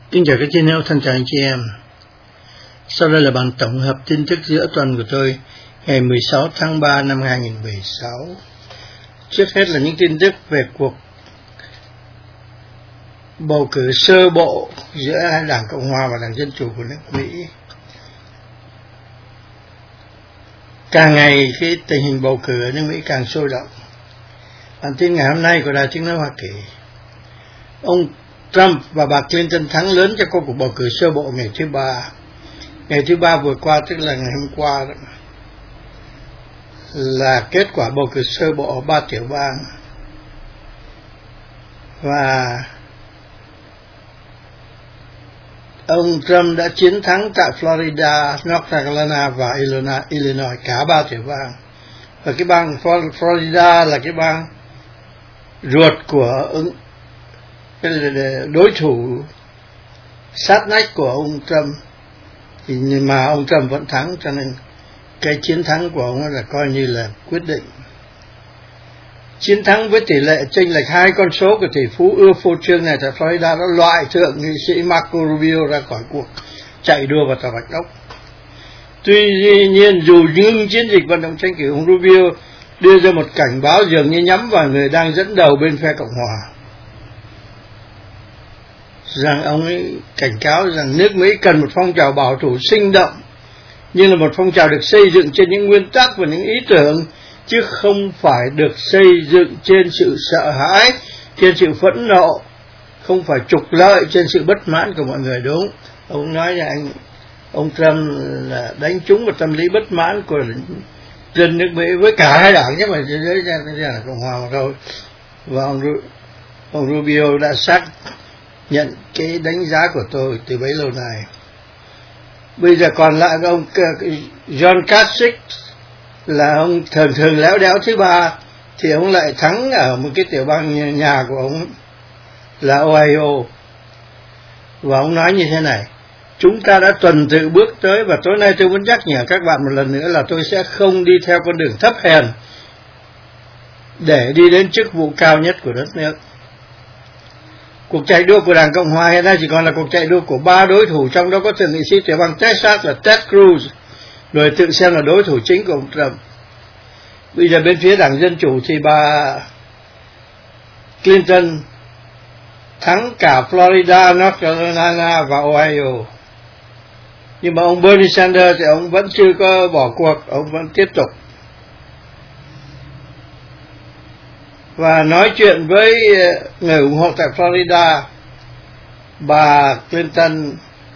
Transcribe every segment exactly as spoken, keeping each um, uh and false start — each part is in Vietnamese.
Kính chào các chiến hữu, thân chào anh chị em. Sau đây là bản tổng hợp tin tức giữa tuần của tôi ngày mười sáu tháng ba năm hai nghìn không trăm mười sáu. Trước hết là những tin tức về cuộc bầu cử sơ bộ giữa Đảng Cộng Hòa và Đảng Dân Chủ của nước Mỹ. Càng ngày cái tình hình bầu cử ở nước Mỹ càng sôi động. Bản tin ngày hôm nay của Đài Tiếng nói Hoa Kỳ: ông Trump và bà Clinton thắng lớn cho cuộc bầu cử sơ bộ ngày thứ ba. Ngày thứ ba vừa qua, tức là ngày hôm qua đó, là kết quả bầu cử sơ bộ ở ba tiểu bang. Và ông Trump đã chiến thắng tại Florida, North Carolina và Illinois, cả ba tiểu bang. Và cái bang Florida là cái bang ruột của ứng đối thủ sát nách của ông Trump, thì mà ông Trump vẫn thắng, cho nên cái chiến thắng của ông là coi như là quyết định. Chiến thắng với tỷ lệ chênh lệch hai con số của tỷ phú ưa phô trương này tại Florida đã loại thượng nghị sĩ Marco Rubio ra khỏi cuộc chạy đua vào Tòa Bạch Ốc. Tuy nhiên, dù ngưng chiến dịch vận động tranh cử, ông Rubio đưa ra một cảnh báo dường như nhắm vào người đang dẫn đầu bên phe Cộng Hòa, rằng ông ấy cảnh cáo rằng nước Mỹ cần một phong trào bảo thủ sinh động, nhưng là một phong trào được xây dựng trên những nguyên tắc và những ý tưởng, chứ không phải được xây dựng trên sự sợ hãi, trên sự phẫn nộ, không phải trục lợi trên sự bất mãn của mọi người. Đúng, ông nói là anh ông Trump là đánh trúng vào tâm lý bất mãn của dân nước Mỹ với cả hai đảng, chứ mà dưới là Cộng Hòa mà thôi. Và ông, ông Rubio đã xác nhận cái đánh giá của tôi từ bấy lâu nay. Bây giờ còn lại ông John Kasich, là ông thường thường léo đéo thứ ba, thì ông lại thắng ở một cái tiểu bang nhà của ông là Ohio. Và ông nói như thế này: chúng ta đã tuần tự bước tới, và tối nay tôi muốn nhắc nhở các bạn một lần nữa là tôi sẽ không đi theo con đường thấp hèn để đi đến chức vụ cao nhất của đất nước. Cuộc chạy đua của Đảng Cộng Hòa hiện nay chỉ còn là cuộc chạy đua của ba đối thủ, trong đó có thượng nghị sĩ tiểu bang Texas là Ted Cruz, rồi tự xem là đối thủ chính của ông Trump. Bây giờ bên phía Đảng Dân Chủ thì bà Clinton thắng cả Florida, North Carolina và Ohio. Nhưng mà ông Bernie Sanders thì ông vẫn chưa có bỏ cuộc, ông vẫn tiếp tục. Và nói chuyện với người ủng hộ tại Florida, bà Clinton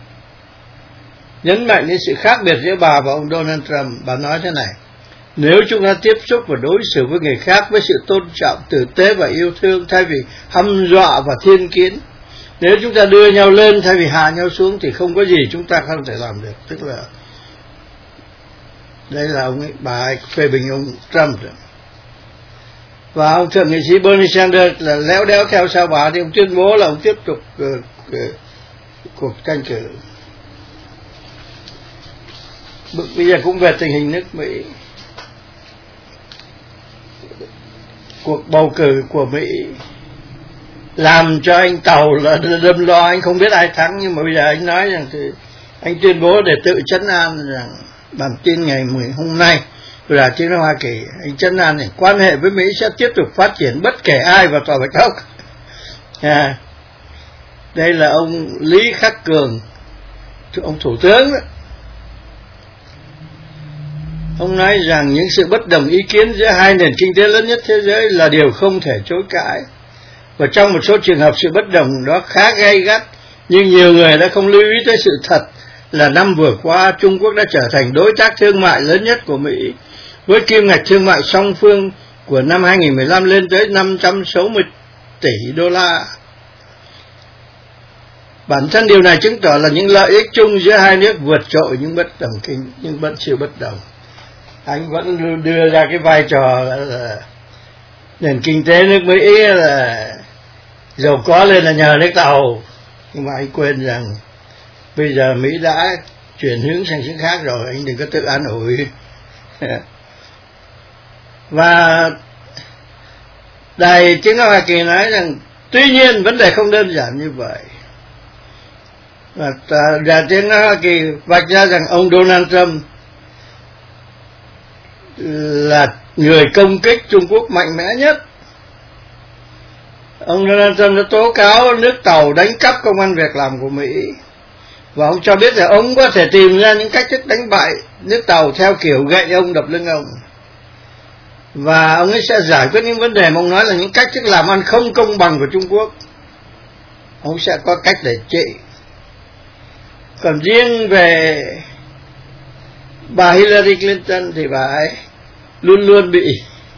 nhấn mạnh đến sự khác biệt giữa bà và ông Donald Trump. Bà nói thế này: nếu chúng ta tiếp xúc và đối xử với người khác với sự tôn trọng, tử tế và yêu thương thay vì hăm dọa và thiên kiến, nếu chúng ta đưa nhau lên thay vì hạ nhau xuống, thì không có gì chúng ta không thể làm được. Tức là đây là ông ấy, bà ấy phê bình ông Trump rồi. Và ông thượng nghị sĩ Bernie Sanders là léo đéo theo sau bà, thì ông tuyên bố là ông tiếp tục uh, uh, cuộc tranh cử. Bây giờ cũng về tình hình nước Mỹ. Cuộc bầu cử của Mỹ làm cho anh Tàu là đâm lo, anh không biết ai thắng, nhưng mà bây giờ anh nói rằng thì anh tuyên bố để tự trấn an rằng bản tin ngày mười hôm nay của Đài Tiếng nói Hoa Kỳ, anh trấn an này, quan hệ với Mỹ sẽ tiếp tục phát triển bất kể ai vào Tòa Bạch Ốc. À, đây là ông Lý Khắc Cường, ông thủ tướng đó. Ông nói rằng những sự bất đồng ý kiến giữa hai nền kinh tế lớn nhất thế giới là điều không thể chối cãi. Và trong một số trường hợp sự bất đồng đó khá gay gắt, nhưng nhiều người đã không lưu ý tới sự thật là năm vừa qua Trung Quốc đã trở thành đối tác thương mại lớn nhất của Mỹ, với kim ngạch thương mại song phương của năm hai nghìn không trăm mười lăm lên tới năm trăm sáu mươi tỷ đô la. Bản thân điều này chứng tỏ là những lợi ích chung giữa hai nước vượt trội những bất đồng kinh, nhưng vẫn siêu bất đồng. Anh vẫn đưa ra cái vai trò là nền kinh tế nước Mỹ là giàu có lên là nhờ nước Tàu, nhưng mà anh quên rằng bây giờ Mỹ đã chuyển hướng sang hướng khác rồi, anh đừng có tự an ủi. Và Đài Tiếng nói Hoa Kỳ nói rằng tuy nhiên vấn đề không đơn giản như vậy. Và Đài tiếng Hoa Kỳ vạch ra rằng ông Donald Trump là người công kích Trung Quốc mạnh mẽ nhất. Ông Donald Trump đã tố cáo nước Tàu đánh cắp công ăn việc làm của Mỹ, và ông cho biết là ông có thể tìm ra những cách thức đánh bại nước Tàu theo kiểu gậy ông đập lưng ông, và ông ấy sẽ giải quyết những vấn đề mà ông nói là những cách thức làm ăn không công bằng của Trung Quốc. Ông sẽ có cách để trị. Còn riêng về bà Hillary Clinton thì bà ấy luôn luôn bị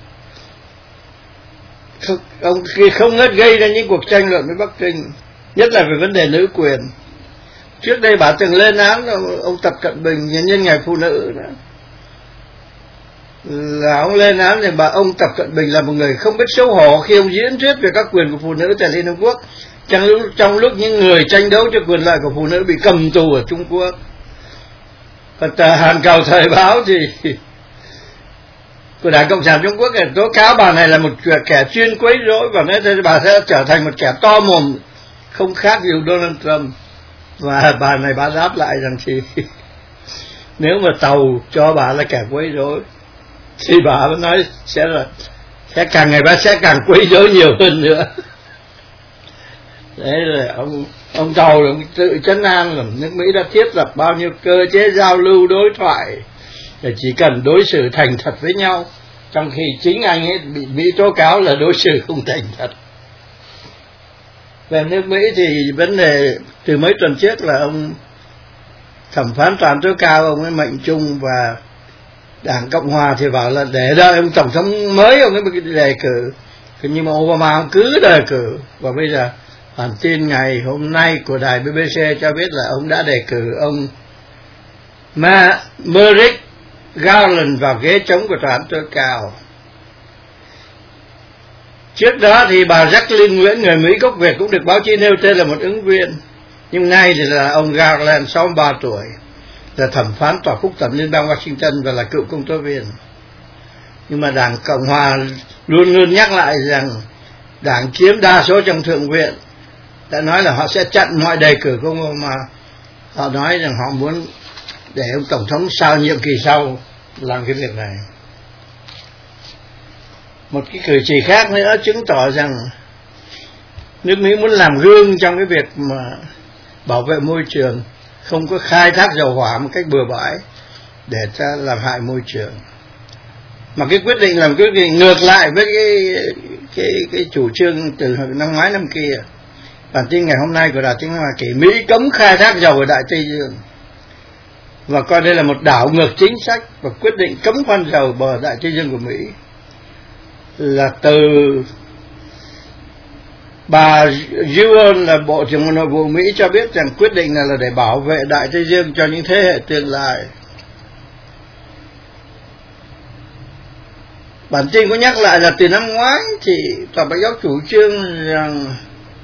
không, ông không ngớt gây ra những cuộc tranh luận với Bắc Kinh, nhất là về vấn đề nữ quyền. Trước đây bà từng lên án ông, ông Tập Cận Bình nhân ngày phụ nữ đó, là ông lên án thì bà ông Tập Cận Bình là một người không biết xấu hổ khi ông diễn thuyết về các quyền của phụ nữ tại Liên Hợp Quốc, trong lúc, trong lúc những người tranh đấu cho quyền lợi của phụ nữ bị cầm tù ở Trung Quốc. Còn tờ Hàn Cầu Thời Báo thì của Đảng Cộng sản Trung Quốc là tố cáo bà này là một kẻ chuyên quấy rối, và nói thế bà sẽ trở thành một kẻ to mồm không khác gì Donald Trump. Và bà này bà đáp lại rằng thì nếu mà Tàu cho bà là kẻ quấy rối thì bà mới nói sẽ là sẽ càng ngày bà sẽ càng quấy rối nhiều hơn nữa. Đấy là ông ông Tàu là ông tự trấn an là nước Mỹ đã thiết lập bao nhiêu cơ chế giao lưu đối thoại, để chỉ cần đối xử thành thật với nhau, trong khi chính anh ấy bị Mỹ tố cáo là đối xử không thành thật. Về nước Mỹ thì vấn đề từ mấy tuần trước là ông thẩm phán tòa án tối cao ông ấy mệnh chung, và Đảng Cộng Hòa thì bảo là để đợi ông tổng thống mới ông ấy bị đề cử, nhưng mà Obama ông cứ đề cử. Và bây giờ bản tin ngày hôm nay của đài bê bê xê cho biết là ông đã đề cử ông Merrick Garland vào ghế trống của tòa án tối cao. Trước đó thì bà Jacqueline Nguyễn, người Mỹ gốc Việt, cũng được báo chí nêu tên là một ứng viên, nhưng nay thì là ông Garland, sáu mươi ba tuổi, là thẩm phán tòa phúc thẩm liên bang Washington và là cựu công tố viên. Nhưng mà Đảng Cộng Hòa luôn luôn nhắc lại rằng đảng chiếm đa số trong Thượng viện, đã nói là họ sẽ chặn mọi đề cử của ông, mà họ nói rằng họ muốn để ông tổng thống sau nhiệm kỳ sau làm cái việc này. Một cái cử chỉ khác nữa chứng tỏ rằng nước Mỹ muốn làm gương trong cái việc mà bảo vệ môi trường, không có khai thác dầu hỏa một cách bừa bãi để cho làm hại môi trường. Mà cái quyết định làm quyết định ngược lại với cái cái cái chủ trương từ năm ngoái năm kia. Bản tin ngày hôm nay của Đài Tiếng Hoa Kỳ, Mỹ cấm khai thác dầu ở Đại Tây Dương, và coi đây là một đảo ngược chính sách, và quyết định cấm khoan dầu bờ Đại Tây Dương của Mỹ là từ bà Yvonne, là Bộ trưởng Nội vụ Mỹ, cho biết rằng quyết định này là để bảo vệ Đại Tây Dương cho những thế hệ tương lai. Bản tin có nhắc lại là từ năm ngoái thì Tòa Bạch Ốc chủ trương rằng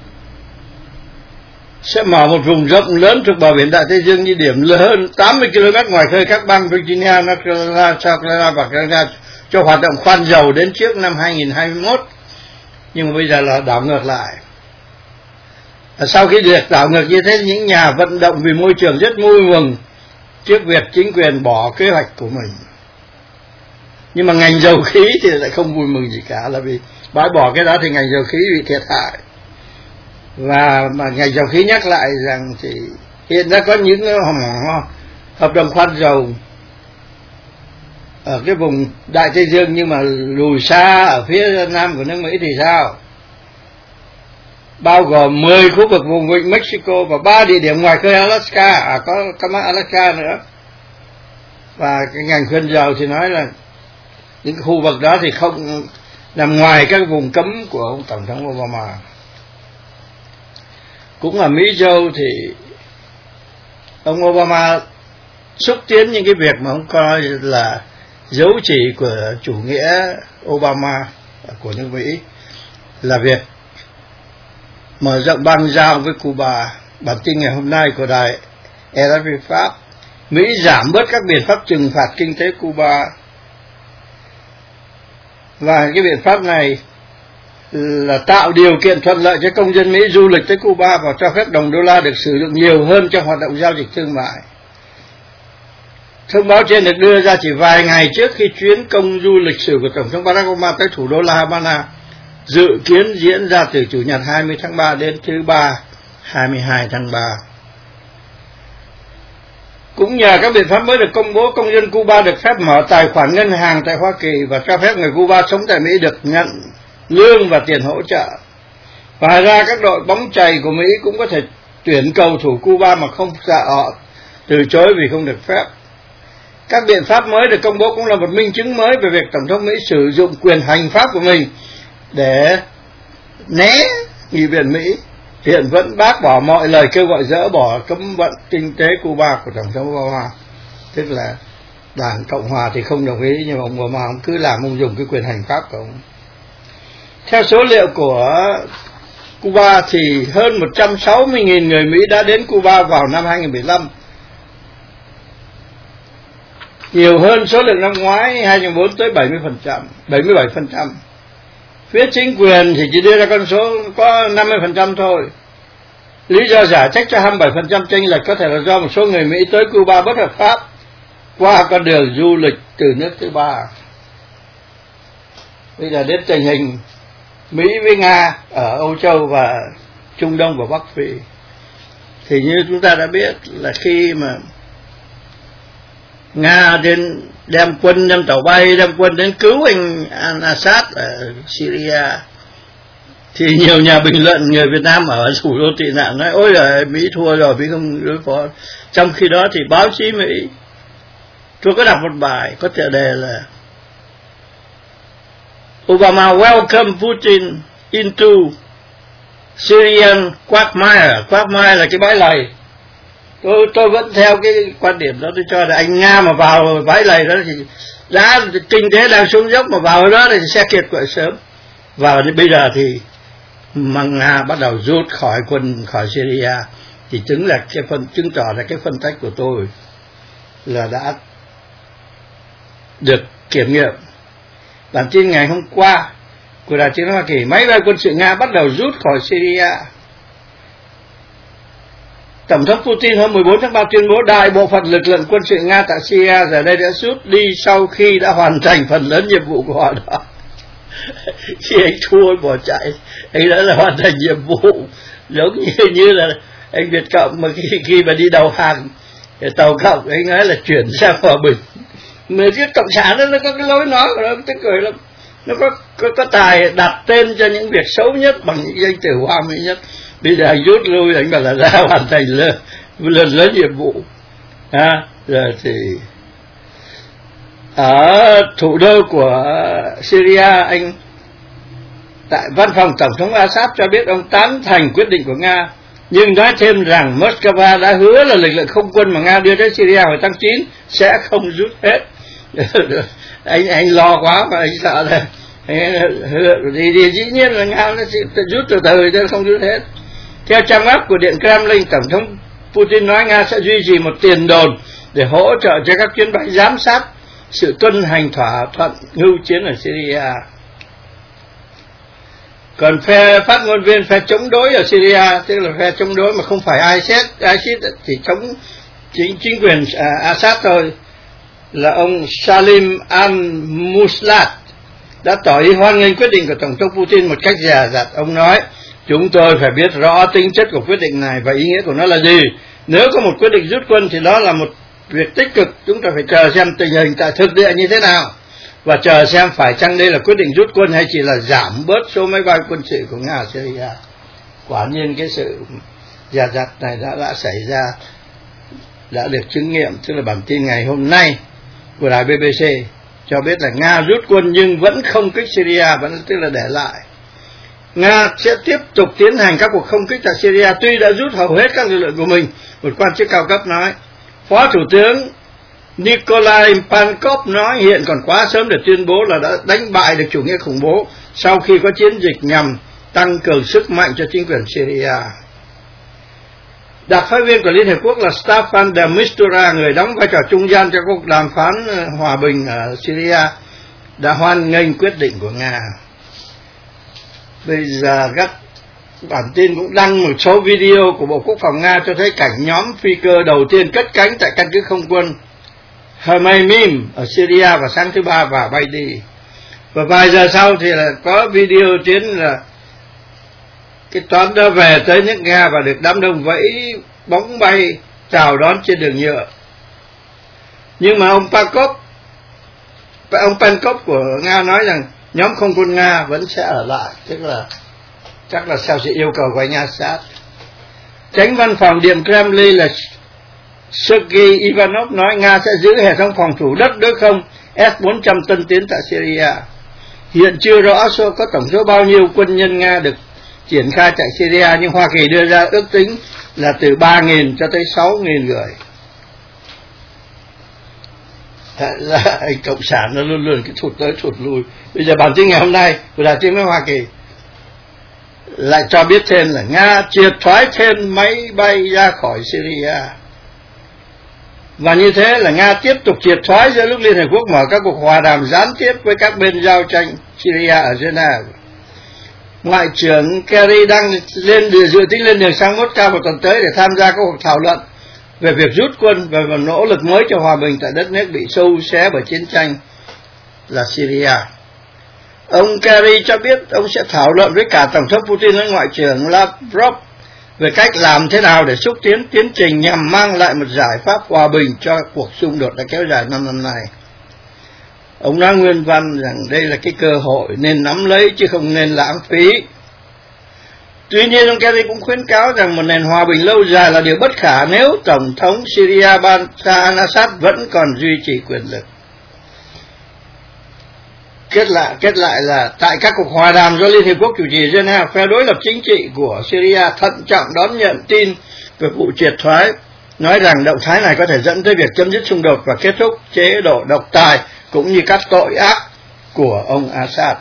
sẽ mở một vùng rộng lớn thuộc bờ biển Đại Tây Dương như điểm lớn tám mươi ki lô mét ngoài khơi các bang Virginia, North Carolina, South Carolina và Carolina cho hoạt động khoan dầu đến trước năm hai nghìn không trăm hai mươi mốt. Nhưng mà bây giờ là đảo ngược lại. Sau khi được đảo ngược như thế, những nhà vận động vì môi trường rất vui mừng trước việc chính quyền bỏ kế hoạch của mình. Nhưng mà ngành dầu khí thì lại không vui mừng gì cả, là vì bãi bỏ cái đó thì ngành dầu khí bị thiệt hại. Và mà ngành dầu khí nhắc lại rằng thì hiện đã có những hợp đồng khoan dầu ở cái vùng Đại Tây Dương, nhưng mà lùi xa ở phía nam của nước Mỹ thì sao? Bao gồm mười khu vực vùng vịnh Mexico và ba địa điểm ngoài khơi Alaska, à có có Alaska nữa. Và cái ngành khoan dầu thì nói là những khu vực đó thì không nằm ngoài các vùng cấm của ông Tổng thống Obama. Cũng ở Mỹ Châu thì ông Obama xúc tiến những cái việc mà ông coi là dấu chỉ của chủ nghĩa Obama của nước Mỹ, là việc mở rộng bang giao với Cuba. Bản tin ngày hôm nay của đài rờ ép pê Pháp, Mỹ giảm bớt các biện pháp trừng phạt kinh tế Cuba, và cái biện pháp này là tạo điều kiện thuận lợi cho công dân Mỹ du lịch tới Cuba và cho phép đồng đô la được sử dụng nhiều hơn trong hoạt động giao dịch thương mại. Thông báo trên được đưa ra chỉ vài ngày trước khi chuyến công du lịch sử của Tổng thống Barack Obama tới thủ đô La Habana, dự kiến diễn ra từ Chủ nhật hai mươi tháng ba đến thứ Ba hai mươi hai tháng ba. Cũng nhờ các biện pháp mới được công bố, công dân Cuba được phép mở tài khoản ngân hàng tại Hoa Kỳ và cho phép người Cuba sống tại Mỹ được nhận lương và tiền hỗ trợ. Ngoài ra, các đội bóng chày của Mỹ cũng có thể tuyển cầu thủ Cuba mà không sợ họ từ chối vì không được phép. Các biện pháp mới được công bố cũng là một minh chứng mới về việc Tổng thống Mỹ sử dụng quyền hành pháp của mình để né nghị viện Mỹ hiện vẫn bác bỏ mọi lời kêu gọi dỡ bỏ cấm vận kinh tế Cuba của Tổng thống Obama. Tức là Đảng Cộng Hòa thì không đồng ý, nhưng mà ông Obama ông cứ làm, ông dùng cái quyền hành pháp của ông. Theo số liệu của Cuba thì hơn một trăm sáu mươi nghìn người Mỹ đã đến Cuba vào năm hai nghìn không trăm mười lăm, nhiều hơn số lượng năm ngoái hai nghìn không trăm mười bốn tới bảy mươi phần trăm, bảy mươi bảy phần trăm. Phía chính quyền thì chỉ đưa ra con số có năm mươi phần trăm thôi. Lý do giả trách cho hai mươi bảy phần trăm chênh lệch có thể là do một số người Mỹ tới Cuba bất hợp pháp qua con đường du lịch từ nước thứ ba. Bây giờ đến tình hình Mỹ với Nga ở Âu Châu và Trung Đông và Bắc Phi. Thì như chúng ta đã biết là khi mà Nga đến đem quân, đem tàu bay, đem quân đến cứu anh al-Assad ở Syria, thì nhiều nhà bình luận người Việt Nam ở thủ đô tị nạn nói ôi giời, Mỹ thua rồi, Mỹ không đối phó. Trong khi đó thì báo chí Mỹ, tôi có đọc một bài có tựa đề là Obama welcome Putin into Syrian quagmire. Quagmire là cái bãi lầy. Tôi tôi vẫn theo cái quan điểm đó, tôi cho là anh Nga mà vào bãi lầy đó thì đã kinh tế đang xuống dốc, mà vào đó thì sẽ kiệt quệ sớm. Và bây giờ thì mà Nga bắt đầu rút khỏi quân khỏi Syria thì chứng là cái phân chứng tỏ là cái phân tích của tôi là đã được kiểm nghiệm. Bản tin ngày hôm qua của Đài Tiếng nói Hoa Kỳ, máy bay quân sự Nga bắt đầu rút khỏi Syria. Tổng thống Putin hôm mười bốn tháng ba tuyên bố đại bộ phận lực lượng quân sự Nga tại Syria giờ đây đã rút đi sau khi đã hoàn thành phần lớn nhiệm vụ của họ đó. Khi anh thua bỏ chạy, anh đã là hoàn thành nhiệm vụ, giống như, như là anh Việt Cộng mà khi, khi mà đi đầu hàng tàu Cộng, anh nói là chuyển sang hòa bình. Mà cái cộng sản đó nó có cái lối nói của nó tức cười lắm. Nó có, có có tài đặt tên cho những việc xấu nhất bằng những danh từ hoa mỹ nhất. Bây giờ anh rút lui, anh bảo là ra hoàn thành lớn lớn lớn nhiệm vụ. À, rồi thì ở thủ đô của Syria, anh tại văn phòng Tổng thống Assad cho biết ông tán thành quyết định của Nga, nhưng nói thêm rằng Moscow đã hứa là lực lượng không quân mà Nga đưa tới Syria hồi tháng chín sẽ không rút hết. anh anh lo quá mà anh sợ là thì, thì dĩ nhiên là Nga nó sẽ rút từ từ chứ không rút hết. Theo trang web của Điện Kremlin, Tổng thống Putin nói Nga sẽ duy trì một tiền đồn để hỗ trợ cho các chuyến bay giám sát sự tuân hành thỏa thuận ngưu chiến ở Syria. Còn phe phát ngôn viên phe chống đối ở Syria, tức là phe chống đối mà không phải ISIS, ISIS thì chống chính chính quyền à, Assad thôi, là ông Salim al-Muslat đã tỏ ý hoan nghênh quyết định của Tổng thống Putin một cách dè dặt. Ông nói, chúng tôi phải biết rõ tính chất của quyết định này và ý nghĩa của nó là gì. Nếu có một quyết định rút quân thì đó là một việc tích cực, chúng ta phải chờ xem tình hình tại thực địa như thế nào và chờ xem phải chăng đây là quyết định rút quân hay chỉ là giảm bớt số máy bay quân sự của Nga ở Syria. Quả nhiên cái sự dè dặt này đã, đã xảy ra, đã được chứng nghiệm. Tức là bản tin ngày hôm nay của đài bê bê xê cho biết là Nga rút quân nhưng vẫn không kích Syria, vẫn tức là để lại. Nga sẽ tiếp tục tiến hành các cuộc không kích tại Syria tuy đã rút hầu hết các lực lượng của mình, một quan chức cao cấp nói. Phó Thủ tướng Nikolai Pankov nói hiện còn quá sớm để tuyên bố là đã đánh bại được chủ nghĩa khủng bố sau khi có chiến dịch nhằm tăng cường sức mạnh cho chính quyền Syria. Đặc phái viên của Liên Hợp Quốc là Staffan de Mistura, người đóng vai trò trung gian cho cuộc đàm phán hòa bình ở Syria, đã hoan nghênh quyết định của Nga. Bây giờ các bản tin cũng đăng một số video của Bộ Quốc phòng Nga cho thấy cảnh nhóm phi cơ đầu tiên cất cánh tại căn cứ không quân Hmeimim ở Syria vào sáng thứ ba và bay đi. Và vài giờ sau thì là có video tiến là cái toán đó về tới nước Nga và được đám đông vẫy bóng bay chào đón trên đường nhựa. Nhưng mà ông Pankov, ông Pankov của Nga nói rằng nhóm không quân Nga vẫn sẽ ở lại, tức là chắc là theo sự yêu cầu của anh Assad. Chánh văn phòng Điện Kremlin là Sergei Ivanov nói Nga sẽ giữ hệ thống phòng thủ đất đối không S bốn trăm tân tiến tại Syria. Hiện chưa rõ số có tổng số bao nhiêu quân nhân Nga được triển khai tại Syria, nhưng Hoa Kỳ đưa ra ước tính là từ ba nghìn cho tới sáu nghìn người. Thật ra anh Cộng sản nó luôn luôn cái thụt tới thụt lui. Bây giờ bản tin ngày hôm nay của Đài Tiếng nói Hoa Kỳ lại cho biết thêm là Nga triệt thoái thêm máy bay ra khỏi Syria. Và như thế là Nga tiếp tục triệt thoái giữa lúc Liên Hợp Quốc mở các cuộc hòa đàm gián tiếp với các bên giao tranh Syria ở Geneva. Ngoại trưởng Kerry đang lên dự tính lên đường sang Moscow vào tuần tới để tham gia các cuộc thảo luận về việc rút quân và một nỗ lực mới cho hòa bình tại đất nước bị xâu xé bởi chiến tranh là Syria. Ông Kerry cho biết ông sẽ thảo luận với cả Tổng thống Putin và Ngoại trưởng Lavrov về cách làm thế nào để xúc tiến tiến trình nhằm mang lại một giải pháp hòa bình cho cuộc xung đột đã kéo dài năm năm nay. Ông nói nguyên văn rằng đây là cái cơ hội nên nắm lấy chứ không nên lãng phí. Tuy nhiên, ông Kerry cũng khuyến cáo rằng một nền hòa bình lâu dài là điều bất khả nếu Tổng thống Syria Bashar al-Assad vẫn còn duy trì quyền lực. Kết lại, kết lại là tại các cuộc hòa đàm do Liên Hiệp Quốc chủ trì Geneva, phe đối lập chính trị của Syria thận trọng đón nhận tin về vụ triệt thoái, nói rằng động thái này có thể dẫn tới việc chấm dứt xung đột và kết thúc chế độ độc tài cũng như các tội ác của ông Assad.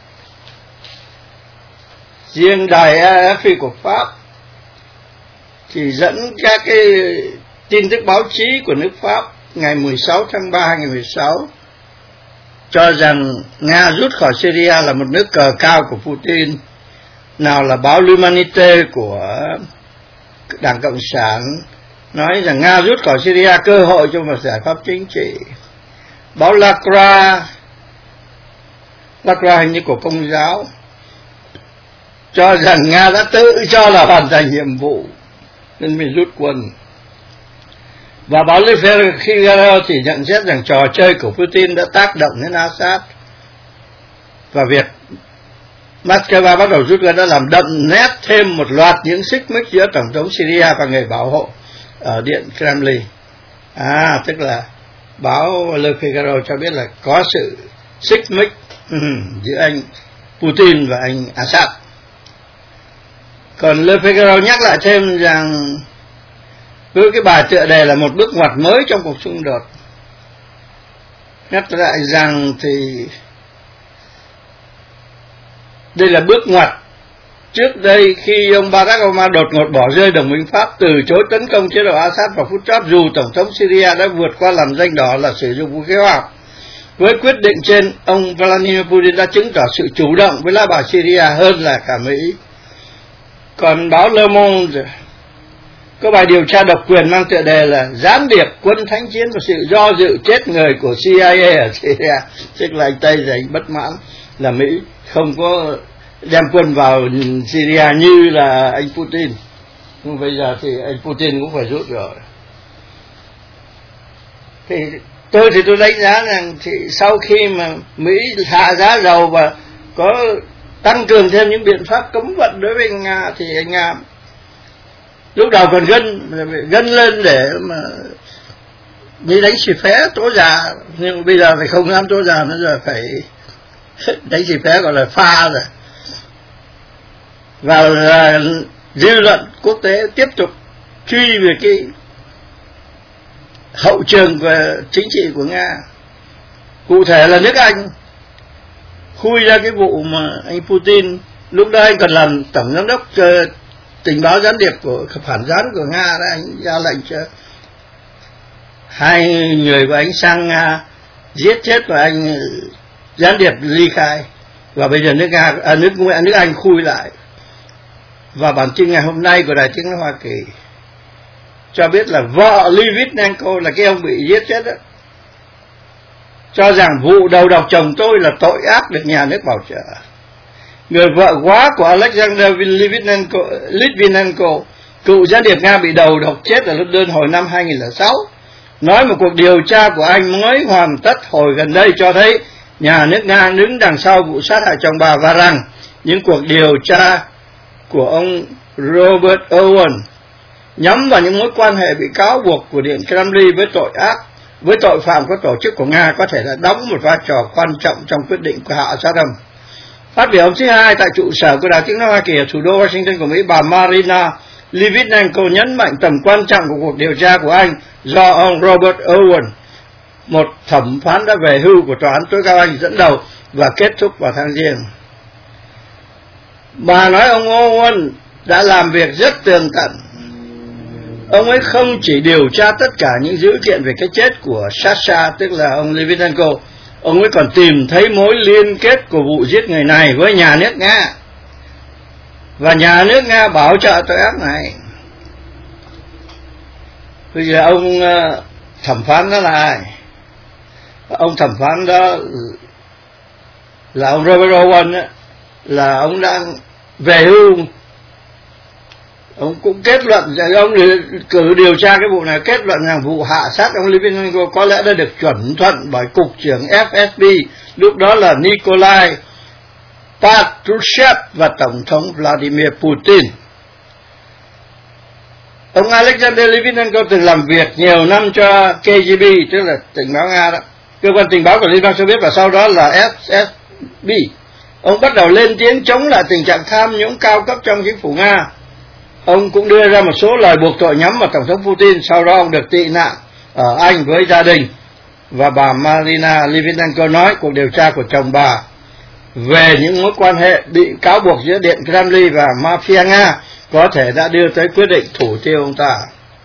Riêng đài a ép pê của Pháp thì dẫn các cái tin tức báo chí của nước Pháp ngày mười sáu tháng ba hai nghìn không trăm mười sáu cho rằng Nga rút khỏi Syria là một nước cờ cao của Putin. Nào là báo L'Humanité của Đảng Cộng sản nói rằng Nga rút khỏi Syria cơ hội cho một giải pháp chính trị. Báo La Croix, La Croix hình như của Công giáo, cho rằng Nga đã tự cho là hoàn thành nhiệm vụ nên mình rút quân. Và báo Le Figaro thì nhận xét rằng trò chơi của Putin đã tác động đến Assad, và việc Moscow bắt đầu rút quân đã làm đậm nét thêm một loạt những xích mích giữa Tổng thống Syria và người bảo hộ ở Điện Kremlin. À, tức là báo Le Figaro cho biết là có sự xích mích giữa anh Putin và anh Assad. Còn Le Figaro nhắc lại thêm rằng với cái bài tựa đề là một bước ngoặt mới trong cuộc xung đột, nhắc lại rằng thì đây là bước ngoặt. Trước đây khi ông Barack Obama đột ngột bỏ rơi đồng minh Pháp, từ chối tấn công chế độ Assad vào phút chót, dù Tổng thống Syria đã vượt qua làn ranh đỏ là sử dụng vũ khí hóa học. Với quyết định trên, ông Vladimir Putin đã chứng tỏ sự chủ động với lá bài Syria hơn là cả Mỹ. Còn báo Le Monde có bài điều tra độc quyền mang tựa đề là gián điệp quân thánh chiến và sự do dự chết người của C I A ở Syria. Tức là anh Tây thì anh bất mãn là Mỹ không có đem quân vào Syria như là anh Putin. Nhưng bây giờ thì anh Putin cũng phải rút rồi. Thì tôi thì tôi đánh giá rằng thì sau khi mà Mỹ hạ giá dầu và có tăng cường thêm những biện pháp cấm vận đối với Nga thì anh Nga lúc đầu còn gân gân lên để mà đi đánh xì phé tố già, nhưng bây giờ phải không dám tố già nữa rồi, phải đánh xì phé gọi là pha rồi. Và dư luận quốc tế tiếp tục truy về cái hậu trường về chính trị của Nga. Cụ thể là nước Anh khui ra cái vụ mà anh Putin lúc đó anh còn làm tổng giám đốc tình báo gián điệp của phản gián của Nga đó, anh ra lệnh cho hai người của anh sang Nga giết chết và anh gián điệp ly khai. Và bây giờ nước Nga, à, nước nước Anh khui lại. Và bản tin ngày hôm nay của Đài Tiếng nói Hoa Kỳ cho biết là vợ Litvinenko là cái ông bị giết chết đó, cho rằng vụ đầu độc chồng tôi là tội ác được nhà nước bảo trợ. Người vợ quá của Alexander Litvinenko, Litvinenko, cựu gián điệp Nga bị đầu độc chết ở London hồi năm hai nghìn lẻ sáu, nói một cuộc điều tra của anh mới hoàn tất hồi gần đây cho thấy nhà nước Nga đứng đằng sau vụ sát hại chồng bà, và rằng những cuộc điều tra của ông Robert Owen nhắm vào những mối quan hệ bị cáo buộc của Điện Kremlin với tội ác, với tội phạm có tổ chức của Nga có thể đã đóng một vai trò quan trọng trong quyết định của hạ sát ông. Phát biểu hôm thứ Hai tại trụ sở của Đài Tiếng nói Hoa Kỳ ở thủ đô Washington của Mỹ, bà Marina Litvinenko nhấn mạnh tầm quan trọng của cuộc điều tra của anh do ông Robert Owen, một thẩm phán đã về hưu của Tòa án tối cao Anh, dẫn đầu và kết thúc vào tháng Giêng. Bà nói ông Owen đã làm việc rất tường tận. Ông ấy không chỉ điều tra tất cả những dữ kiện về cái chết của Sasha, tức là ông Litvinenko, ông ấy còn tìm thấy mối liên kết của vụ giết người này với nhà nước Nga, và nhà nước Nga bảo trợ tội ác này. Bây giờ ông thẩm phán đó là ai? Ông thẩm phán đó là ông Robert Owen đó, là ông đang về hưu. Ông cũng kết luận, ông cử điều tra cái vụ này, kết luận rằng vụ hạ sát ông Litvinenko có lẽ đã được chuẩn thuận bởi cục trưởng F S B lúc đó là Nikolai Patrushev và tổng thống Vladimir Putin. Ông Alexander Litvinenko từng làm việc nhiều năm cho K G B, tức là tình báo Nga đó, cơ quan tình báo của Liên bang Xô Viết, và sau đó là F S B. Ông bắt đầu lên tiếng chống lại tình trạng tham nhũng cao cấp trong chính phủ Nga. Ông cũng đưa ra một số lời buộc tội nhắm vào tổng thống Putin. Sau đó ông được tị nạn ở Anh với gia đình. Và bà Marina Litvinenko nói cuộc điều tra của chồng bà về những mối quan hệ bị cáo buộc giữa Điện Kremlin và mafia Nga có thể đã đưa tới quyết định thủ tiêu ông ta.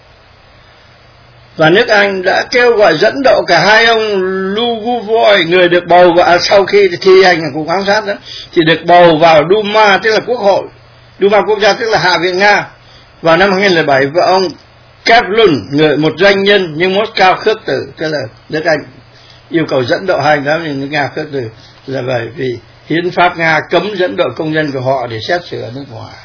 Và nước Anh đã kêu gọi dẫn độ cả hai ông Lugovoy, người được bầu vào, sau khi thi hành ở cục ám sát đó, thì được bầu vào Duma, tức là Quốc hội, Duma quốc gia, tức là Hạ viện Nga, vào năm hai nghìn lẻ bảy. Và ông Kevlun, người một doanh nhân nhưng Moscow khước từ, tức là nước Anh yêu cầu dẫn độ hai đó, nhưng nước Nga khước từ là bởi vì hiến pháp Nga cấm dẫn độ công dân của họ để xét xử ở nước ngoài.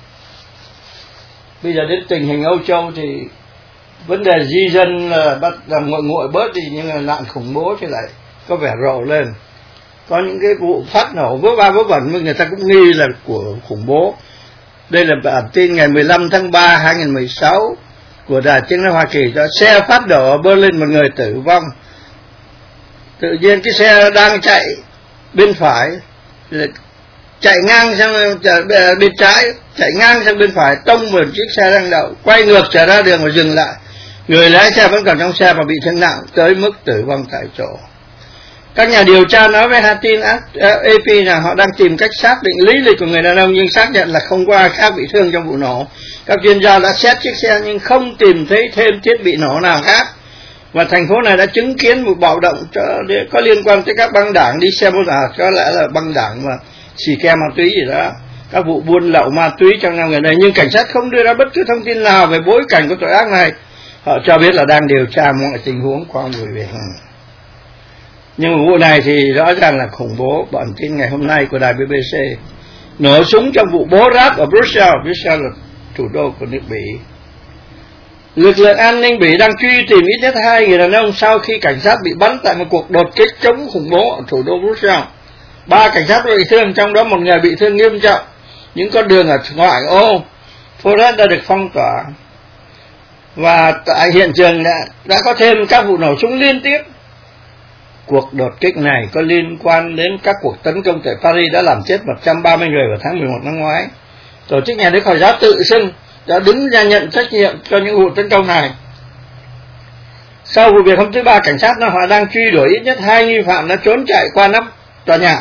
Bây giờ đến tình hình Âu Châu thì vấn đề di dân là bắt làm nguội nguội bớt đi, nhưng là nạn khủng bố thì lại có vẻ rộ lên. Có những cái vụ phát nổ vớ va vớ vẩn người ta cũng nghi là của khủng bố. Đây là bản tin ngày mười lăm tháng ba năm hai nghìn mười sáu của Đài Tiếng nói Hoa Kỳ cho xe phát nổ ở Berlin, một người tử vong. Tự nhiên cái xe đang chạy bên phải, chạy ngang sang bên trái, chạy ngang sang bên phải, tông vào chiếc xe đang đậu, quay ngược trở ra đường và dừng lại. Người lái xe vẫn còn trong xe và bị thương nặng tới mức tử vong tại chỗ. Các nhà điều tra nói với hãng tin A P là họ đang tìm cách xác định lý lịch của người đàn ông, nhưng xác nhận là không có ai khác bị thương trong vụ nổ. Các chuyên gia đã xét chiếc xe nhưng không tìm thấy thêm thiết bị nổ nào khác. Và thành phố này đã chứng kiến một bạo động cho, có liên quan tới các băng đảng đi xe mô tô, có lẽ là băng đảng mà xì ke ma túy gì đó, các vụ buôn lậu ma túy trong năm gần đây, nhưng cảnh sát không đưa ra bất cứ thông tin nào về bối cảnh của tội ác này. Họ cho biết là đang điều tra mọi tình huống qua vụ việc. Nhưng vụ này thì rõ ràng là khủng bố. Bản tin ngày hôm nay của đài B B C: nổ súng trong vụ bố ráp ở Brussels. Brussels là thủ đô của nước Bỉ. Lực lượng an ninh Bỉ đang truy tìm ít nhất hai người đàn ông sau khi cảnh sát bị bắn tại một cuộc đột kích chống khủng bố ở thủ đô Brussels. Ba cảnh sát bị thương, trong đó một người bị thương nghiêm trọng. Những con đường ở ngoại ô Forest đã được phong tỏa. Và tại hiện trường đã, đã có thêm các vụ nổ súng liên tiếp. Cuộc đột kích này có liên quan đến các cuộc tấn công tại Paris đã làm chết một trăm ba mươi người vào tháng mười một năm ngoái. Tổ chức nhà nước Hồi giáo tự xưng đã đứng ra nhận trách nhiệm cho những vụ tấn công này. Sau vụ việc hôm thứ Ba, cảnh sát nói họ đang truy đuổi ít nhất hai nghi phạm đã trốn chạy qua nắp tòa nhà.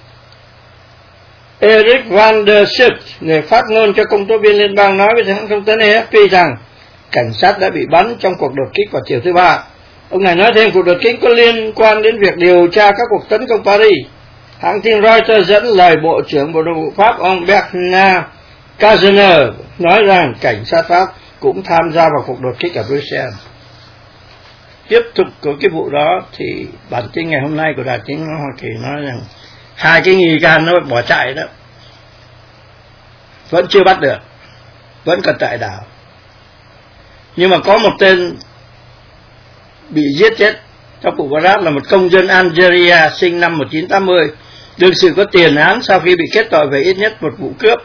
Eric Van der Sut, người phát ngôn cho công tố viên liên bang, nói với hãng thông tấn A F P rằng cảnh sát đã bị bắn trong cuộc đột kích vào chiều thứ Ba. Ông này nói thêm cuộc đột kích có liên quan đến việc điều tra các cuộc tấn công Paris Hãng tin Reuters dẫn lời Bộ trưởng Bộ Nội vụ Pháp ông Bernard Cazeneuve nói rằng cảnh sát Pháp cũng tham gia vào cuộc đột kích ở Bruxelles. Tiếp tục của cái vụ đó thì bản tin ngày hôm nay của Đài Tiếng nói Hoa Kỳ nói rằng hai cái nghi can nó bỏ chạy đó vẫn chưa bắt được, vẫn còn tại đảo. Nhưng mà có một tên bị giết chết trong vụ Barat là một công dân Algeria sinh năm một nghìn chín trăm tám mươi, đương sự có tiền án sau khi bị kết tội về ít nhất một vụ cướp.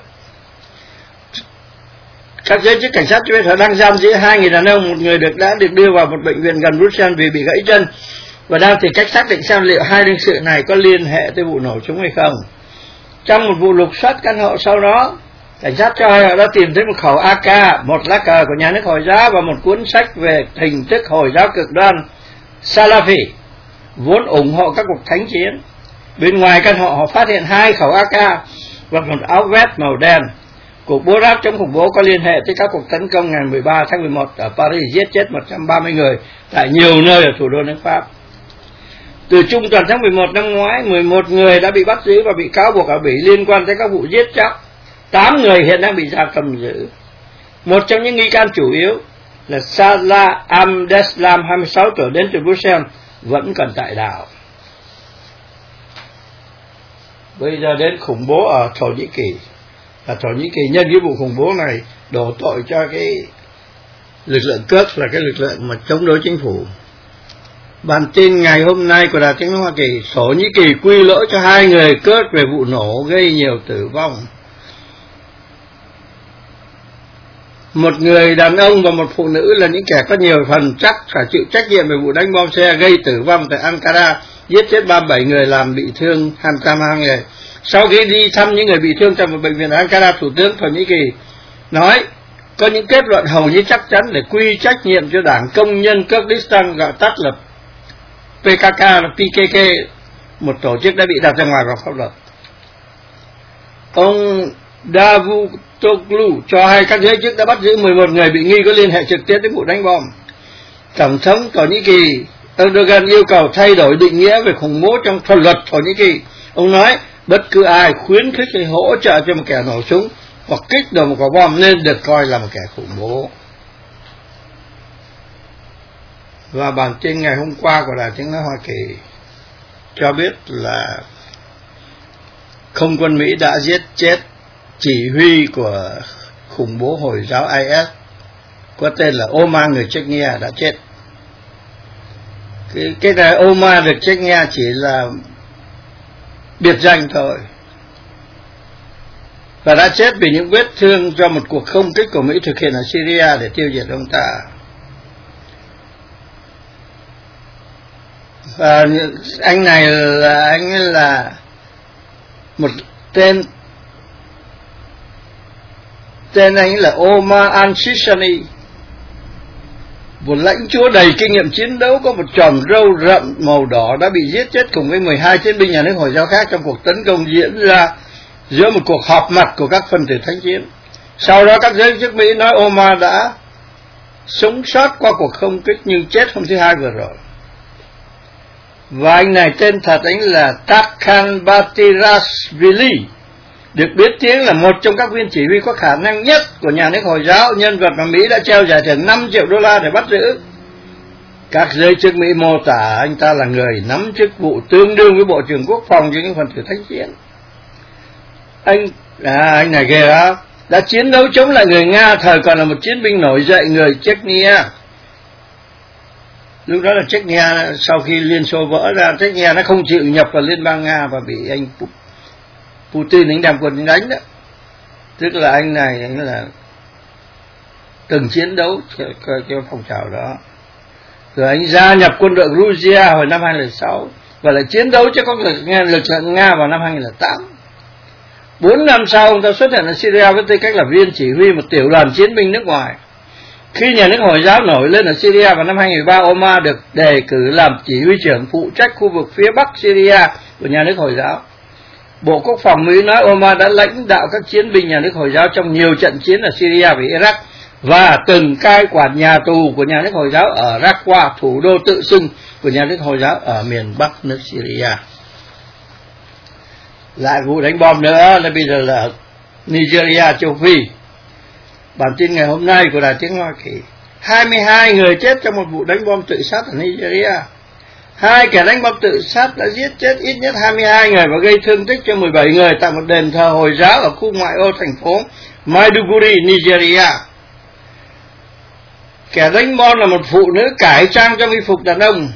Các giới chức cảnh sát cho biết họ đang giam giữ hai người đàn ông, một người được đã được đưa vào một bệnh viện gần Bruxelles vì bị gãy chân và đang tìm cách xác định xem liệu hai đương sự này có liên hệ tới vụ nổ súng hay không. Trong một vụ lục soát căn hộ sau đó, cảnh sát cho hay họ đã tìm thấy một khẩu a ca, một lá cờ của nhà nước Hồi giáo và một cuốn sách về hình thức Hồi giáo cực đoan Salafi, vốn ủng hộ các cuộc thánh chiến. Bên ngoài căn hộ họ phát hiện hai khẩu a ca và một áo vest màu đen. Cuộc Barat chống khủng bố có liên hệ tới các cuộc tấn công ngày mười ba tháng mười một ở Paris giết chết một trăm ba mươi người tại nhiều nơi ở thủ đô nước Pháp. Từ trung tuần tháng mười một năm ngoái, mười một người đã bị bắt giữ và bị cáo buộc ở Bỉ liên quan tới các vụ giết chóc. tám người hiện đang bị giam cầm giữ. Một trong những nghi can chủ yếu là Salah Abdeslam, hai mươi sáu tuổi, đến từ Bruxelles, vẫn còn tại đảo. Bây giờ đến khủng bố ở Thổ Nhĩ Kỳ. Và Thổ Nhĩ Kỳ nhân cái vụ khủng bố này đổ tội cho cái lực lượng Kurd là cái lực lượng mà chống đối chính phủ. Bản tin ngày hôm nay của Đài Tiếng nói Hoa Kỳ, Thổ Nhĩ Kỳ quy lỗi cho hai người Kurd về vụ nổ gây nhiều tử vong. Một người đàn ông và một phụ nữ là những kẻ có nhiều phần chắc phải chịu trách nhiệm về vụ đánh bom xe gây tử vong tại Ankara, giết chết ba mươi bảy người, làm bị thương hai trăm hai mươi người. Sau khi đi thăm những người bị thương tại một bệnh viện ở Ankara, Thủ tướng Thổ Nhĩ Kỳ nói có những kết luận hầu như chắc chắn để quy trách nhiệm cho Đảng Công nhân Kurdistan, gọi tắt là pê ca ca, là pê ca ca, một tổ chức đã bị đặt ra ngoài vòng pháp luật. Ông Davutoglu cho hay các giới chức đã bắt giữ mười một người bị nghi có liên hệ trực tiếp đến vụ đánh bom. Tổng thống Thổ Nhĩ Kỳ Erdogan yêu cầu thay đổi định nghĩa về khủng bố trong thuật luật Thổ Nhĩ Kỳ. Ông nói bất cứ ai khuyến khích hay hỗ trợ cho một kẻ nổ súng hoặc kích động một quả bom nên được coi là một kẻ khủng bố. Và bản tin ngày hôm qua của Đài Tiếng nói Hoa Kỳ cho biết là không quân Mỹ đã giết chết chỉ huy của khủng bố Hồi giáo i ét có tên là Omar người Chechnya đã chết. Cái, cái này Omar được Chechnya chỉ là biệt danh thôi, và đã chết vì những vết thương do một cuộc không kích của Mỹ thực hiện ở Syria để tiêu diệt ông ta. Và anh này là anh ấy là một tên tên anh ấy là Omar al-Shishani, một lãnh chúa đầy kinh nghiệm chiến đấu, có một chòm râu rậm màu đỏ, đã bị giết chết cùng với mười hai chiến binh nhà nước Hồi giáo khác trong cuộc tấn công diễn ra giữa một cuộc họp mặt của các phần tử thánh chiến. Sau đó các giới chức Mỹ nói Omar đã sống sót qua cuộc không kích nhưng chết hôm thứ Hai vừa rồi. Và anh này tên thật anh là Takhan Batirashvili, được biết tiếng là một trong các viên chỉ huy có khả năng nhất của nhà nước Hồi giáo, nhân vật mà Mỹ đã treo giải thưởng năm triệu đô la để bắt giữ. Các giới chức Mỹ mô tả anh ta là người nắm chức vụ tương đương với Bộ trưởng Quốc phòng cho những phần tử thánh chiến. Anh à, anh này ghê đó, đã chiến đấu chống lại người Nga thời còn là một chiến binh nổi dậy người Chechnya. Lúc đó là Chechnya, sau khi Liên Xô vỡ ra, Chechnya nó không chịu nhập vào Liên bang Nga và bị anh Putin anh đem quân đánh đó. Tức là anh này anh là từng chiến đấu cho, cho, cho phong trào đó. Rồi anh gia nhập quân đội Georgia hồi năm hai nghìn không trăm lẻ sáu và lại chiến đấu cho các lực, lực lượng Nga vào năm hai nghìn không trăm lẻ tám. Bốn năm sau ông ta xuất hiện ở Syria với tư cách là viên chỉ huy một tiểu đoàn chiến binh nước ngoài. Khi nhà nước Hồi giáo nổi lên ở Syria vào năm hai nghìn không trăm lẻ ba, Omar được đề cử làm chỉ huy trưởng phụ trách khu vực phía Bắc Syria của nhà nước Hồi giáo. Bộ Quốc phòng Mỹ nói Omar đã lãnh đạo các chiến binh nhà nước Hồi giáo trong nhiều trận chiến ở Syria và Iraq và từng cai quản nhà tù của nhà nước Hồi giáo ở Raqqa, thủ đô tự xưng của nhà nước Hồi giáo ở miền Bắc nước Syria. Lại vụ đánh bom nữa là bây giờ là Nigeria, châu Phi. Bản tin ngày hôm nay của Đài Tiếng Hoa Kỳ, hai mươi hai người chết trong một vụ đánh bom tự sát ở Nigeria. Hai kẻ đánh bom tự sát đã giết chết ít nhất hai mươi hai người và gây thương tích cho mười bảy người tại một đền thờ Hồi giáo ở khu ngoại ô thành phố Maiduguri, Nigeria. Kẻ đánh bom là một phụ nữ cải trang trong y phục đàn ông.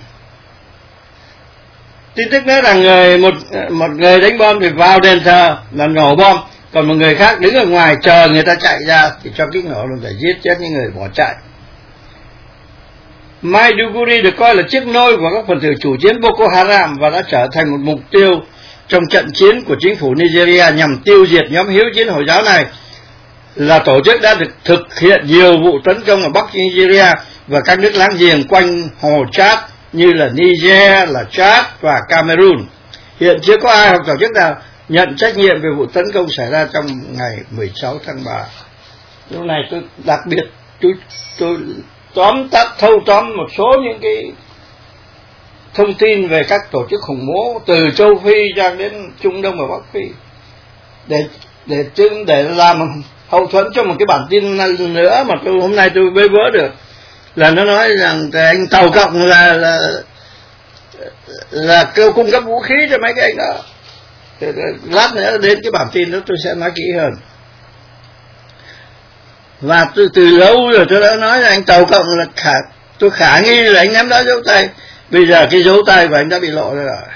Tin tức nói rằng người một một người đánh bom thì vào đền thờ là nổ bom, còn một người khác đứng ở ngoài chờ người ta chạy ra thì cho kích nổ luôn, để giết chết những người bỏ chạy. Maiduguri được coi là chiếc nôi của các phần tử chủ chiến Boko Haram và đã trở thành một mục tiêu trong trận chiến của chính phủ Nigeria nhằm tiêu diệt nhóm hiếu chiến Hồi giáo này. Là tổ chức đã được thực hiện nhiều vụ tấn công ở Bắc Nigeria và các nước láng giềng quanh hồ Chad như là Niger, là Chad và Cameroon. Hiện chưa có ai hoặc tổ chức nào nhận trách nhiệm về vụ tấn công xảy ra trong ngày mười sáu tháng ba. Lúc này tôi đặc biệt tôi, tôi tóm tắt thâu tóm một số những cái thông tin về các tổ chức khủng bố từ châu Phi ra đến Trung Đông và Bắc Phi để để để làm hậu thuẫn cho một cái bản tin nữa mà tôi hôm nay tôi bê vỡ được, là nó nói rằng cái anh Tàu Cộng là là là kêu cung cấp vũ khí cho mấy cái anh đó. Lát nữa đến cái bản tin đó tôi sẽ nói kỹ hơn. Và từ, từ lâu rồi tôi đã nói là anh Tàu Cộng là khả, tôi khả nghi là anh ném đá dấu tay. Bây giờ cái dấu tay của anh đã bị lộ ra rồi.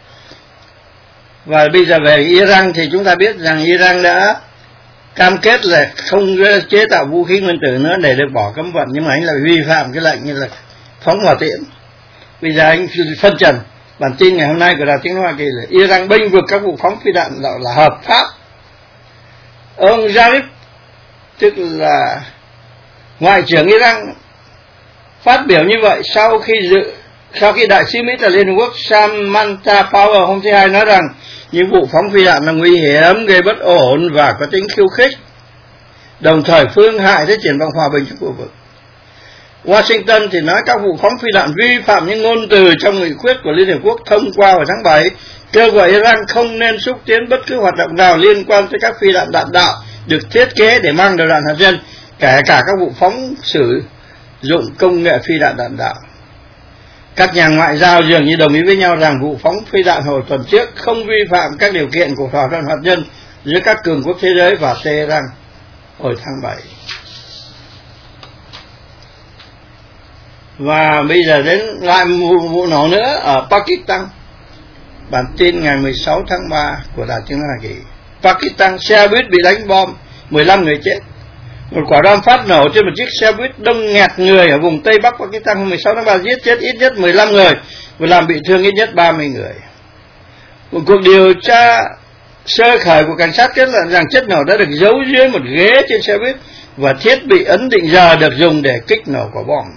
Và bây giờ về Iran thì chúng ta biết rằng Iran đã cam kết là không chế tạo vũ khí nguyên tử nữa để được bỏ cấm vận, nhưng mà anh lại vi phạm cái lệnh như là phóng hỏa tiễn. Bây giờ anh phân trần bản tin ngày hôm nay của Đài Tiếng Hoa Kỳ là Iran bênh vực các vụ phóng phi đạn là, là hợp pháp. Ông Zarif, tức là ngoại trưởng Iran, phát biểu như vậy sau khi dự sau khi đại sứ Mỹ tại Liên Hợp Quốc Samantha Power hôm thứ Hai nói rằng những vụ phóng phi đạn là nguy hiểm, gây bất ổn và có tính khiêu khích, đồng thời phương hại tới triển vọng hòa bình trong khu vực. Washington thì nói các vụ phóng phi đạn vi phạm những ngôn từ trong nghị quyết của Liên Hợp Quốc thông qua vào tháng bảy, kêu gọi Iran không nên xúc tiến bất cứ hoạt động nào liên quan tới các phi đạn đạn đạo được thiết kế để mang đầu đạn hạt nhân, kể cả các vụ phóng sử dụng công nghệ phi đạn đạn đạo. Các nhà ngoại giao dường như đồng ý với nhau rằng vụ phóng phi đạn hồi tuần trước không vi phạm các điều kiện của thỏa thuận hạt nhân giữa các cường quốc thế giới và Tehran hồi tháng bảy. Và bây giờ đến lại một vụ nổ nữa ở Pakistan. Bản tin ngày mười sáu tháng ba của Đài Tiếng Hoa Kỳ. Pakistan, xe buýt bị đánh bom, mười lăm người chết. Một quả bom phát nổ trên một chiếc xe buýt đông nghẹt người ở vùng Tây Bắc Pakistan hôm mười sáu tháng ba giết chết ít nhất mười lăm người và làm bị thương ít nhất ba mươi người. Một cuộc điều tra sơ khởi của cảnh sát kết luận rằng chất nổ đã được giấu dưới một ghế trên xe buýt và thiết bị ấn định giờ được dùng để kích nổ quả bom.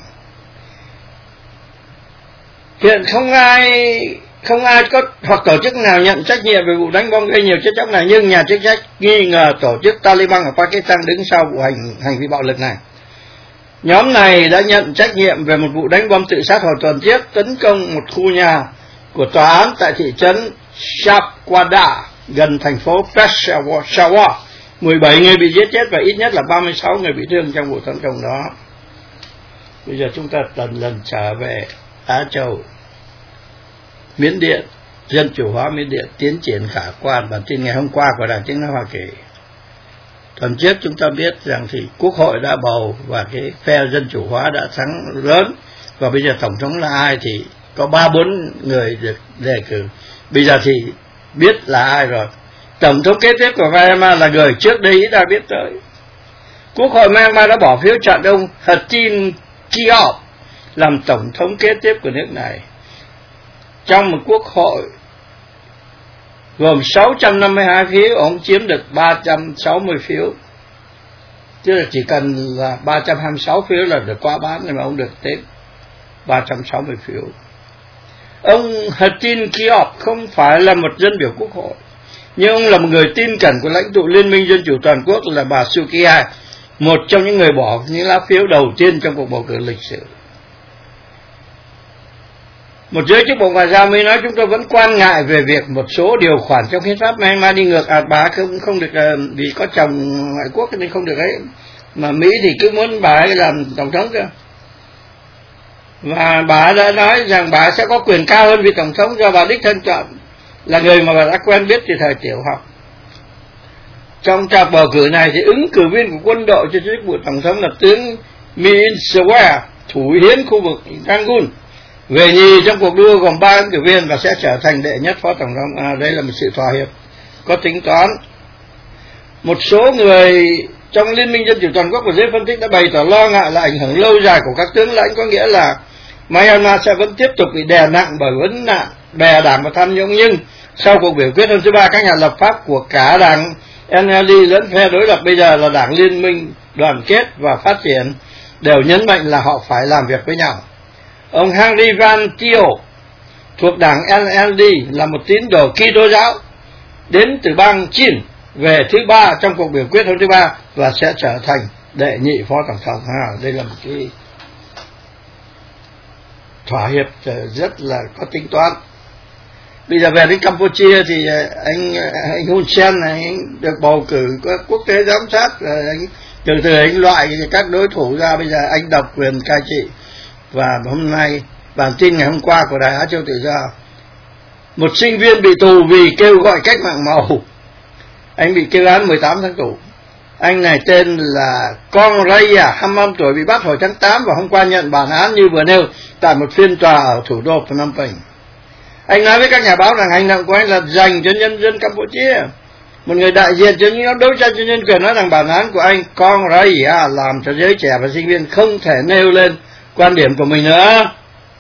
Hiện không ai không ai có hoặc tổ chức nào nhận trách nhiệm về vụ đánh bom gây nhiều chết chóc này, nhưng nhà chức trách nghi ngờ tổ chức Taliban ở Pakistan đứng sau vụ hành hành vi bạo lực này. Nhóm này đã nhận trách nhiệm về một vụ đánh bom tự sát hồi tuần trước tấn công một khu nhà của tòa án tại thị trấn Shapwada gần thành phố Peshawar. mười bảy người bị giết chết và ít nhất là ba mươi sáu người bị thương trong vụ tấn công đó. Bây giờ chúng ta lần lần trở về Á Châu. Miến Điện, dân chủ hóa Miến Điện tiến triển khả quan. Bản tin ngày hôm qua của Đài Tiếng Nói Hoa Kỳ. Tuần trước chúng ta biết rằng thì Quốc hội đã bầu và cái phe dân chủ hóa đã thắng lớn, và bây giờ tổng thống là ai thì có ba bốn người được đề cử. Bây giờ thì biết là ai rồi. Tổng thống kế tiếp của Myanmar là người trước đây ít ai biết tới. Quốc hội Myanmar đã bỏ phiếu chọn ông Hatin Kiop làm tổng thống kế tiếp của nước này. Trong một quốc hội gồm sáu trăm năm mươi hai phiếu, ông chiếm được ba trăm sáu mươi phiếu. Chứ là chỉ cần là ba trăm hai mươi sáu phiếu là được qua bán, nhưng mà ông được tới ba trăm sáu mươi phiếu. Ông Hatin Kiop không phải là một dân biểu quốc hội, nhưng ông là một người tin cẩn của lãnh tụ Liên minh Dân chủ Toàn quốc là bà Sukiya, một trong những người bỏ những lá phiếu đầu tiên trong cuộc bầu cử lịch sử. Một giới chức Bộ Ngoại giao mới nói chúng tôi vẫn quan ngại về việc một số điều khoản trong hiến pháp Myanmar đi ngược à, bà không không được vì có chồng ngoại quốc nên không được ấy, mà Mỹ thì cứ muốn bà ấy làm tổng thống cơ. Và bà đã nói rằng bà sẽ có quyền cao hơn vị tổng thống do bà đích thân chọn, là người mà bà đã quen biết từ thời tiểu học. Trong trạc bầu cử này thì ứng cử viên của quân đội cho chức vụ tổng thống là tướng Min Sawaya, thủ hiến khu vực Rangoon, về nhì trong cuộc đua gồm ba ứng cử viên và sẽ trở thành đệ nhất phó tổng thống. À, đây là một sự thỏa hiệp có tính toán. Một số người trong Liên minh Dân chủ toàn quốc của giới phân tích đã bày tỏ lo ngại là ảnh hưởng lâu dài của các tướng lãnh, có nghĩa là Myanmar sẽ vẫn tiếp tục bị đè nặng bởi vấn nạn bè đảng và tham nhũng. Nhưng sau cuộc biểu quyết hôm thứ ba, các nhà lập pháp của cả đảng en lờ đê lẫn phe đối lập bây giờ là đảng Liên minh Đoàn kết và Phát triển đều nhấn mạnh là họ phải làm việc với nhau. Ông Henry Van Tio thuộc đảng en lờ đê là một tín đồ Kitô giáo đến từ bang Chin về thứ ba trong cuộc biểu quyết hôm thứ ba và sẽ trở thành đệ nhị phó tổng thống. À, đây là một cái thỏa hiệp rất là có tính toán. Bây giờ về đến Campuchia thì anh anh Hun Sen này anh được bầu cử có quốc tế giám sát, anh từ từ anh loại các đối thủ ra, bây giờ anh độc quyền cai trị. Và hôm nay bản tin ngày hôm qua của Đài Á Châu Tự Do, một sinh viên bị tù vì kêu gọi cách mạng màu, anh bị kêu án mười tám tháng tù. Anh này tên là Con Raya, hai mươi lăm tuổi, bị bắt hồi tháng tám và hôm qua nhận bản án như vừa nêu tại một phiên tòa ở thủ đô Phnom Penh. Anh nói với các nhà báo rằng hành động của anh là dành cho nhân dân Campuchia. Một người đại diện cho những nhóm đấu tranh cho nhân quyền nói rằng bản án của anh Con Raya làm cho giới trẻ và sinh viên không thể nêu lên quan điểm của mình nữa.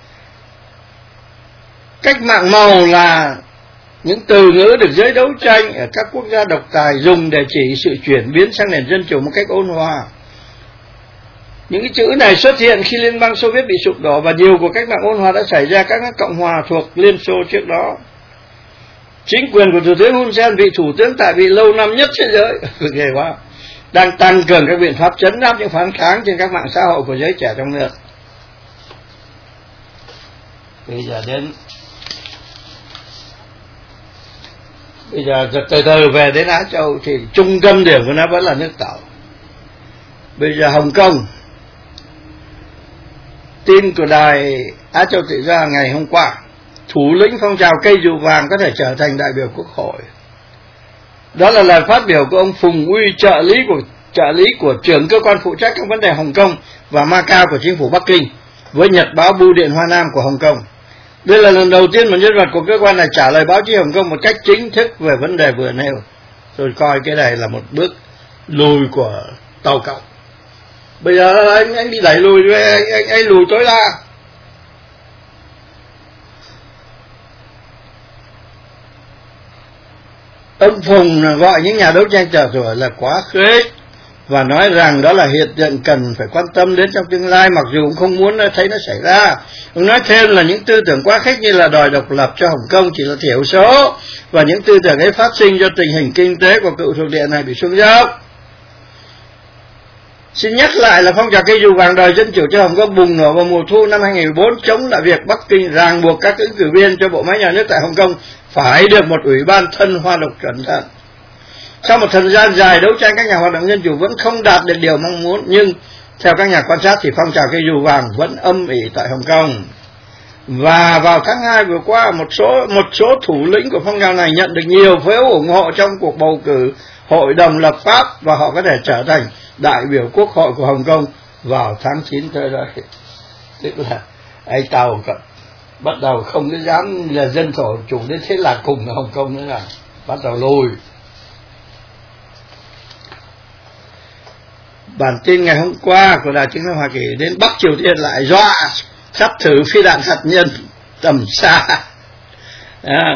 Cách mạng màu là những từ ngữ được giới đấu tranh ở các quốc gia độc tài dùng để chỉ sự chuyển biến sang nền dân chủ một cách ôn hòa. Những cái chữ này xuất hiện khi Liên bang Xô Viết bị sụp đổ và nhiều cuộc cách mạng ôn hòa đã xảy ra các nước cộng hòa thuộc Liên Xô trước đó. Chính quyền của Thủ tướng Hun Sen, vị thủ tướng tại vị lâu năm nhất thế giới, ghê quá, đang tăng cường các biện pháp trấn áp những phản kháng trên các mạng xã hội của giới trẻ trong nước. Bây giờ đến Bây giờ từ từ về đến Á Châu thì trung tâm điểm của nó vẫn là nước Tàu. Bây giờ Hồng Kông, tin của Đài Á Châu Tự Do ngày hôm qua, thủ lĩnh phong trào cây dù vàng có thể trở thành đại biểu Quốc hội. Đó là lời phát biểu của ông Phùng Uy, trợ lý của trợ lý của trưởng cơ quan phụ trách các vấn đề Hồng Kông và Macau của chính phủ Bắc Kinh, với nhật báo Bưu điện Hoa Nam của Hồng Kông. Đây là lần đầu tiên một nhân vật của cơ quan này trả lời báo chí Hồng Kông một cách chính thức về vấn đề vừa nêu. Tôi coi cái này là một bước lùi của Tàu Cộng. Bây giờ anh anh bị đẩy lùi, anh anh, anh lùi tối đa. Ông Phùng gọi những nhà đấu tranh trẻ tuổi là quá khích và nói rằng đó là hiện tượng cần phải quan tâm đến trong tương lai, mặc dù cũng không muốn thấy nó xảy ra. Ông nói thêm là những tư tưởng quá khích như là đòi độc lập cho Hồng Kông chỉ là thiểu số, và những tư tưởng ấy phát sinh do tình hình kinh tế của cựu thuộc địa này bị xuống dốc. Xin nhắc lại là phong trào cây dù vàng đòi dân chủ cho Hồng Kông bùng nổ vào mùa thu năm hai nghìn không trăm mười bốn, chống lại việc Bắc Kinh ràng buộc các ứng cử viên cho bộ máy nhà nước tại Hồng Kông phải được một ủy ban thân hoa độc cẩn thận. Sau một thời gian dài đấu tranh, các nhà hoạt động dân chủ vẫn không đạt được điều mong muốn, nhưng theo các nhà quan sát thì phong trào cây dù vàng vẫn âm ỉ tại Hồng Kông. Và vào tháng hai vừa qua, một số một số thủ lĩnh của phong trào này nhận được nhiều phiếu ủng hộ trong cuộc bầu cử hội đồng lập pháp và họ có thể trở thành đại biểu Quốc hội của Hồng Kông vào tháng chín tới đây. Tức là anh Tàu bắt đầu không có dám là dân thổ chủ đến thế là cùng ở Hồng Kông nữa, là bắt đầu lùi. Bản tin ngày hôm qua của Đài Tiếng nói Hoa Kỳ đến Bắc Triều Tiên lại dọa sắp thử phi đạn hạt nhân tầm xa. À.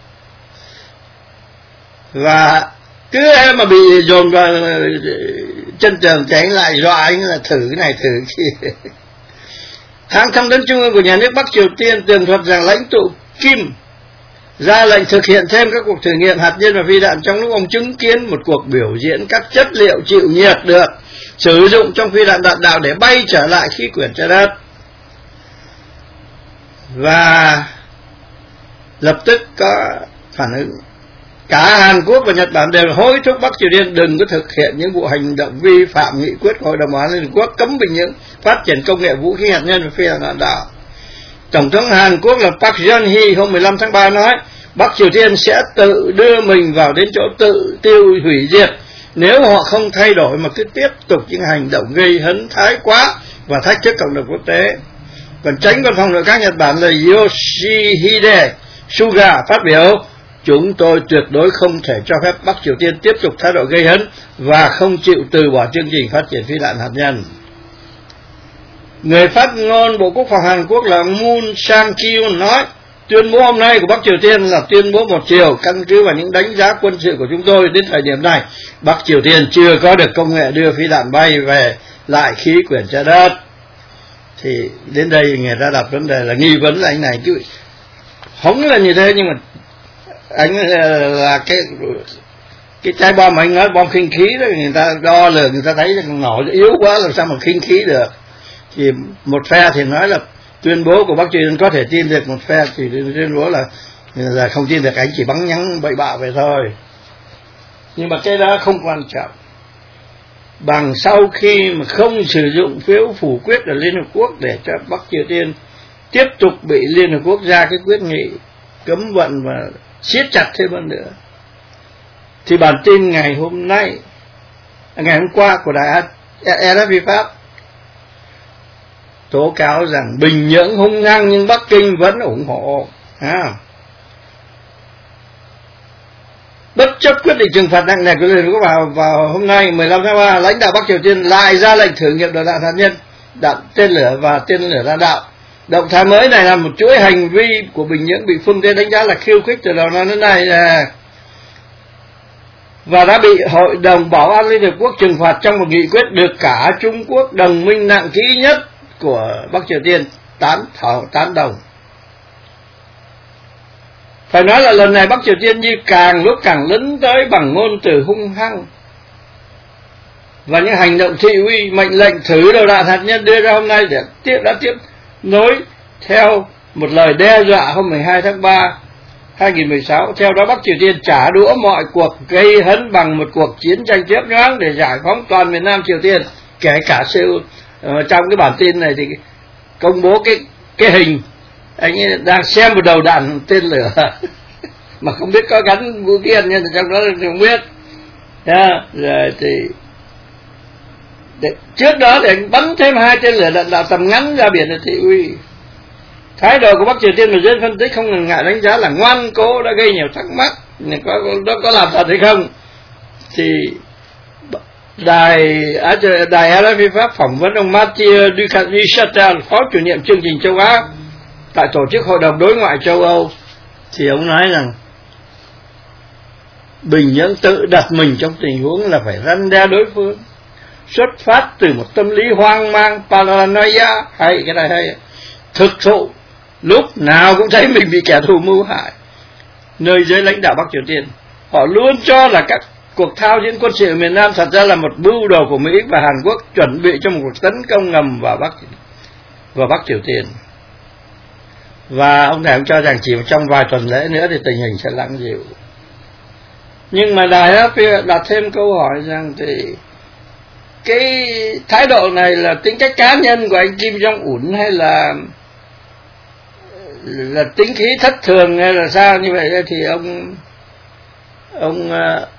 Và cứ em mà bị dồn vào chân tường thì anh lại dọa anh là thử cái này thử cái kia. Hãng thông tấn trung ương của nhà nước Bắc Triều Tiên tường thuật rằng lãnh tụ Kim ra lệnh thực hiện thêm các cuộc thử nghiệm hạt nhân và phi đạn trong lúc ông chứng kiến một cuộc biểu diễn các chất liệu chịu nhiệt được sử dụng trong phi đạn đạn đạo để bay trở lại khí quyển trái đất. và lập tức có phản ứng. Cả Hàn Quốc và Nhật Bản đều hối thúc Bắc Triều Tiên đừng có thực hiện những vụ hành động vi phạm nghị quyết của Hội đồng Bảo an Liên Hợp Quốc cấm Bình Nhưỡng phát triển công nghệ vũ khí hạt nhân và phi đạn đạo. Tổng thống Hàn Quốc là Park Geun-hye hôm mười lăm tháng ba nói Bắc Triều Tiên sẽ tự đưa mình vào đến chỗ tự tiêu hủy diệt nếu họ không thay đổi mà cứ tiếp tục những hành động gây hấn thái quá và thách thức cộng đồng quốc tế. Còn tránh văn phòng nội các Nhật Bản là Yoshihide Suga phát biểu chúng tôi tuyệt đối không thể cho phép Bắc Triều Tiên tiếp tục thái độ gây hấn và không chịu từ bỏ chương trình phát triển phi đạn hạt nhân. Người phát ngôn Bộ Quốc phòng Hàn Quốc là Moon Sang-kyu nói tuyên bố hôm nay của Bắc Triều Tiên là tuyên bố một chiều, căn cứ vào những đánh giá quân sự của chúng tôi đến thời điểm này, Bắc Triều Tiên chưa có được công nghệ đưa phi đạn bay về lại khí quyển trái đất. Thì đến đây người ta đặt vấn đề là nghi vấn là anh này chứ không là như thế, nhưng mà anh là cái cái trái bom anh nói bom khinh khí đó, người ta đo lường người ta thấy nổ yếu quá làm sao mà khinh khí được. Thì một phe thì nói là tuyên bố của Bắc Triều Tiên có thể tin được, một phe thì tuyên bố là, là không tin được, anh chỉ bắn nhắn bậy bạ vậy thôi. Nhưng mà cái đó không quan trọng. Bằng sau khi mà không sử dụng phiếu phủ quyết ở Liên Hợp Quốc để cho Bắc Triều Tiên tiếp tục bị Liên Hợp Quốc ra cái quyết nghị cấm vận và siết chặt thêm hơn nữa, thì bản tin ngày hôm nay, ngày hôm qua của đài rờ ép pê Pháp tố cáo rằng Bình Nhưỡng hung hăng nhưng Bắc Kinh vẫn ủng hộ. À. Bất chấp quyết định trừng phạt nặng nề của Liên Hợp Quốc vào, vào hôm nay mười lăm tháng ba, lãnh đạo Bắc Triều Tiên lại ra lệnh thử nghiệm đầu đạn hạt nhân, đạn tên lửa và tên lửa đạn đạo. Động thái mới này là một chuỗi hành vi của Bình Nhưỡng bị phương Tây đánh giá là khiêu khích từ đầu năm đến nay và đã bị Hội đồng Bảo an Liên Hợp Quốc trừng phạt trong một nghị quyết được cả Trung Quốc, đồng minh nặng ký nhất của Bắc Triều Tiên, tán thảo tán đồng. Phải nói là lần này Bắc Triều Tiên như càng lúc càng lấn tới bằng ngôn từ hung hăng và những hành động thị uy, mệnh lệnh thử đầu đạn hạt nhân đưa ra hôm nay để tiếp đã tiếp nối theo một lời đe dọa hôm mười hai tháng ba hai nghìn mười sáu. Theo đó Bắc Triều Tiên trả đũa mọi cuộc gây hấn bằng một cuộc chiến tranh tiếp nhoáng để giải phóng toàn miền Nam Triều Tiên, kể cả Seoul. Ờ, trong cái bản tin này thì công bố cái cái hình anh ấy đang xem một đầu đạn tên lửa mà không biết có gắn vũ khí hạt nhân trong đó thì không biết. Yeah, rồi thì để, trước đó thì anh bắn thêm hai tên lửa đạn đạo tầm ngắn ra biển để thị uy. Thái độ của Bắc Triều Tiên mà dân phân tích không ngần ngại đánh giá là ngoan cố, đã gây nhiều thắc mắc có đó có làm thật hay không. Thì đài đài rờ ép pê Pháp phỏng vấn ông Mathieu Duchatel, phó chủ nhiệm chương trình châu Á tại tổ chức Hội đồng Đối ngoại châu Âu, thì ông nói rằng Bình Nhưỡng tự đặt mình trong tình huống là phải răn đe đối phương, xuất phát từ một tâm lý hoang mang paranoia, hay cái này hay, thực thụ lúc nào cũng thấy mình bị kẻ thù mưu hại. Nơi giới lãnh đạo Bắc Triều Tiên, họ luôn cho là các cuộc thao diễn quân sự ở miền Nam thật ra là một mưu đồ của Mỹ và Hàn Quốc chuẩn bị cho một cuộc tấn công ngầm vào Bắc vào Bắc Triều Tiên. Và ông này cũng cho rằng chỉ trong vài tuần lễ nữa thì tình hình sẽ lắng dịu. Nhưng mà đài ép pê đặt thêm câu hỏi rằng thì cái thái độ này là tính cách cá nhân của anh Kim Jong-un hay là là tính khí thất thường hay là sao như vậy. Thì ông ông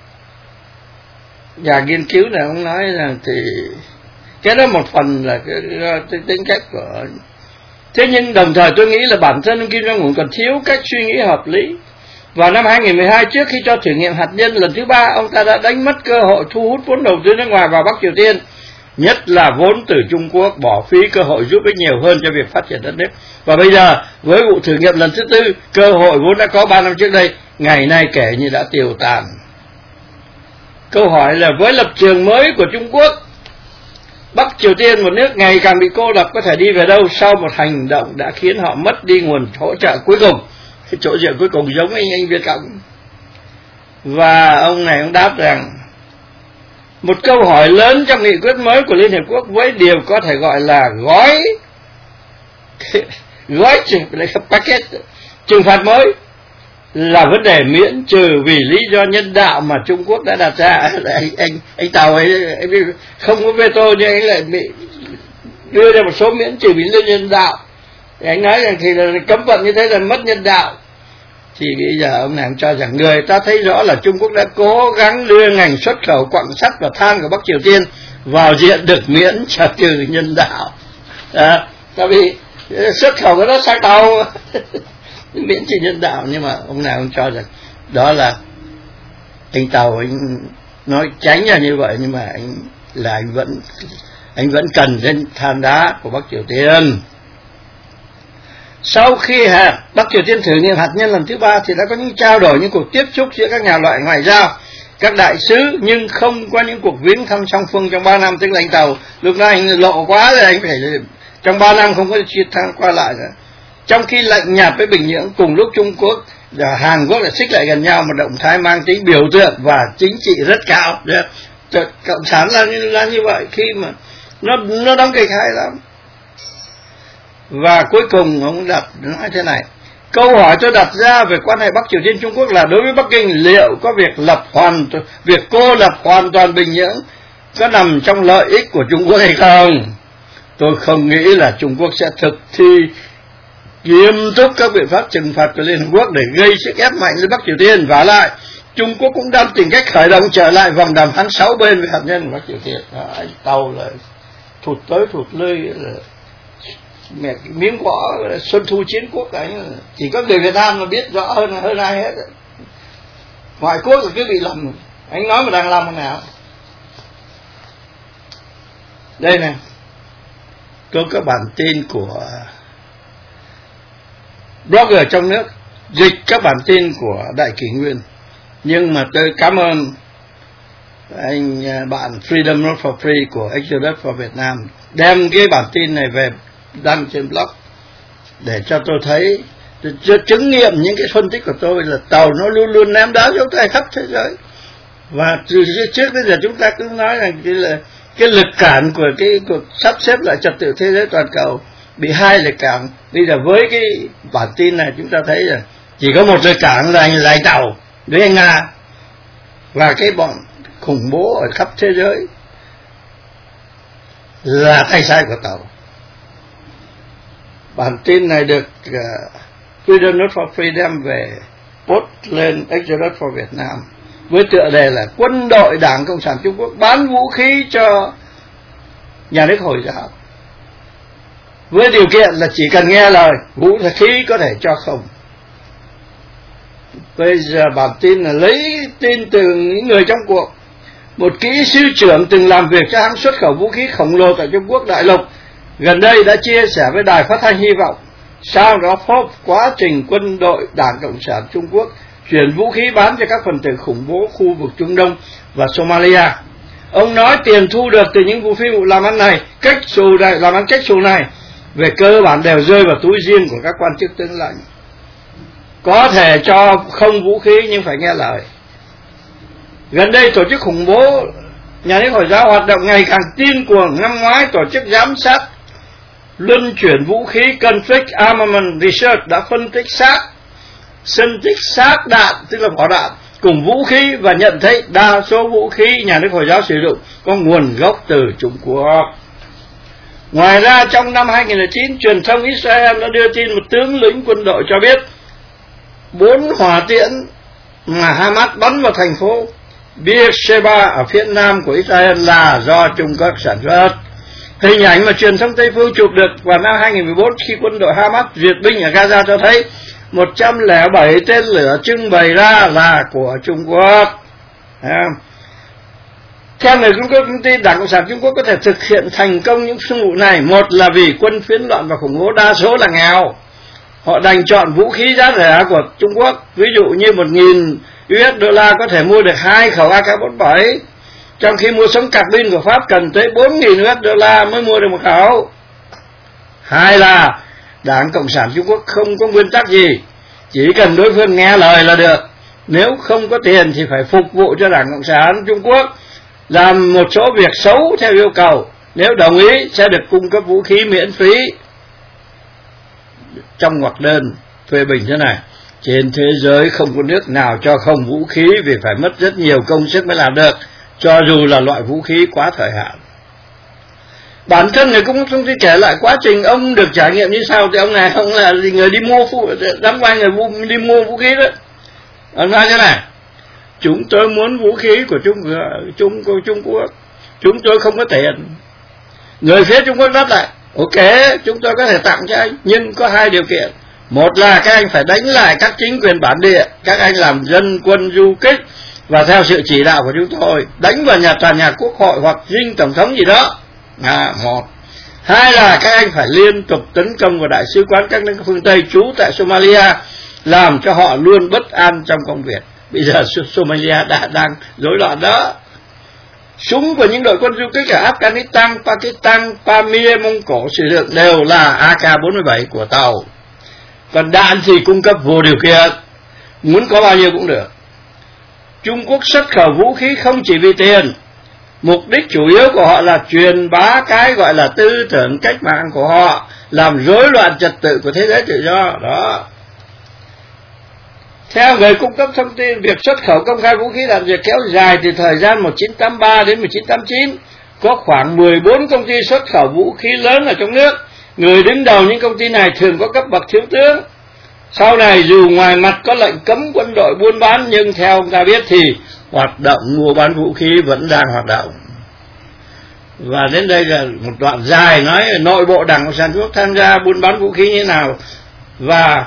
nhà nghiên cứu này ông nói rằng thì cái đó một phần là cái, cái tính cách của. Thế nhưng đồng thời tôi nghĩ là bản thân ông Kim Jong-un còn thiếu cách suy nghĩ hợp lý. Vào năm hai nghìn mười hai, trước khi cho thử nghiệm hạt nhân lần thứ ba, ông ta đã đánh mất cơ hội thu hút vốn đầu tư nước ngoài vào Bắc Triều Tiên, nhất là vốn từ Trung Quốc, bỏ phí cơ hội giúp ích nhiều hơn cho việc phát triển đất nước. Và bây giờ với vụ thử nghiệm lần thứ tư, cơ hội vốn đã có ba năm trước đây, ngày nay kể như đã tiêu tàn. Câu hỏi là với lập trường mới của Trung Quốc, Bắc Triều Tiên, một nước ngày càng bị cô lập, có thể đi về đâu sau một hành động đã khiến họ mất đi nguồn hỗ trợ cuối cùng, cái chỗ dựa cuối cùng giống anh anh Việt Cộng. Và ông này ông đáp rằng một câu hỏi lớn trong nghị quyết mới của Liên Hiệp Quốc với điều có thể gọi là gói gói packet trừng phạt mới là vấn đề miễn trừ vì lý do nhân đạo mà Trung Quốc đã đặt ra. Anh anh, anh Tàu ấy anh không có veto nhưng anh lại bị đưa ra một số miễn trừ vì lý do nhân đạo. Thì anh nói rằng thì là cấm vận như thế là mất nhân đạo. Thì bây giờ ông này cho rằng người ta thấy rõ là Trung Quốc đã cố gắng đưa ngành xuất khẩu quặng sắt và than của Bắc Triều Tiên vào diện được miễn trừ nhân đạo. À, tại vì xuất khẩu của nó sang tàu miễn trừ nhân đạo, nhưng mà ông nào ông cho rằng đó là anh Tàu anh nói tránh là như vậy, nhưng mà anh là anh vẫn anh vẫn cần đến than đá của Bắc Triều Tiên. Sau khi hả, Bắc Triều Tiên thử nghiệm hạt nhân lần thứ ba thì đã có những trao đổi, những cuộc tiếp xúc giữa các nhà loại ngoại giao, các đại sứ, nhưng không có những cuộc viếng thăm song phương trong ba năm. Tức là anh Tàu lúc đó anh lộ quá rồi, anh phải trong ba năm không có chuyến thăm qua lại nữa. Trong khi lạnh nhạt với Bình Nhưỡng, cùng lúc Trung Quốc và Hàn Quốc lại xích lại gần nhau, một động thái mang tính biểu tượng và chính trị rất cao. Cộng sản là như, là như vậy, khi mà nó nó đóng kịch hay lắm. Và cuối cùng ông đặt nói thế này: câu hỏi tôi đặt ra về quan hệ Bắc Triều Tiên Trung Quốc là đối với Bắc Kinh, liệu có việc lập hoàn việc cô lập hoàn toàn Bình Nhưỡng có nằm trong lợi ích của Trung Quốc hay không? Tôi không nghĩ là Trung Quốc sẽ thực thi nghiêm túc các biện pháp trừng phạt của Liên Hợp Quốc để gây sức ép mạnh lên Bắc Triều Tiên. Vả lại, Trung Quốc cũng đang tìm cách khởi động trở lại vòng đàm phán sáu bên về hạt nhân của Bắc Triều Tiên. Đó, anh Tàu là thụt tới thụt lui là mẹ cái miếng gõ Xuân Thu Chiến Quốc ấy, chỉ có người Việt Nam mà biết rõ hơn hơn ai hết. Ngoại quốc là cứ bị lầm. Anh nói mà đang làm thế nào? Đây nè, có các bản tin của blogger trong nước dịch các bản tin của Đại Kỷ Nguyên, nhưng mà tôi cảm ơn anh bạn Freedom Not for Free của Exodus for Việt Nam đem cái bản tin này về đăng trên blog để cho tôi thấy, tôi chứng nghiệm những cái phân tích của tôi là tàu nó luôn luôn ném đá dấu tay khắp thế giới. Và từ trước đến giờ chúng ta cứ nói rằng cái là cái lực cản của cái cuộc sắp xếp lại trật tự thế giới toàn cầu bị hai lực cản. Bây giờ với cái bản tin này chúng ta thấy là chỉ có một lực cản là anh là anh Tàu với anh Nga và cái bọn khủng bố ở khắp thế giới là tay sai của Tàu. Bản tin này được uh, Freedom Not for Free đem về post lên Exodus for Việt Nam với tựa đề là quân đội Đảng Cộng sản Trung Quốc bán vũ khí cho nhà nước Hồi giáo với điều kiện là chỉ cần nghe lời, vũ khí có thể cho không. Bây giờ bản tin là lấy tin từ những người trong cuộc. Một kỹ sư trưởng từng làm việc cho hãng xuất khẩu vũ khí khổng lồ tại Trung Quốc đại lục gần đây đã chia sẻ với đài phát thanh Hy vọng sau đó phốt quá trình quân đội Đảng Cộng sản Trung Quốc chuyển vũ khí bán cho các phần tử khủng bố khu vực Trung Đông và Somalia. Ông nói tiền thu được từ những phi vụ làm ăn này, cách xù này, làm ăn cách xù này về cơ bản đều rơi vào túi riêng của các quan chức tướng lãnh. Có thể cho không vũ khí nhưng phải nghe lời. Gần đây tổ chức khủng bố nhà nước Hồi giáo hoạt động ngày càng điên cuồng. Năm ngoái tổ chức giám sát luân chuyển vũ khí Conflict Armament Research đã phân tích xác phân tích xác đạn, tức là vỏ đạn cùng vũ khí và nhận thấy đa số vũ khí nhà nước Hồi giáo sử dụng có nguồn gốc từ Trung Quốc. Ngoài ra trong năm hai nghìn lẻ chín, truyền thông Israel đã đưa tin một tướng lĩnh quân đội cho biết bốn hỏa tiễn mà Hamas bắn vào thành phố Beersheba ở phía nam của Israel là do Trung Quốc sản xuất. Hình ảnh mà truyền thông Tây phương chụp được vào năm hai nghìn mười bốn khi quân đội Hamas duyệt binh ở Gaza cho thấy một trăm lẻ bảy tên lửa trưng bày ra là của Trung Quốc. À, theo người cung cấp thông tin, Đảng Cộng sản Trung Quốc có thể thực hiện thành công những xung vụ này, một là vì quân phiến loạn và khủng bố đa số là nghèo, họ đành chọn vũ khí giá rẻ của Trung Quốc, ví dụ như một nghìn u ét đô la có thể mua được hai khẩu A K bốn mươi bảy, trong khi mua súng carbine của Pháp cần tới bốn nghìn u ét đô la mới mua được một khẩu. Hai là Đảng Cộng sản Trung Quốc không có nguyên tắc gì, chỉ cần đối phương nghe lời là được. Nếu không có tiền thì phải phục vụ cho Đảng Cộng sản Trung Quốc, làm một số việc xấu theo yêu cầu. Nếu đồng ý sẽ được cung cấp vũ khí miễn phí. trong ngoặc đơn phê bình thế này: trên thế giới không có nước nào cho không vũ khí vì phải mất rất nhiều công sức mới làm được, cho dù là loại vũ khí quá thời hạn. Bản thân người cũng không thể kể lại quá trình ông được trải nghiệm như sao, thì ông này ông là người đi mua phụ đám vai người đi mua vũ khí đó. Ông nói thế này: chúng tôi muốn vũ khí của Trung Trung của Trung Quốc, chúng tôi không có tiền. Người phía Trung Quốc đáp lại: ok, chúng tôi có thể tặng cho anh, nhưng có hai điều kiện. Một là các anh phải đánh lại các chính quyền bản địa, các anh làm dân quân du kích và theo sự chỉ đạo của chúng tôi đánh vào nhà tòa nhà quốc hội hoặc dinh tổng thống gì đó. À, một. Hai là các anh phải liên tục tấn công vào đại sứ quán các nước phương Tây trú tại Somalia, làm cho họ luôn bất an trong công việc. Bây giờ Somalia đã đang rối loạn đó. Súng của những đội quân du kích ở Afghanistan, Pakistan, Pamir, Mông Cổ sử dụng đều là A K bốn bảy của Tàu. Còn đạn thì cung cấp vô điều kiện, muốn có bao nhiêu cũng được. Trung Quốc xuất khẩu vũ khí không chỉ vì tiền, mục đích chủ yếu của họ là truyền bá cái gọi là tư tưởng cách mạng của họ, làm rối loạn trật tự của thế giới tự do đó. Theo người cung cấp thông tin, việc xuất khẩu công khai vũ khí đạn dược kéo dài từ thời gian một nghìn chín trăm tám mươi ba đến một nghìn chín trăm tám mươi chín. Có khoảng mười bốn công ty xuất khẩu vũ khí lớn ở trong nước. Người đứng đầu những công ty này thường có cấp bậc thiếu tướng. Sau này dù ngoài mặt có lệnh cấm quân đội buôn bán, nhưng theo ông ta biết thì hoạt động mua bán vũ khí vẫn đang hoạt động. Và đến đây là một đoạn dài nói nội bộ Đảng Cộng sản Trung Quốc tham gia buôn bán vũ khí như thế nào, và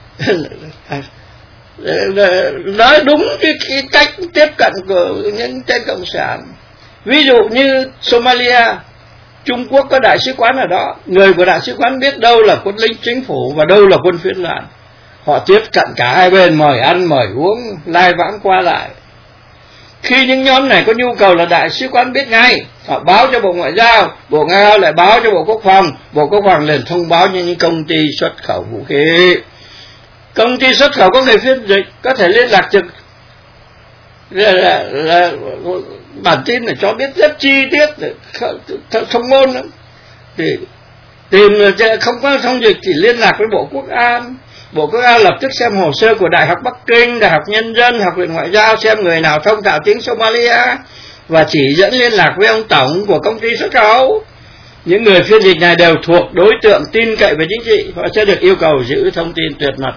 nói đúng cái, cái cách tiếp cận của những tên cộng sản. Ví dụ như Somalia, Trung Quốc có đại sứ quán ở đó, người của đại sứ quán biết đâu là quân lính chính phủ và đâu là quân phiến loạn. Họ tiếp cận cả hai bên, mời ăn mời uống, lai vãng qua lại. Khi những nhóm này có nhu cầu là đại sứ quán biết ngay, họ báo cho Bộ Ngoại giao, Bộ Ngoại giao lại báo cho Bộ Quốc phòng, Bộ Quốc phòng liền thông báo cho những công ty xuất khẩu vũ khí. Công ty xuất khẩu có người phiên dịch, có thể liên lạc trực là, là, là, bản tin này cho biết rất chi tiết, thông ngôn lắm. Thì tìm không có thông dịch thì liên lạc với Bộ Quốc an. Bộ Quốc an lập tức xem hồ sơ của Đại học Bắc Kinh, Đại học Nhân dân, Học viện Ngoại giao, xem người nào thông thạo tiếng Somalia và chỉ dẫn liên lạc với ông tổng của công ty xuất khẩu. Những người phiên dịch này đều thuộc đối tượng tin cậy về chính trị, họ sẽ được yêu cầu giữ thông tin tuyệt mật.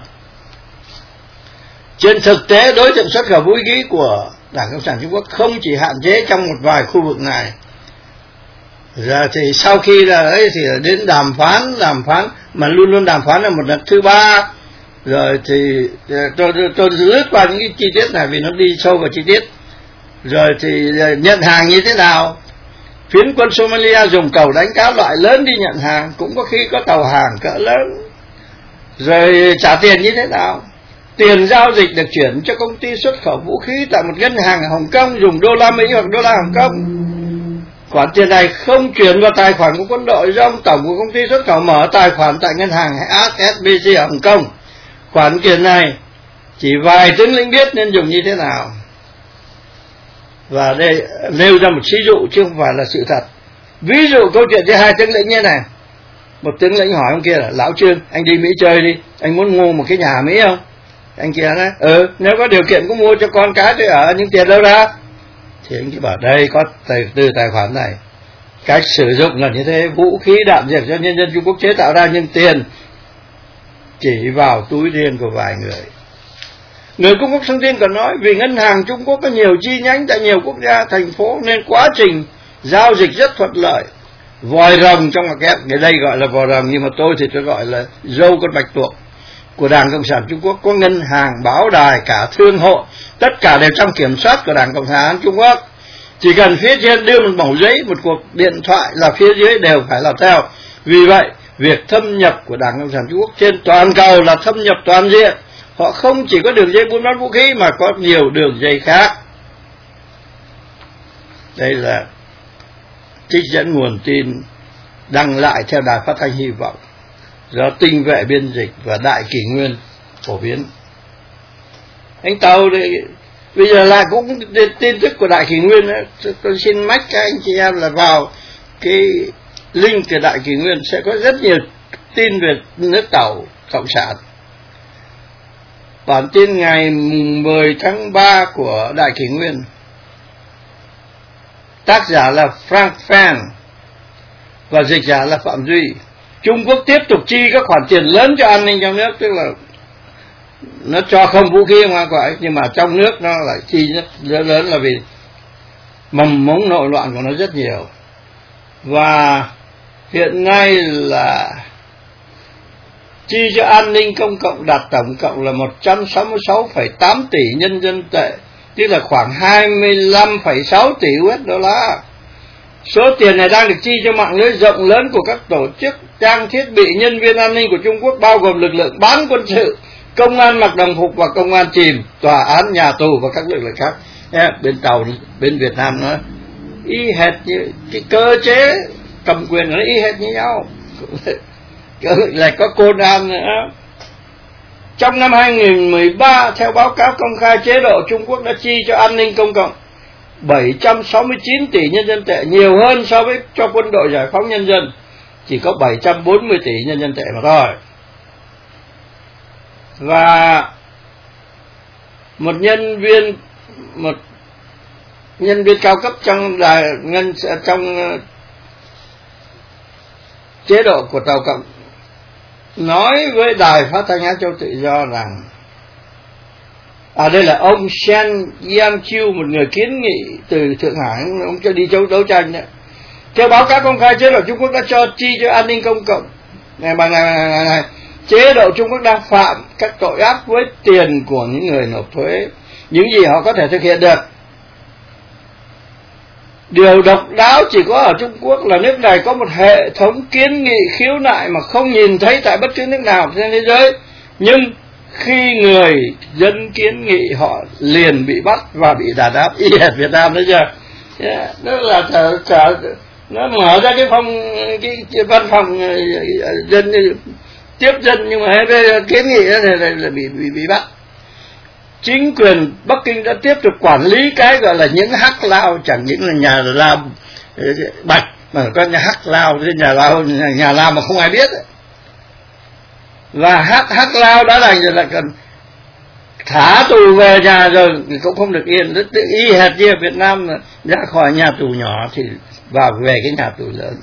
Trên thực tế, đối tượng xuất khẩu vũ khí của Đảng Cộng sản Trung Quốc không chỉ hạn chế trong một vài khu vực này. Giờ thì sau khi là ấy thì đến đàm phán, đàm phán mà luôn luôn đàm phán là một lần thứ ba. Rồi thì tôi, tôi, tôi lướt qua những cái chi tiết này vì nó đi sâu vào chi tiết. Rồi thì nhận hàng như thế nào? Phiến quân Somalia dùng cầu đánh cá loại lớn đi nhận hàng, cũng có khi có tàu hàng cỡ lớn. Rồi trả tiền như thế nào? Tiền giao dịch được chuyển cho công ty xuất khẩu vũ khí tại một ngân hàng ở Hồng Kông dùng đô la Mỹ hoặc đô la Hồng Kông. Khoản tiền này không chuyển vào tài khoản của quân đội do ông tổng của công ty xuất khẩu mở tài khoản tại ngân hàng H S B C Hồng Kông. Khoản tiền này chỉ vài tướng lĩnh biết nên dùng như thế nào. Và đây nêu ra một ví dụ chứ không phải là sự thật. Ví dụ câu chuyện cho hai tướng lĩnh như này. Một tướng lĩnh hỏi ông kia là: lão Trương, anh đi Mỹ chơi đi, anh muốn mua một cái nhà Mỹ không? Anh kia nói: ừ, nếu có điều kiện cũng mua cho con cái tôi ở, nhưng tiền đâu ra? Thì anh kia bảo: đây có từ, từ tài khoản này. Cách sử dụng là như thế, vũ khí đạn dược do nhân dân Trung Quốc chế tạo ra, nhưng tiền chỉ vào túi riêng của vài người. Người cung cấp thông tin còn nói: vì ngân hàng Trung Quốc có nhiều chi nhánh tại nhiều quốc gia, thành phố nên quá trình giao dịch rất thuận lợi. Vòi rồng trong ngoặc kép, người đây gọi là vòi rồng nhưng mà tôi thì tôi gọi là dâu con bạch tuộc của Đảng Cộng sản Trung Quốc, có ngân hàng, báo đài, cả thương hộ, tất cả đều trong kiểm soát của Đảng Cộng sản Trung Quốc. Chỉ cần phía trên đưa một mẩu giấy, một cuộc điện thoại là phía dưới đều phải làm theo. Vì vậy, việc thâm nhập của Đảng Cộng sản Trung Quốc trên toàn cầu là thâm nhập toàn diện. Họ không chỉ có đường dây buôn bán vũ khí mà có nhiều đường dây khác. Đây là trích dẫn nguồn tin đăng lại theo đài phát thanh Hy Vọng do Tinh vệ biên dịch và Đại Kỷ Nguyên phổ biến. Anh Tàu đây, bây giờ lại cũng tin tức của Đại Kỷ Nguyên đó. Tôi xin mách các anh chị em là vào cái link của Đại Kỷ Nguyên sẽ có rất nhiều tin về nước Tàu Cộng sản. Bản tin ngày mười tháng ba của Đại Kỷ Nguyên, tác giả là Frank Fan và dịch giả là Phạm Duy. Trung Quốc tiếp tục chi các khoản tiền lớn cho an ninh trong nước, tức là nó cho không vũ khí ngoài quả, nhưng mà trong nước nó lại chi rất lớn, lớn là vì mầm mống nội loạn của nó rất nhiều. Và hiện nay là chi cho an ninh công cộng đạt tổng cộng là một trăm sáu mươi sáu phẩy tám tỷ nhân dân tệ, tức là khoảng hai mươi lăm phẩy sáu tỷ u ét đô la. Số tiền này đang được chi cho mạng lưới rộng lớn của các tổ chức, trang thiết bị, nhân viên an ninh của Trung Quốc, bao gồm lực lượng bán quân sự, công an mặc đồng phục và công an chìm, tòa án, nhà tù và các lực lượng khác. Bên Tàu, bên Việt Nam nó y hệt như cái cơ chế cầm quyền nó y hệt như nhau, lại có Công an nữa. Trong năm hai nghìn mười ba, theo báo cáo công khai, chế độ Trung Quốc đã chi cho an ninh công cộng bảy trăm sáu mươi chín tỷ nhân dân tệ, nhiều hơn so với cho quân đội giải phóng nhân dân chỉ có bảy trăm bốn mươi tỷ nhân dân tệ mà thôi. Và một nhân viên một nhân viên cao cấp trong đài ngân trong chế độ của Tàu Cộng nói với đài phát thanh Á Châu Tự Do rằng, à đây là ông Shen Yang-Qiu, một người kiến nghị từ Thượng Hải, ông cho đi châu đấu tranh đấy. Theo báo cáo công khai, chế độ Trung Quốc đã cho chi cho an ninh công cộng này bằng này, này, này, này. Chế độ Trung Quốc đang phạm các tội ác với tiền của những người nộp thuế, những gì họ có thể thực hiện được. Điều độc đáo chỉ có ở Trung Quốc là nước này có một hệ thống kiến nghị khiếu nại mà không nhìn thấy tại bất cứ nước nào trên thế giới. Nhưng khi người dân kiến nghị, họ liền bị bắt và bị đàn áp, y hệt Việt Nam đấy chưa? Yeah, đó là trở, trở, nó mở ra cái phòng cái, cái văn phòng dân tiếp dân, nhưng mà kiến nghị đó là, là bị, bị bị bắt. Chính quyền Bắc Kinh đã tiếp tục quản lý cái gọi là những hắc lao, chẳng những là nhà lao bạch mà có nhà hắc lao, nhà lao nhà, nhà lao mà không ai biết. Và hắc hắc lao đã là là cần thả tù về nhà rồi thì cũng không được yên, rất y hệt như ở Việt Nam, ra khỏi nhà tù nhỏ thì vào về cái nhà tù lớn.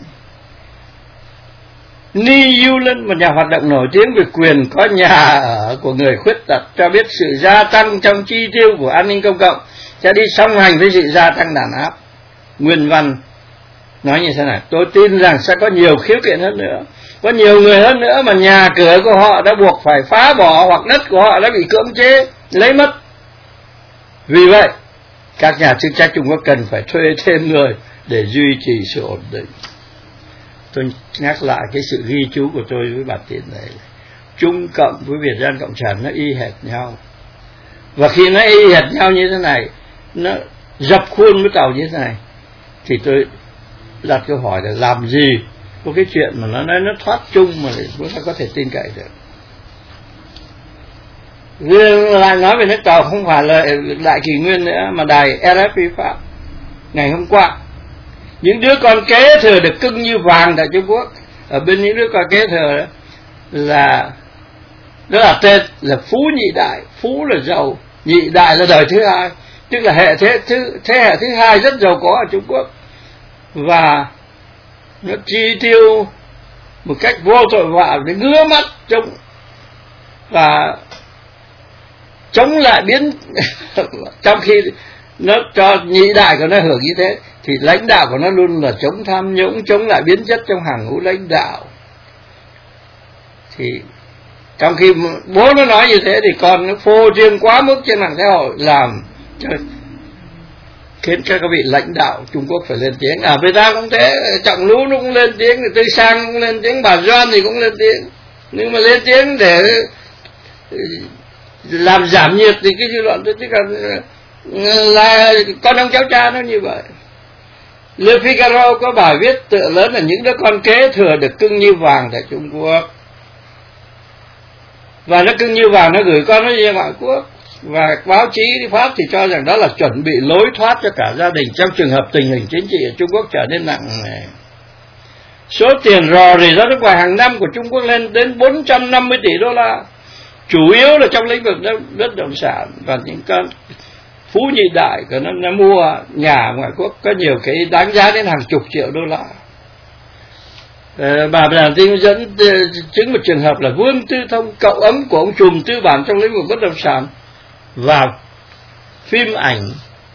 Ni Yulen, một nhà hoạt động nổi tiếng về quyền có nhà ở của người khuyết tật, cho biết sự gia tăng trong chi tiêu của an ninh công cộng sẽ đi song hành với sự gia tăng đàn áp. Nguyên văn nói như thế này: tôi tin rằng sẽ có nhiều khiếu kiện hơn nữa, có nhiều người hơn nữa mà nhà cửa của họ đã buộc phải phá bỏ, hoặc đất của họ đã bị cưỡng chế lấy mất. Vì vậy, các nhà chức trách Trung Quốc cần phải thuê thêm người để duy trì sự ổn định. Tôi nhắc lại cái sự ghi chú của tôi với bản tin này: Trung Cộng với Việt Dân Cộng sản nó y hệt nhau, và khi nó y hệt nhau như thế này, nó dập khuôn với Tàu như thế này, thì tôi đặt câu hỏi là làm gì có cái chuyện mà nó nói nó thoát chung mà chúng ta có thể tin cậy được. Riêng lại nói về nước Tàu, không phải là Đại Kỷ Nguyên nữa mà đài rờ ép pê Pháp ngày hôm qua, những đứa con kế thừa được cưng như vàng tại Trung Quốc. Ở bên những đứa con kế thừa đó là đó là tên là Phú Nhị Đại. Phú là giàu, Nhị Đại là đời thứ hai, tức là hệ thế thứ thế hệ thứ hai rất giàu có ở Trung Quốc, và nó chi tiêu một cách vô tội vạ để ngứa mắt chống và chống lại biến trong khi nó cho Nhị Đại của nó hưởng như thế, thì lãnh đạo của nó luôn là chống tham nhũng, chống lại biến chất trong hàng ngũ lãnh đạo. Thì trong khi bố nó nói như thế thì con nó phô trương quá mức trên mạng xã hội, làm cho khiến các vị lãnh đạo Trung Quốc phải lên tiếng. À Việt Nam cũng thế, Trọng Lũ nó cũng lên tiếng, Tư Sang cũng lên tiếng, bà Doan thì cũng lên tiếng, nhưng mà lên tiếng để làm giảm nhiệt thì cái dư luận, tức là là con ông cháu cha nó như vậy. Le Figaro có bài viết tựa lớn là những đứa con kế thừa được cưng như vàng tại Trung Quốc, và nó cưng như vàng, nó gửi con nó đi ngoại quốc, và báo chí Pháp thì cho rằng đó là chuẩn bị lối thoát cho cả gia đình trong trường hợp tình hình chính trị ở Trung Quốc trở nên nặng nề. Số tiền rò rỉ ra nước ngoài hàng năm của Trung Quốc lên đến bốn trăm năm mươi tỷ đô la, chủ yếu là trong lĩnh vực bất động sản, và những con phú nhị đại của nó, nó mua nhà ngoại quốc có nhiều cái đáng giá đến hàng chục triệu đô la. Bà Đàm Tinh dẫn chứng một trường hợp là Vương Tư Thông, cậu ấm của ông trùm tư bản trong lĩnh vực bất động sản và phim ảnh,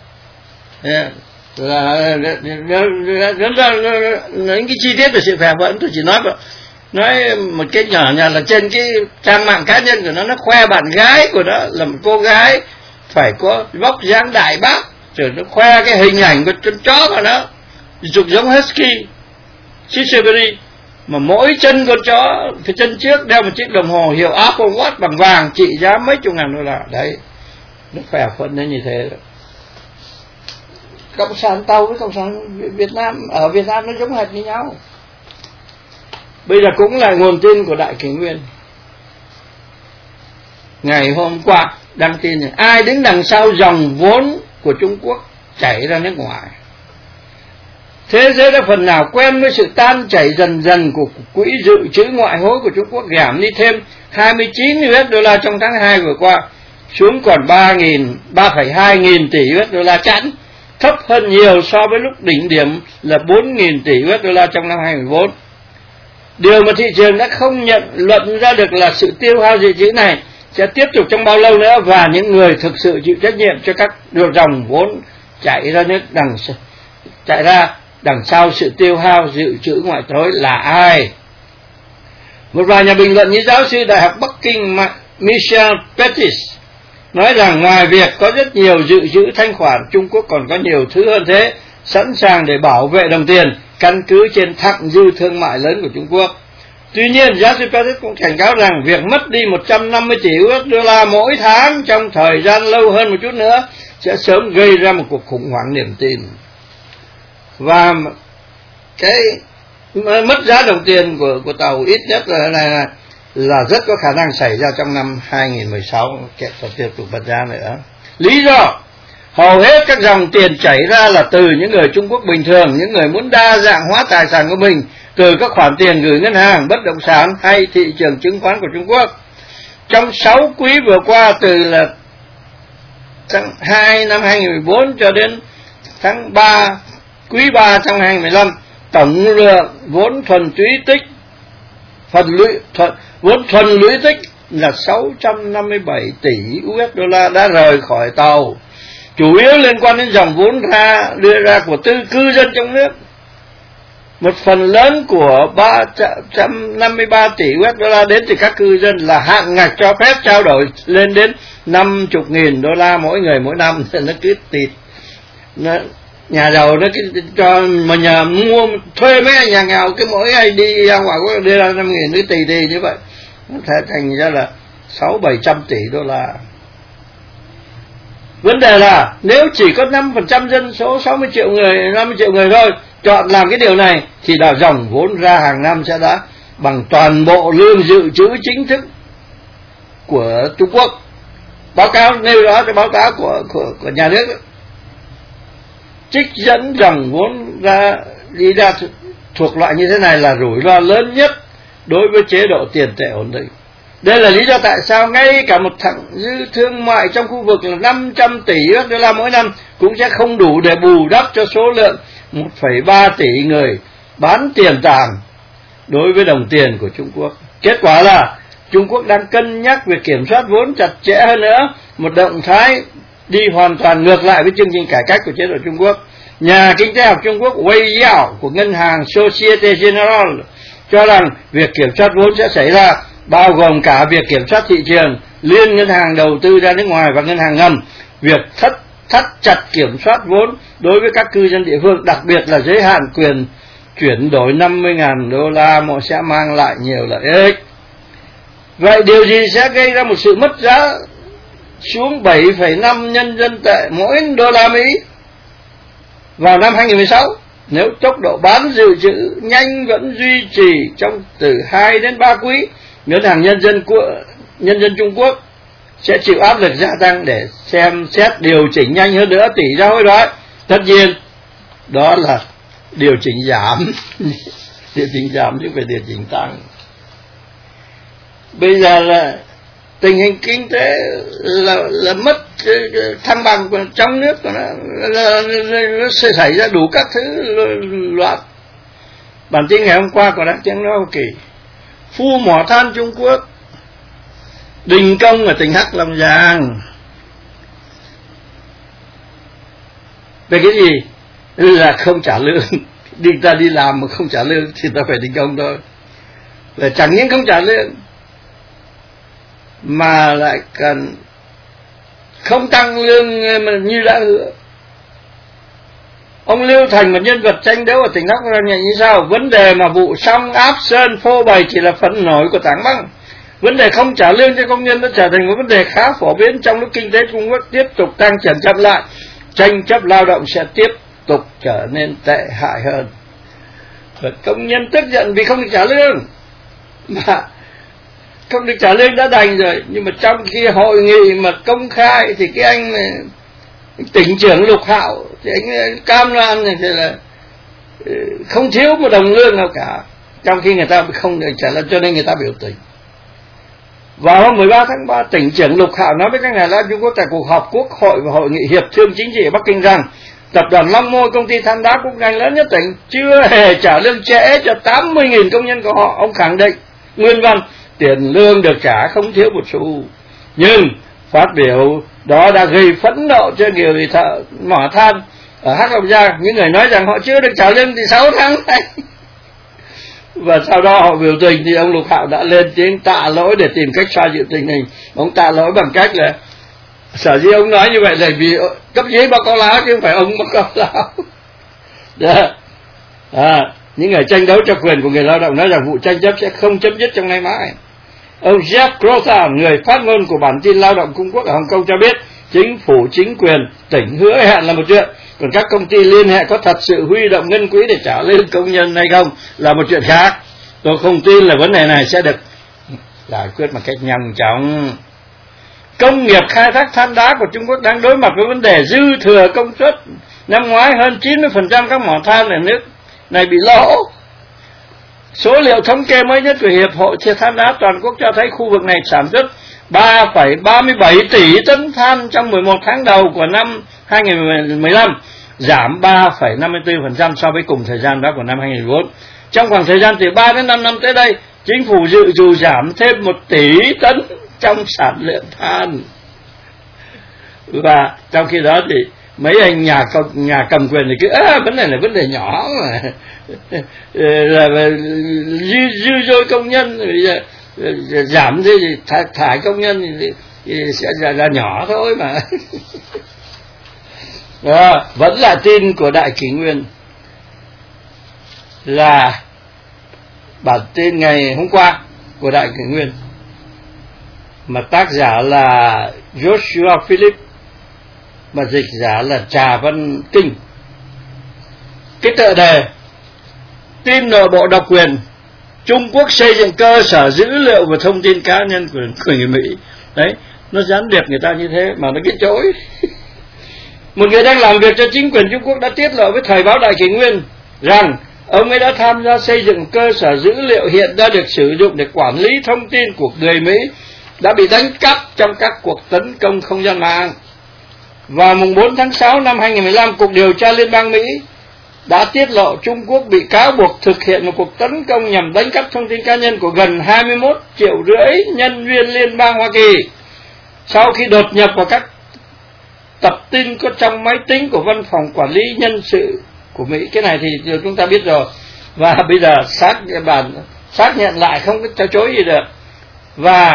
là dẫn ra những cái chi tiết về sự phè phẫn. Tôi chỉ nói nói một cái nhỏ nhỏ là trên cái trang mạng cá nhân của nó, nó khoe bạn gái của nó là một cô gái phải có vóc dáng đại bác, rồi nó khoe cái hình ảnh của con chó của nó dục giống husky Siberian, mà mỗi chân con chó, cái chân trước đeo một chiếc đồng hồ hiệu Apple Watch bằng vàng trị giá mấy chục ngàn đô la. Đấy, nó phè phẫn đến như thế đó. Cộng sản Tàu với Cộng sản Việt Nam ở Việt Nam nó giống hệt như nhau. Bây giờ cũng là nguồn tin của Đại Kỷ Nguyên. Ngày hôm qua đăng tin này, ai đứng đằng sau dòng vốn của Trung Quốc chảy ra nước ngoài. Thế giới đã phần nào quen với sự tan chảy dần dần của quỹ dự trữ ngoại hối của Trung Quốc, giảm đi thêm hai mươi chín u ét đô la trong tháng hai vừa qua, xuống còn ba phẩy hai nghìn tỷ u ét đô la chẵn, thấp hơn nhiều so với lúc đỉnh điểm là bốn nghìn tỷ u ét đô la trong năm hai nghìn mười bốn. Điều mà thị trường đã không nhận luận ra được là sự tiêu hao dự trữ này sẽ tiếp tục trong bao lâu nữa, và những người thực sự chịu trách nhiệm cho các dòng vốn chạy ra nước đằng chạy ra đằng sau sự tiêu hao dự trữ ngoại hối là ai? Một vài nhà bình luận như giáo sư Đại học Bắc Kinh Michel Pettis nói rằng ngoài việc có rất nhiều dự trữ thanh khoản, Trung Quốc còn có nhiều thứ hơn thế, sẵn sàng để bảo vệ đồng tiền, căn cứ trên thặng dư thương mại lớn của Trung Quốc. Tuy nhiên, giáo sư Pettis cũng cảnh cáo rằng việc mất đi một trăm năm mươi tỷ u ét đô la mỗi tháng trong thời gian lâu hơn một chút nữa sẽ sớm gây ra một cuộc khủng hoảng niềm tin. Và cái mất giá đồng tiền của của tàu ít nhất là là, là rất có khả năng xảy ra trong năm hai nghìn mười sáu, kẹt sẽ tiếp tục mất giá nữa. Lý do hầu hết các dòng tiền chảy ra là từ những người Trung Quốc bình thường, những người muốn đa dạng hóa tài sản của mình, từ các khoản tiền gửi ngân hàng, bất động sản hay thị trường chứng khoán của Trung Quốc. Trong sáu quý vừa qua, từ là tháng hai năm hai nghìn mười bốn cho đến tháng ba, quý ba trong hai nghìn mười lăm, tổng lượng vốn thuần túy tích phần lũy thuần, vốn thuần lũy tích là sáu trăm năm mươi bảy tỷ u ét đô la đã rời khỏi tàu, chủ yếu liên quan đến dòng vốn ra đưa ra của tư cư dân trong nước. Một phần lớn của ba trăm năm mươi ba tỷ u ét đô la đến từ các cư dân, là hạn ngạch cho phép trao đổi lên đến năm mươi nghìn đô la mỗi người mỗi năm. Nó cứ tịt, nó, nhà giàu nó cứ cho mà nhà mua thuê mấy nhà nghèo cái mỗi ngày đi ra ngoài có đưa ra năm nghìn, nó tì tì như vậy, nó thành ra là sáu bảy trăm tỷ đô la. Vấn đề là nếu chỉ có năm phần trăm dân số sáu mươi triệu người, năm mươi triệu người thôi chọn làm cái điều này, thì đào dòng vốn ra hàng năm sẽ đã bằng toàn bộ lương dự trữ chính thức của Trung Quốc. Báo cáo nêu đó cái báo cáo của, của, của nhà nước đó. Trích dẫn dòng vốn ra đi ra thuộc loại như thế này là rủi ro lớn nhất đối với chế độ tiền tệ ổn định. Đây là lý do tại sao ngay cả một thặng dư thương mại trong khu vực là năm trăm tỷ u ét đô la mỗi năm cũng sẽ không đủ để bù đắp cho số lượng một phẩy ba tỷ người bán tiền tàng đối với đồng tiền của Trung Quốc. Kết quả là Trung Quốc đang cân nhắc việc kiểm soát vốn chặt chẽ hơn nữa, một động thái đi hoàn toàn ngược lại với chương trình cải cách của chế độ Trung Quốc. Nhà kinh tế học Trung Quốc Wei Yao của ngân hàng Societe Generale cho rằng việc kiểm soát vốn sẽ xảy ra, bao gồm cả việc kiểm soát thị trường, liên ngân hàng đầu tư ra nước ngoài và ngân hàng ngầm, việc thắt thắt chặt kiểm soát vốn đối với các cư dân địa phương, đặc biệt là giới hạn quyền chuyển đổi năm mươi nghìn đô la mỗi sẽ mang lại nhiều lợi ích. Vậy điều gì sẽ gây ra một sự mất giá xuống bảy phẩy năm nhân dân tệ mỗi đô la Mỹ vào năm hai nghìn mười sáu nếu tốc độ bán dự trữ nhanh vẫn duy trì trong từ hai đến ba quý? Ngân hàng nhân dân của nhân dân Trung Quốc sẽ chịu áp lực gia tăng để xem xét điều chỉnh nhanh hơn nữa tỷ giá hối đoái. Tất nhiên đó là điều chỉnh giảm Địa chỉnh giảm chứ phải địa chỉnh tăng. Bây giờ là tình hình kinh tế là, là mất thăng bằng trong nước, nó, là, nó sẽ xảy ra đủ các thứ loạn. Bản tin ngày hôm qua của Đảng Tiếng Nói Hoa Kỳ, phu mỏ than Trung Quốc đình công ở tỉnh Hắc Long Giang. Về cái gì? Là không trả lương. Đi ta đi làm mà không trả lương thì ta phải đình công thôi. Và chẳng những không trả lương mà lại cần không tăng lương như đã hứa. Ông Lưu Thành, một nhân vật tranh đấu ở tỉnh Hắc Long Giang như sao? Vấn đề mà vụ Song Áp Sơn phô bày chỉ là phẫn nổi của Tảng Băng. Vấn đề không trả lương cho công nhân đã trở thành một vấn đề khá phổ biến trong lúc kinh tế Trung Quốc tiếp tục tăng trưởng chậm lại. Tranh chấp lao động sẽ tiếp tục trở nên tệ hại hơn. Và công nhân tức giận vì không được trả lương, mà không được trả lương đã đành rồi, nhưng mà trong khi hội nghị mà công khai thì cái anh tỉnh trưởng Lục Hạo thì anh cam đoan thì là không thiếu một đồng lương nào cả, trong khi người ta không được trả lương, cho nên người ta biểu tình. Vào hôm mười ba tháng ba, tỉnh trưởng Lục Hạo nói với các nhà lãnh đạo Trung Quốc tại cuộc họp Quốc hội và hội nghị hiệp thương chính trị ở Bắc Kinh rằng tập đoàn Long Môi, công ty than đá quốc ngành lớn nhất tỉnh, chưa hề trả lương trễ cho tám mươi nghìn công nhân của họ. Ông khẳng định nguyên văn tiền lương được trả không thiếu một xu. Nhưng phát biểu đó đã gây phẫn nộ cho người thợ mỏ than ở Hắc Long Giang. Những người nói rằng họ chưa được trả lương thì sáu tháng nay. Và sau đó họ biểu tình thì ông Lục Hạo đã lên tiếng tạ lỗi để tìm cách xoa dịu tình hình. Ông tạ lỗi bằng cách là sở dĩ ông nói như vậy là vì cấp dưới báo cáo láo chứ không phải ông báo cáo láo. À, những người tranh đấu cho quyền của người lao động nói rằng vụ tranh chấp sẽ không chấm dứt trong ngày mai. Ông Jeff Crowther, người phát ngôn của bản tin lao động Trung Quốc ở Hồng Kông cho biết chính phủ, chính quyền tỉnh hứa hẹn là một chuyện, còn các công ty liên hệ có thật sự huy động ngân quỹ để trả lương công nhân hay không là một chuyện khác. Tôi không tin là vấn đề này sẽ được giải quyết một cách nhanh chóng. Công nghiệp khai thác than đá của Trung Quốc đang đối mặt với vấn đề dư thừa công suất. Năm ngoái hơn chín mươi phần trăm các mỏ than ở nước này bị lỗ. Số liệu thống kê mới nhất của Hiệp hội Than đá toàn quốc cho thấy khu vực này sản xuất ba phẩy ba mươi bảy tỷ tấn than trong mười một tháng đầu của năm hai nghìn không trăm mười lăm, giảm ba phẩy năm mươi tư phần trăm so với cùng thời gian đó của năm hai nghìn không trăm mười bốn. Trong khoảng thời gian từ ba đến năm năm tới đây, chính phủ dự trù giảm thêm một tỷ tấn trong sản lượng than. Và trong khi đó thì mấy anh nhà cầm, nhà cầm quyền thì cứ à, vấn đề là vấn đề nhỏ mà là, là dư dư dôi công nhân, bây giờ giảm thì thải, thải công nhân thì, thì sẽ là, là nhỏ thôi mà. Đó, vẫn là tin của Đại Kỷ Nguyên, là bản tin ngày hôm qua của Đại Kỷ Nguyên mà tác giả là Joshua Philip mà dịch giả là Trà Văn Kinh. Cái tựa đề tin nội bộ độc quyền, Trung Quốc xây dựng cơ sở dữ liệu và thông tin cá nhân của, của người Mỹ. Đấy, nó gián điệp người ta như thế mà nó cái chối. Một người đang làm việc cho chính quyền Trung Quốc đã tiết lộ với Thời báo Đại Kỷ Nguyên rằng ông ấy đã tham gia xây dựng cơ sở dữ liệu hiện đã được sử dụng để quản lý thông tin của người Mỹ đã bị đánh cắp trong các cuộc tấn công không gian mạng. Vào mùng bốn tháng sáu năm hai nghìn không trăm mười lăm, Cục Điều tra Liên bang Mỹ đã tiết lộ Trung Quốc bị cáo buộc thực hiện một cuộc tấn công nhằm đánh cắp thông tin cá nhân của gần hai mươi mốt triệu rưỡi nhân viên liên bang Hoa Kỳ sau khi đột nhập vào các tập tin có trong máy tính của Văn phòng Quản lý Nhân sự của Mỹ. Cái này thì chúng ta biết rồi, và bây giờ xác bản xác nhận lại, không có cho chối gì được. Và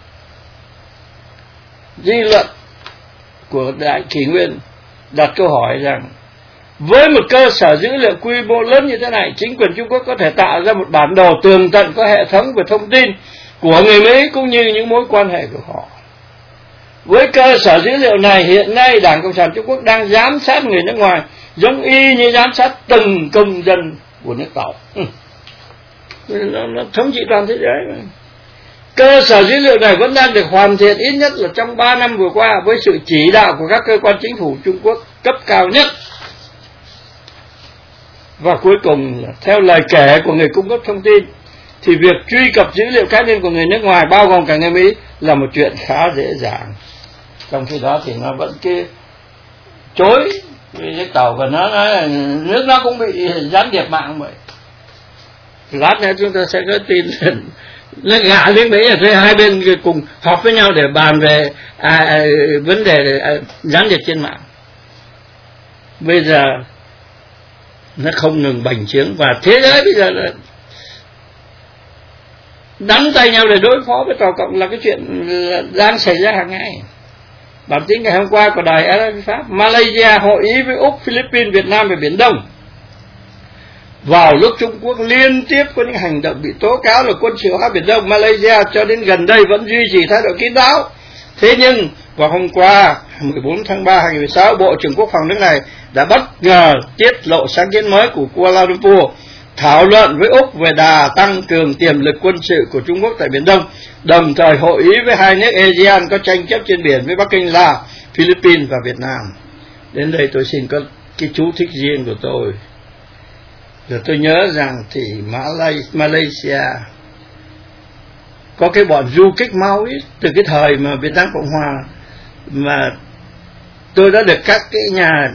dư luận của Đại Kỷ Nguyên đặt câu hỏi rằng với một cơ sở dữ liệu quy mô lớn như thế này, chính quyền Trung Quốc có thể tạo ra một bản đồ tường tận có hệ thống về thông tin của người Mỹ cũng như những mối quan hệ của họ. Với cơ sở dữ liệu này, hiện nay Đảng Cộng sản Trung Quốc đang giám sát người nước ngoài giống y như giám sát từng công dân của nước tàu. Ừ. Nó, nó thống trị toàn thế giới mà. Cơ sở dữ liệu này vẫn đang được hoàn thiện ít nhất là trong ba năm vừa qua với sự chỉ đạo của các cơ quan chính phủ Trung Quốc cấp cao nhất. Và cuối cùng là theo lời kể của người cung cấp thông tin thì việc truy cập dữ liệu cá nhân của người nước ngoài bao gồm cả người Mỹ là một chuyện khá dễ dàng. Trong khi đó thì nó vẫn cứ chối cái tàu và nó nói là nước nó cũng bị gián điệp mạng vậy. Lát nữa chúng ta sẽ có tin nó gạ nước Mỹ ở hai bên cùng họp với nhau để bàn về à, à, vấn đề à, gián điệp trên mạng. Bây giờ nó không ngừng bành trướng và thế giới bây giờ là nắm tay nhau để đối phó với Tàu Cộng là cái chuyện đang xảy ra hàng ngày. Bản tin ngày hôm qua của đài rờ ép Pháp, Malaysia hội ý với Úc, Philippines, Việt Nam về Biển Đông. Vào lúc Trung Quốc liên tiếp có những hành động bị tố cáo là quân sự hóa Biển Đông, Malaysia cho đến gần đây vẫn duy trì thái độ kín đáo. Thế nhưng vào hôm qua mười bốn tháng ba năm hai nghìn không trăm mười sáu, Bộ trưởng Quốc phòng nước này đã bất ngờ tiết lộ sáng kiến mới của Kuala Lumpur thảo luận với Úc về đà tăng cường tiềm lực quân sự của Trung Quốc tại Biển Đông, đồng thời hội ý với hai nước a sê an có tranh chấp trên biển với Bắc Kinh là Philippines và Việt Nam. Đến đây tôi xin có cái chú thích riêng của tôi. Rồi tôi nhớ rằng thì Malaysia có cái bọn du kích Maoist từ cái thời mà Việt Nam Cộng Hòa, mà tôi đã được các cái nhà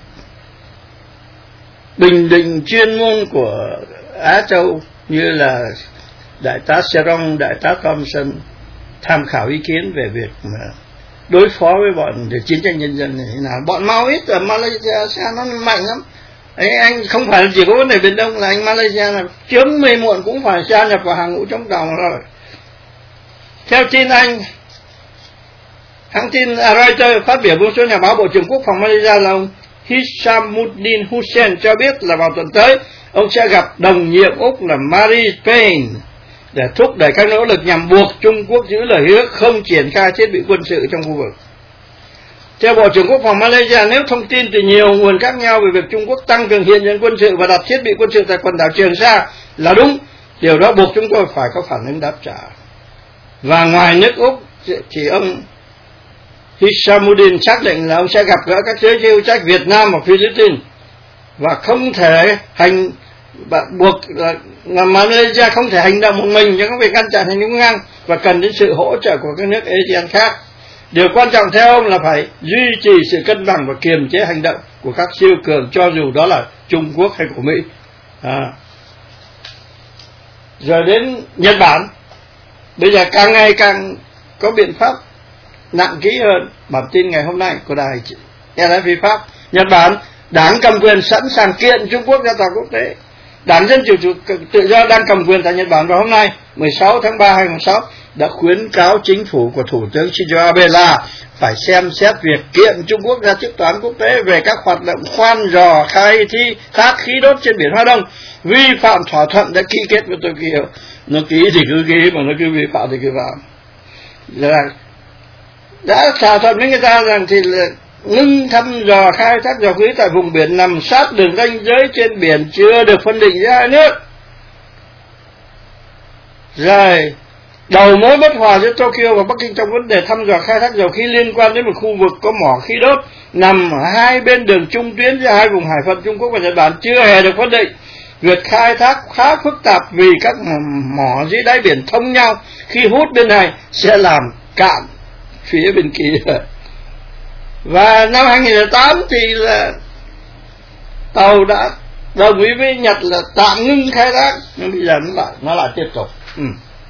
bình định chuyên môn của Á Châu như là Đại tá Serong, Đại tá Thompson tham khảo ý kiến về việc mà đối phó với bọn để chiến tranh nhân dân này thế nào. Bọn Maoist ở Malaysia nó mạnh lắm. Ấy, anh không phải chỉ có vấn đề Biển Đông, là anh Malaysia là sớm mê muộn cũng phải gia nhập vào hàng ngũ chống Tàu rồi. Theo tin Anh, hãng tin Reuters phát biểu với số nhà báo, Bộ trưởng Quốc phòng Malaysia là ông Hishamuddin Hussein cho biết là vào tuần tới ông sẽ gặp đồng nhiệm Úc là Marise Payne để thúc đẩy các nỗ lực nhằm buộc Trung Quốc giữ lời hứa không triển khai thiết bị quân sự trong khu vực. Theo Bộ trưởng Quốc phòng Malaysia, nếu thông tin từ nhiều nguồn khác nhau về việc Trung Quốc tăng cường hiện diện quân sự và đặt thiết bị quân sự tại quần đảo Trường Sa là đúng, điều đó buộc chúng tôi phải có phản ứng đáp trả. Và ngoài nước Úc thì ông Hishamuddin xác định là ông sẽ gặp gỡ các giới chức trách Việt Nam và Philippines và không thể hành buộc là Malaysia không thể hành động một mình trong việc ngăn chặn hành động ngang và cần đến sự hỗ trợ của các nước a sê an khác. Điều quan trọng theo ông là phải duy trì sự cân bằng và kiềm chế hành động của các siêu cường, cho dù đó là Trung Quốc hay của Mỹ. À. Rồi đến Nhật Bản, bây giờ càng ngày càng có biện pháp nặng kỹ hơn. Bản tin ngày hôm nay của đài rờ ép pê Pháp, Nhật Bản, đảng cầm quyền sẵn sàng kiện Trung Quốc ra tòa quốc tế. Đảng Dân Chủ Tự Do đang cầm quyền tại Nhật Bản vào hôm nay mười sáu tháng ba năm hai nghìn không trăm mười sáu đã khuyến cáo chính phủ của Thủ tướng Shinzo Abe là phải xem xét việc kiện Trung Quốc ra trước tòa án quốc tế về các hoạt động khoan rò khai thi thác khí đốt trên biển Hoa Đông, vi phạm thỏa thuận đã ký kết với Tokyo. Nó ký thì cứ ký, mà nó cứ vi phạm thì cứ phạm. Là đã thỏa thuận với người ta rằng thì là ngưng thăm dò khai thác dầu khí tại vùng biển nằm sát đường ranh giới trên biển chưa được phân định giữa hai nước. Rồi đầu mối bất hòa giữa Tokyo và Bắc Kinh trong vấn đề thăm dò khai thác dầu khí liên quan đến một khu vực có mỏ khí đốt nằm ở hai bên đường trung tuyến giữa hai vùng hải phận Trung Quốc và Nhật Bản chưa hề được phân định. Việc khai thác khá phức tạp vì các mỏ dưới đáy biển thông nhau, khi hút bên này sẽ làm cạn phía bên kia. Và năm hai nghìn không trăm lẻ tám thì là tàu đã đồng ý với Nhật là tạm ngưng khai thác, nhưng bây giờ nó lại nó lại tiếp tục. Ừ.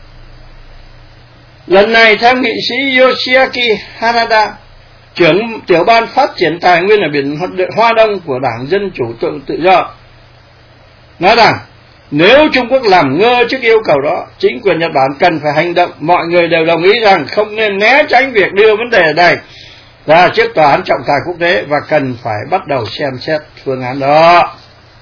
Lần này theo nghị sĩ Yoshiaki Hanada, trưởng tiểu ban phát triển tài nguyên ở biển Hoa Đông của Đảng Dân Chủ Tự Do, nói rằng nếu Trung Quốc làm ngơ trước yêu cầu đó, chính quyền Nhật Bản cần phải hành động. Mọi người đều đồng ý rằng không nên né tránh việc đưa vấn đề này ra trước tòa án trọng tài quốc tế và cần phải bắt đầu xem xét phương án đó.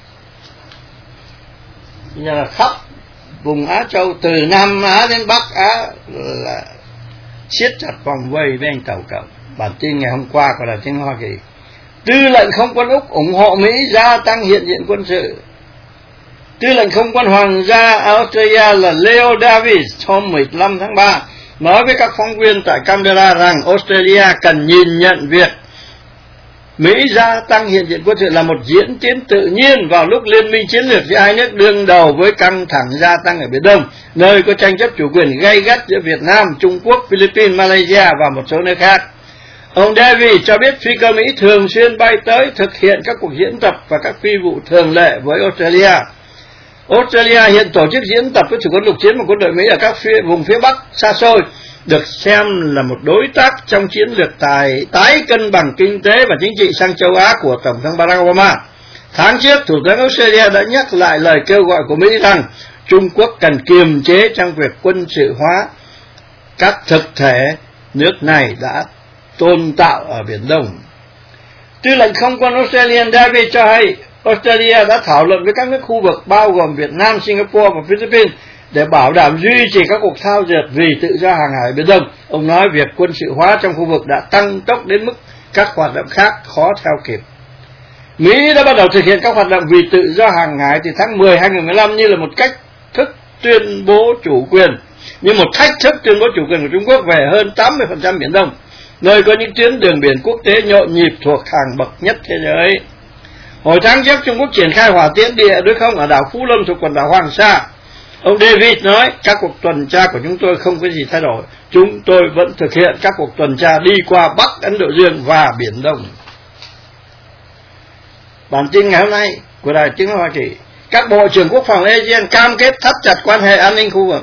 Bây giờ là khắp vùng Á Châu từ Nam Á đến Bắc Á là siết chặt vòng vây với anh Tàu Cộng. Bản tin ngày hôm qua của Đài Tiếng Hoa Kỳ, tư lệnh không quân Úc ủng hộ Mỹ gia tăng hiện diện quân sự. Tư lệnh không quân Hoàng gia Australia là Leo Davis hôm mười lăm tháng ba nói với các phóng viên tại Canberra rằng Australia cần nhìn nhận việc Mỹ gia tăng hiện diện quân sự là một diễn tiến tự nhiên vào lúc liên minh chiến lược giữa hai nước đương đầu với căng thẳng gia tăng ở Biển Đông, nơi có tranh chấp chủ quyền gay gắt giữa Việt Nam, Trung Quốc, Philippines, Malaysia và một số nơi khác. Ông David cho biết phi cơ Mỹ thường xuyên bay tới thực hiện các cuộc diễn tập và các phi vụ thường lệ với Australia. Australia hiện tổ chức diễn tập với chủ quân lục chiến và quân đội Mỹ ở các phía, vùng phía Bắc xa xôi, được xem là một đối tác trong chiến lược tài, tái cân bằng kinh tế và chính trị sang châu Á của Tổng thống Barack Obama. Tháng trước, Thủ tướng Australia đã nhắc lại lời kêu gọi của Mỹ rằng Trung Quốc cần kiềm chế trong việc quân sự hóa các thực thể nước này đã tôn tạo ở Biển Đông. Tư lệnh không quân Australian David cho hay Australia đã thảo luận với các nước khu vực bao gồm Việt Nam, Singapore và Philippines để bảo đảm duy trì các cuộc thao dượt vì tự do hàng hải Biển Đông. Ông nói việc quân sự hóa trong khu vực đã tăng tốc đến mức các hoạt động khác khó theo kịp. Mỹ đã bắt đầu thực hiện các hoạt động vì tự do hàng hải từ tháng mười hai nghìn không trăm mười lăm như là một cách thức tuyên bố chủ quyền, như một thách thức tuyên bố chủ quyền của Trung Quốc về hơn tám mươi phần trăm Biển Đông, nơi có những tuyến đường biển quốc tế nhộn nhịp thuộc hàng bậc nhất thế giới. Hồi tháng trước, Trung Quốc triển khai hỏa tiễn địa đối không ở đảo Phú Lâm thuộc quần đảo Hoàng Sa. Ông David nói, các cuộc tuần tra của chúng tôi không có gì thay đổi. Chúng tôi vẫn thực hiện các cuộc tuần tra đi qua Bắc Ấn Độ Dương và Biển Đông. Bản tin ngày hôm nay của Đài Tiếng nói Hoa Kỳ, các bộ trưởng quốc phòng a sê an cam kết thắt chặt quan hệ an ninh khu vực.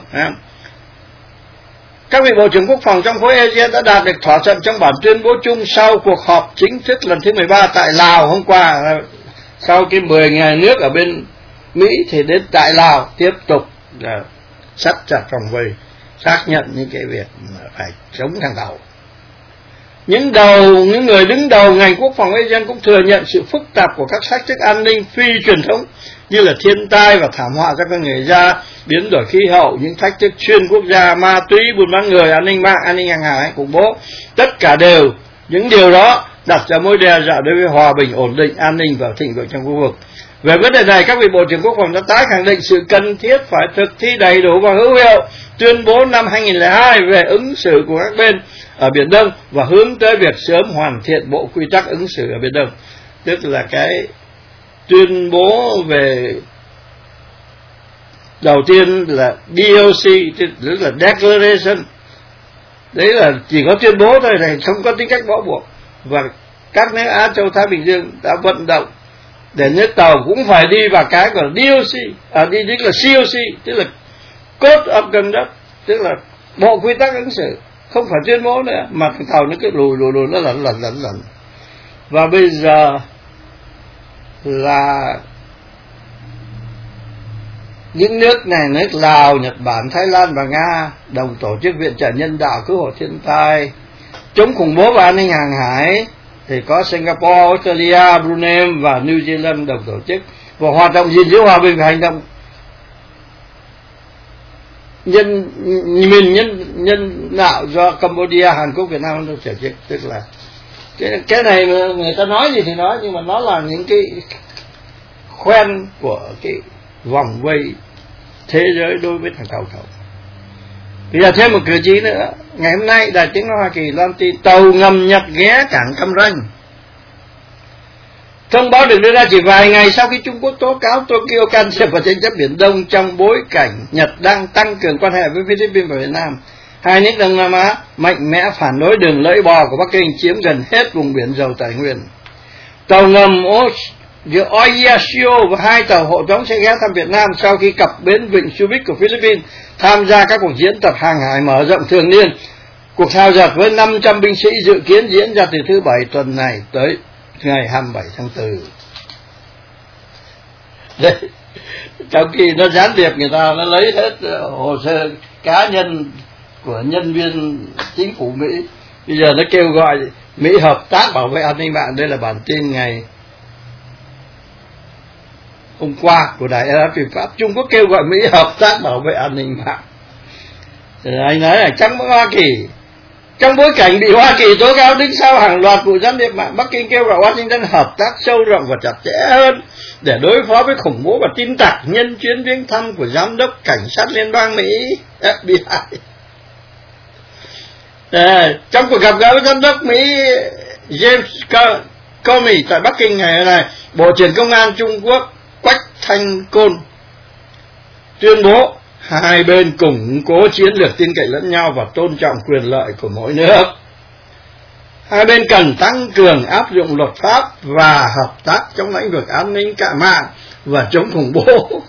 Các vị bộ trưởng quốc phòng trong khối a sê an đã đạt được thỏa thuận trong bản tuyên bố chung sau cuộc họp chính thức lần thứ mười ba tại Lào hôm qua. Sau cái mười ngày nước ở bên Mỹ thì đến tại Lào tiếp tục là sắt chặt vòng vây, xác nhận những cái việc phải chống thằng đầu. Những đầu những người đứng đầu ngành quốc phòng a sê an cũng thừa nhận sự phức tạp của các thách thức an ninh phi truyền thống như là thiên tai và thảm họa do con người ra, biến đổi khí hậu, những thách thức xuyên quốc gia, ma túy, buôn bán người, an ninh mạng, an ninh hàng hải, khủng bố. Tất cả đều những điều đó đặt ra mối đe dọa đối với hòa bình, ổn định, an ninh và thịnh vượng trong khu vực. Về vấn đề này, các vị bộ trưởng quốc phòng đã tái khẳng định sự cần thiết phải thực thi đầy đủ và hữu hiệu tuyên bố năm hai nghìn không trăm lẻ hai về ứng xử của các bên ở Biển Đông và hướng tới việc sớm hoàn thiện bộ quy tắc ứng xử ở Biển Đông. Tức là cái tuyên bố về đầu tiên là đê ô xê, tức là Declaration. Đấy là chỉ có tuyên bố thôi, này không có tính cách bó buộc. Và các nước Á Châu Thái Bình Dương đã vận động để nước tàu cũng phải đi vào cái gọi là đê ô xê, à đi tức là xê ô xê, tức là Code of Conduct, tức là bộ quy tắc ứng xử, không phải tuyên bố nữa mà thằng tàu nó cứ lùi lùi lùi nó lẩn lẩn lẩn lẩn. Và bây giờ là những nước này, nước Lào, Nhật Bản, Thái Lan và Nga đồng tổ chức viện trợ nhân đạo, cứu hộ thiên tai, chống khủng bố và an ninh hàng hải. Thì có Singapore, Australia, Brunei và New Zealand đồng tổ chức. Và hoạt động gìn giữ hòa bình và hành động nhân mình nhân nhân đạo do Cambodia, Hàn Quốc, Việt Nam đồng tổ chức. Tức là cái, cái này người ta nói gì thì nói, nhưng mà nó là những cái khoen của cái vòng vây thế giới đối với thằng tàu thầu. Bây giờ thêm một cử chỉ nữa. Ngày hôm nay Đài Tiếng nói Hoa Kỳ loan tin tàu ngầm Nhật ghé cảng Cam Ranh. Thông báo được đưa ra chỉ vài ngày sau khi Trung Quốc tố cáo Tokyo can thiệp vào tranh chấp Biển Đông trong bối cảnh Nhật đang tăng cường quan hệ với Philippines và Việt Nam. Hai nước Đông Nam Á mạnh mẽ phản đối đường lưỡi bò của Bắc Kinh chiếm gần hết vùng biển giàu tài nguyên. Tàu ngầm Oyashio và hai tàu hộ tống sẽ ghé thăm Việt Nam sau khi cập bến vịnh Subic của Philippines tham gia các cuộc diễn tập hàng hải mở rộng thường niên. Cuộc thao dượt với năm trăm binh sĩ dự kiến diễn ra từ thứ Bảy tuần này tới ngày hai mươi bảy tháng tư. Đấy, trong khi nó gián điệp người ta nó lấy hết hồ sơ cá nhân của nhân viên chính phủ Mỹ. Bây giờ nó kêu gọi Mỹ hợp tác bảo vệ an ninh mạng. Đây là bản tin ngày hôm qua của đài rờ ép pê Pháp. Trung Quốc kêu gọi Mỹ hợp tác bảo vệ an ninh mạng. Rồi anh nói là trong Hoa Kỳ, trong bối cảnh bị Hoa Kỳ tố cáo đứng sau hàng loạt vụ gián điệp mạng, Bắc Kinh kêu gọi Washington hợp tác sâu rộng và chặt chẽ hơn để đối phó với khủng bố và tin tặc nhân chuyến viếng thăm của giám đốc cảnh sát liên bang Mỹ ép bê i. À, trong cuộc gặp gỡ với giám đốc Mỹ James Comey tại Bắc Kinh ngày hôm nay, Bộ trưởng Công an Trung Quốc Quách Thanh Côn tuyên bố hai bên củng cố chiến lược tin cậy lẫn nhau và tôn trọng quyền lợi của mỗi nước. Hai bên cần tăng cường áp dụng luật pháp và hợp tác trong lĩnh vực an ninh cả mạng và chống khủng bố.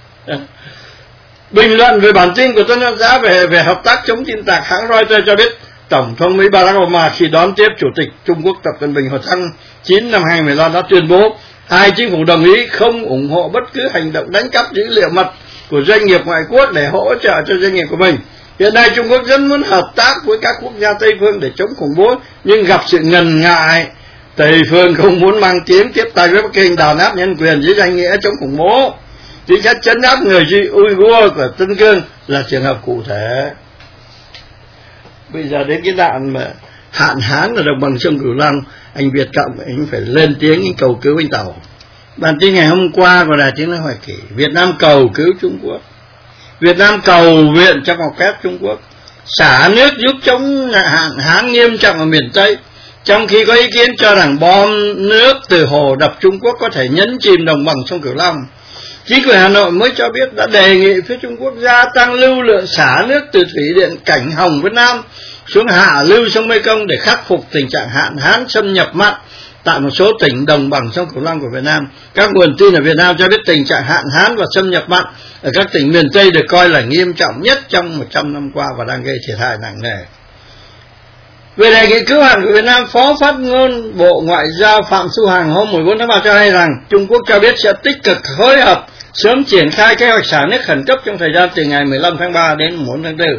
Bình luận về bản tin của Tân Hoa Xã về về hợp tác chống tin tặc, hãng Reuters cho biết Tổng thống Mỹ Barack Obama khi đón tiếp Chủ tịch Trung Quốc Tập Cận Bình hồi tháng chín năm hai nghìn không trăm mười lăm đã tuyên bố hai chính phủ đồng ý không ủng hộ bất cứ hành động đánh cắp dữ liệu mật của doanh nghiệp ngoại quốc để hỗ trợ cho doanh nghiệp của mình. Hiện nay Trung Quốc rất muốn hợp tác với các quốc gia Tây phương để chống khủng bố, nhưng gặp sự ngần ngại. Tây phương không muốn mang tiếng tiếp tay với Bắc Kinh đàn áp nhân quyền dưới danh nghĩa chống khủng bố. Chính sách trấn áp người Uyghur của Tân Cương là trường hợp cụ thể. Bây giờ đến cái đoạn mà hạn hán ở đồng bằng sông Cửu Long, anh Việt Cộng anh phải lên tiếng anh cầu cứu anh Tàu. Bản tin ngày hôm qua của Đài Tiếng nói Hoa Kỳ, Việt Nam cầu cứu Trung Quốc. Việt Nam cầu viện cho ngọc phép Trung Quốc xả nước giúp chống hạn hán nghiêm trọng ở miền Tây, trong khi có ý kiến cho rằng bom nước từ hồ đập Trung Quốc có thể nhấn chìm đồng bằng sông Cửu Long. Chính quyền Hà Nội mới cho biết đã đề nghị phía Trung Quốc gia tăng lưu lượng xả nước từ thủy điện Cảnh Hồng Việt Nam xuống hạ lưu sông Mekong để khắc phục tình trạng hạn hán xâm nhập mặn tại một số tỉnh đồng bằng sông Cửu Long của Việt Nam. Các nguồn tin ở Việt Nam cho biết tình trạng hạn hán và xâm nhập mặn ở các tỉnh miền Tây được coi là nghiêm trọng nhất trong một trăm năm qua và đang gây thiệt hại nặng nề. Về đề nghị cứu hạn của Việt Nam, Phó Phát ngôn Bộ Ngoại giao Phạm Thu Hằng hôm mười bốn tháng ba cho hay rằng Trung Quốc cho biết sẽ tích cực phối hợp sớm triển khai kế hoạch xả nước khẩn cấp trong thời gian từ ngày mười lăm tháng ba đến mười bốn tháng tư.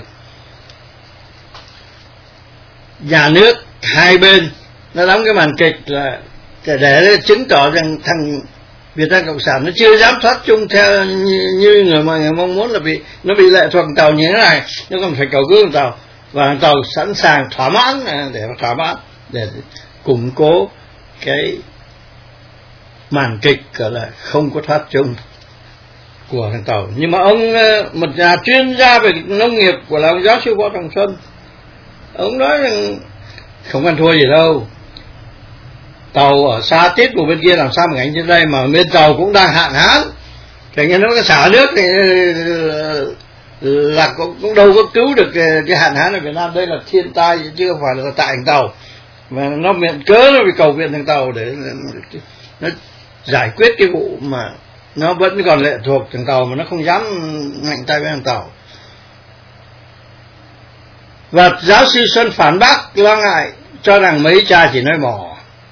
Nhà nước hai bên nó đóng cái màn kịch là để, để chứng tỏ rằng thằng Việt Nam Cộng sản nó chưa dám thoát chung theo như, như người mọi người mong muốn, là bị nó bị lệ thuộc tàu như thế này, nó còn phải cầu cứu tàu, và tàu sẵn sàng thỏa mãn để thỏa mãn để củng cố cái màn kịch gọi là không có thoát chung của thằng tàu. Nhưng mà ông, một nhà chuyên gia về nông nghiệp của là ông giáo sư Võ Trọng Xuân, ông nói rằng không ăn thua gì đâu. Tàu ở xa tít của bên kia làm sao mà gánh trên đây, mà bên tàu cũng đang hạn hán, thì nghe nó có xả nước thì là cũng, cũng đâu có cứu được cái, cái hạn hán ở Việt Nam. Đây là thiên tai chứ không phải là tại thằng tàu, mà nó miệng cớ nó bị cầu viện thằng tàu để nó giải quyết cái vụ mà nó vẫn còn lệ thuộc thằng tàu, mà nó không dám mạnh tay với thằng tàu. Và giáo sư Xuân phản bác lo ngại, cho rằng mấy cha chỉ nói mò.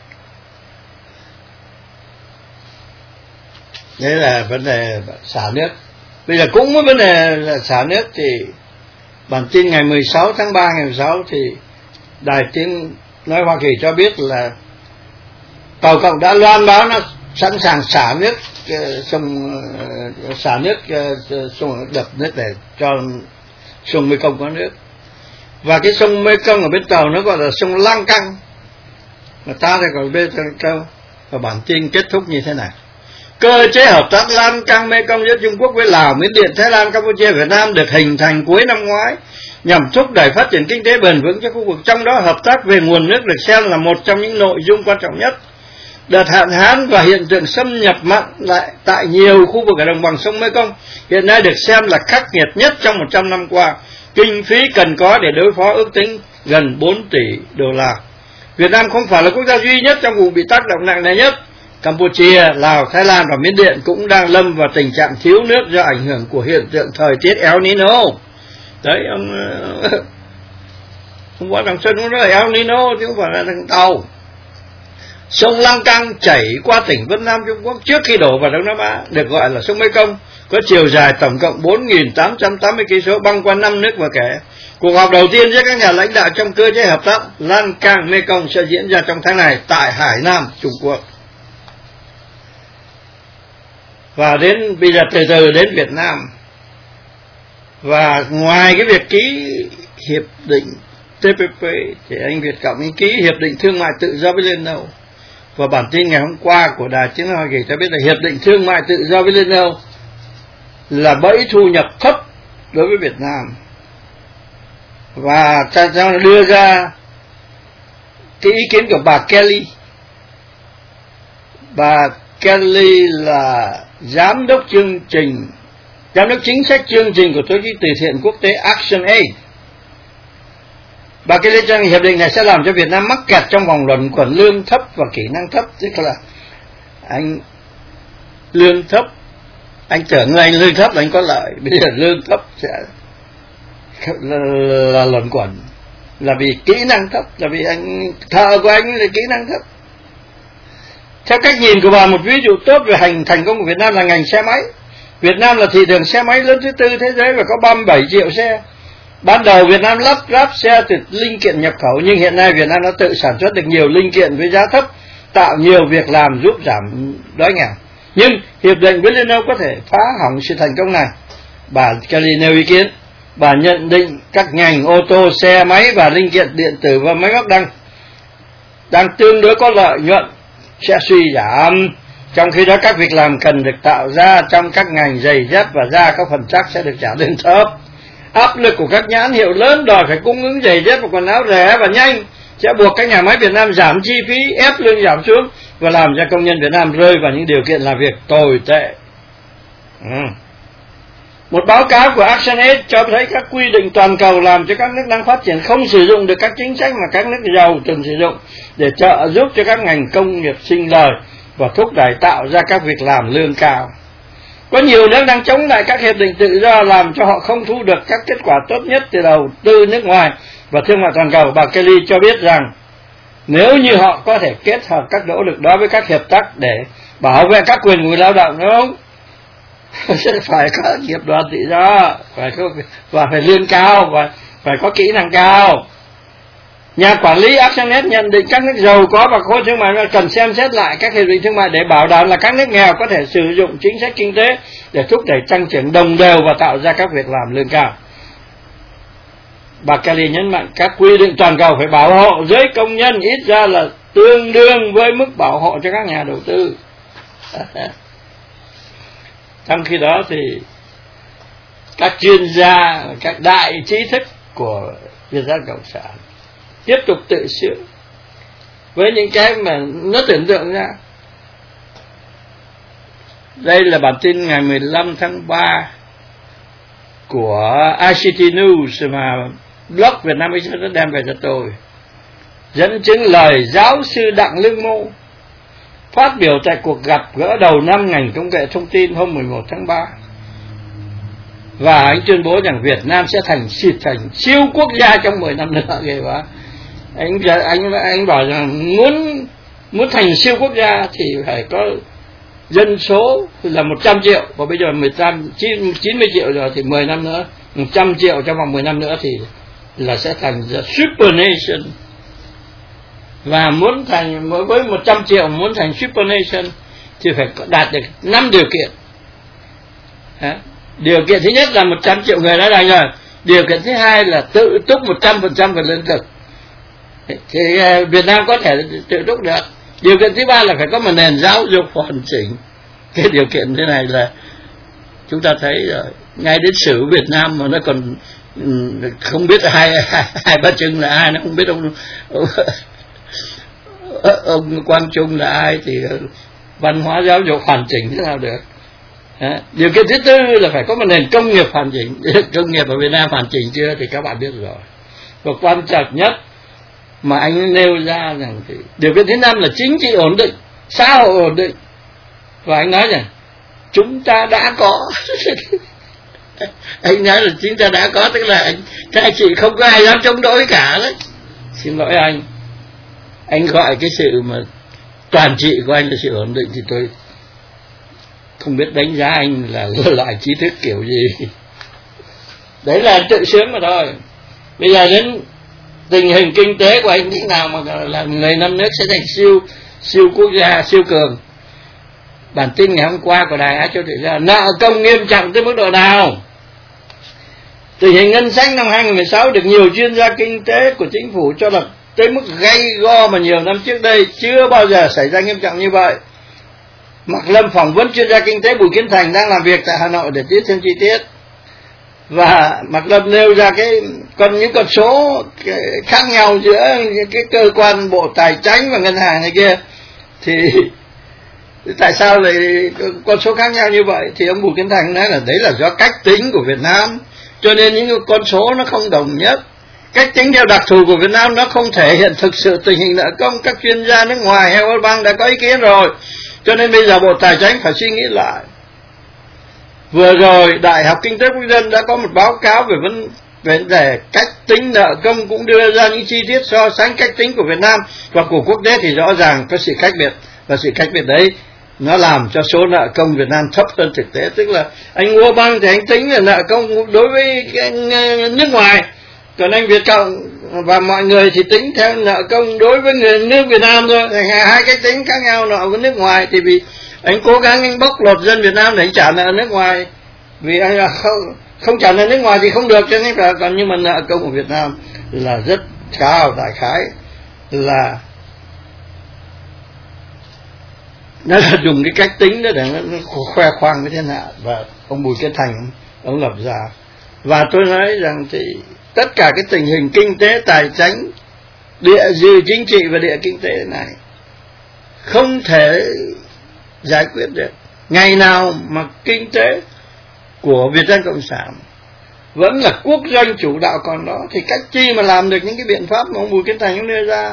Đấy là vấn đề xả nước. Bây giờ cũng có vấn đề là xả nước thì bản tin ngày mười sáu tháng ba ngày mười sáu thì Đài Tiếng nói Hoa Kỳ cho biết là tàu cộng đã loan báo nó sẵn sàng xả nước uh, sông uh, xả nước uh, sông đập nước để cho sông Mekong có nước. Và cái sông Mekong ở bên tàu nó gọi là sông Lan Căng, mà ta thì gọi bên tàu. Và bản tin kết thúc như thế này: cơ chế hợp tác Lan Căng Mekong giữa Trung Quốc với Lào, Miến Điện, Thái Lan, Campuchia, Việt Nam được hình thành cuối năm ngoái nhằm thúc đẩy phát triển kinh tế bền vững cho khu vực. Trong đó hợp tác về nguồn nước được xem là một trong những nội dung quan trọng nhất. Đợt hạn hán và hiện tượng xâm nhập mặn lại tại nhiều khu vực ở đồng bằng sông Mekong hiện nay được xem là khắc nghiệt nhất trong một trăm năm qua. Kinh phí cần có để đối phó ước tính gần bốn tỷ đô la. Việt Nam không phải là quốc gia duy nhất trong vùng bị tác động nặng nề nhất. Campuchia, Lào, Thái Lan và Miến Điện cũng đang lâm vào tình trạng thiếu nước do ảnh hưởng của hiện tượng thời tiết El Nino. Đấy, ông ông Võ Trọng Xuân cũng nói là El Nino chứ không phải là thằng tàu. Sông Lan Căng chảy qua tỉnh Vân Nam Trung Quốc trước khi đổ vào Đông Nam Á, được gọi là sông Mekong, có chiều dài tổng cộng bốn nghìn tám trăm tám mươi ki lô mét, băng qua năm nước và kẻ. Cuộc họp đầu tiên giữa các nhà lãnh đạo trong cơ chế hợp tác Lan Căng Mekong sẽ diễn ra trong tháng này tại Hải Nam, Trung Quốc. Và đến bây giờ từ từ đến Việt Nam. Và ngoài cái việc ký hiệp định tê pê pê thì anh Việt Cộng anh ký hiệp định thương mại tự do với Liên Âu. Và bản tin ngày hôm qua của Đài Tiếng nói Hoa Kỳ cho biết là hiệp định thương mại tự do với Liên Âu là bẫy thu nhập thấp đối với Việt Nam. Và ta đưa ra cái ý kiến của bà Kelly bà Kelly là giám đốc chương trình, giám đốc chính sách chương trình của tổ chức từ thiện quốc tế ActionAid. Bà Kelly cho rằng hiệp định này sẽ làm cho Việt Nam mắc kẹt trong vòng luẩn quẩn lương thấp và kỹ năng thấp, tức là anh lương thấp, anh tưởng là anh lương thấp là anh có lợi, bây giờ lương thấp sẽ là, là luẩn quẩn, là vì kỹ năng thấp, là vì anh thợ của anh là kỹ năng thấp. Theo cách nhìn của bà, một ví dụ tốt về hành thành công của Việt Nam là ngành xe máy. Việt Nam là thị trường xe máy lớn thứ tư thế giới và có ba mươi bảy triệu xe. Ban đầu Việt Nam lắp ráp xe từ linh kiện nhập khẩu, nhưng hiện nay Việt Nam đã tự sản xuất được nhiều linh kiện với giá thấp, tạo nhiều việc làm giúp giảm đói nghèo. Nhưng hiệp định với Liên Âu có thể phá hỏng sự thành công này. Bà Kelly nêu ý kiến. Bà nhận định các ngành ô tô, xe máy và linh kiện điện tử và máy móc đang đang tương đối có lợi nhuận sẽ suy giảm, trong khi đó các việc làm cần được tạo ra trong các ngành giày dép và da có phần chắc sẽ được trả lương thấp. Áp lực của các nhãn hiệu lớn đòi phải cung ứng giày dép và quần áo rẻ và nhanh sẽ buộc các nhà máy Việt Nam giảm chi phí, ép lương giảm xuống và làm cho công nhân Việt Nam rơi vào những điều kiện làm việc tồi tệ. Ừ. Một báo cáo của ActionAid cho thấy các quy định toàn cầu làm cho các nước đang phát triển không sử dụng được các chính sách mà các nước giàu từng sử dụng để trợ giúp cho các ngành công nghiệp sinh lời và thúc đẩy tạo ra các việc làm lương cao. Có nhiều nước đang chống lại các hiệp định tự do làm cho họ không thu được các kết quả tốt nhất từ đầu tư nước ngoài và thương mại toàn cầu. Bà Kelly cho biết rằng nếu như họ có thể kết hợp các nỗ lực đó với các hiệp tác để bảo vệ các quyền của người lao động, đúng không? Sẽ phải có nghiệp đoàn tự do, phải có, và phải lương cao và phải có kỹ năng cao. Nhà quản lý ActionAid nhận định các nước giàu có và khối thương mại cần xem xét lại các hiệp định thương mại để bảo đảm là các nước nghèo có thể sử dụng chính sách kinh tế để thúc đẩy tăng trưởng đồng đều và tạo ra các việc làm lương cao. Bà Kelly nhấn mạnh các quy định toàn cầu phải bảo hộ giới công nhân ít ra là tương đương với mức bảo hộ cho các nhà đầu tư. Trong khi đó thì các chuyên gia, các đại trí thức của Việt Nam Cộng sản tiếp tục tự sướng với những cái mà nó tưởng tượng ra. Đây là bản tin ngày mười lăm tháng ba của i xê tê News mà blog Việt Nam Express đã đem về cho tôi, dẫn chứng lời giáo sư Đặng Lương Mô phát biểu tại cuộc gặp gỡ đầu năm ngành công nghệ thông tin hôm mười một tháng ba. Và anh tuyên bố rằng Việt Nam sẽ thành thành siêu quốc gia trong mười năm nữa. Ghê quá. Anh anh anh bảo rằng muốn muốn thành siêu quốc gia thì phải có dân số là một trăm triệu, và bây giờ mười trăm chín mươi triệu rồi, thì mười năm nữa một trăm triệu, trong vòng mười năm nữa thì là sẽ thành the super nation. Và muốn thành với một trăm triệu muốn thành super nation thì phải đạt được năm điều kiện. Hả? Điều kiện thứ nhất là một trăm triệu người đã thành rồi. Điều kiện thứ hai là tự túc một trăm phần trăm về lương thực. Thì Việt Nam có thể tự túc được. Điều kiện thứ ba là phải có một nền giáo dục hoàn chỉnh. Cái điều kiện thế này là chúng ta thấy rồi, ngay đến sử Việt Nam mà nó còn không biết hai hai, hai ba chừng là ai, nó không biết ông ông, ông Quang Trung là ai, thì văn hóa giáo dục hoàn chỉnh thế nào được. Điều kiện thứ tư là phải có một nền công nghiệp hoàn chỉnh. Công nghiệp ở Việt Nam hoàn chỉnh chưa thì các bạn biết rồi. Và quan trọng nhất mà anh nêu ra rằng thì điều kiện thứ năm là chính trị ổn định, xã hội ổn định. Và anh nói rằng chúng ta đã có. Anh nói là chúng ta đã có, tức là anh, các anh chị không có ai dám chống đối cả đấy. Xin lỗi anh, anh gọi cái sự mà toàn trị của anh là sự ổn định thì tôi không biết đánh giá anh là loại trí thức kiểu gì. Đấy là tự sướng mà thôi. Bây giờ đến tình hình kinh tế của anh thế nào mà là người năm nước sẽ thành siêu siêu quốc gia, siêu cường. Bản tin ngày hôm qua của Đài Á Châu Tự Do, nợ công nghiêm trọng tới mức độ nào? Tình hình ngân sách năm hai nghìn không trăm mười sáu được nhiều chuyên gia kinh tế của chính phủ cho là tới mức gay go mà nhiều năm trước đây chưa bao giờ xảy ra nghiêm trọng như vậy. Mạc Lâm phỏng vấn chuyên gia kinh tế Bùi Kiến Thành đang làm việc tại Hà Nội để biết thêm chi tiết. Và Mạc Lâm nêu ra cái còn những con số cái khác nhau giữa những cái cơ quan bộ tài chính và ngân hàng này kia, thì Tại sao lại con số khác nhau như vậy? Thì ông Bùi Kiến Thành nói là đấy là do cách tính của Việt Nam, cho nên những con số nó không đồng nhất. Cách tính theo đặc thù của Việt Nam nó không thể hiện thực sự tình hình nợ công. Các chuyên gia nước ngoài hay World Bank đã có ý kiến rồi, cho nên bây giờ Bộ Tài chính phải suy nghĩ lại. Vừa rồi Đại học Kinh tế Quốc dân đã có một báo cáo về vấn về đề cách tính nợ công, cũng đưa ra những chi tiết so sánh cách tính của Việt Nam và của quốc tế, thì rõ ràng có sự khác biệt, và sự khác biệt đấy nó làm cho số nợ công Việt Nam thấp hơn thực tế. Tức là anh World Bank thì anh tính là nợ công đối với nước ngoài, còn anh Việt Cộng và mọi người thì tính theo nợ công đối với người nước Việt Nam thôi. Hai cách tính khác nhau. Nợ với nước ngoài thì vì anh cố gắng anh bóc lột dân Việt Nam để anh trả nợ nước ngoài, vì anh là không không trả nợ nước ngoài thì không được, cho nên là còn nhưng mà nợ công của Việt Nam là rất cao. Đại khái là nó là dùng cái cách tính đó để nó, nó khoe khoang với thiên hạ, và ông Bùi Kiến Thành ông lập ra. Và tôi nói rằng thì tất cả cái tình hình kinh tế, tài chính, địa dư chính trị và địa kinh tế này không thể giải quyết được. Ngày nào mà kinh tế của Việt Nam Cộng sản vẫn là quốc doanh chủ đạo còn đó, thì cách chi mà làm được những cái biện pháp mà ông Bùi Kiến Thành đưa ra.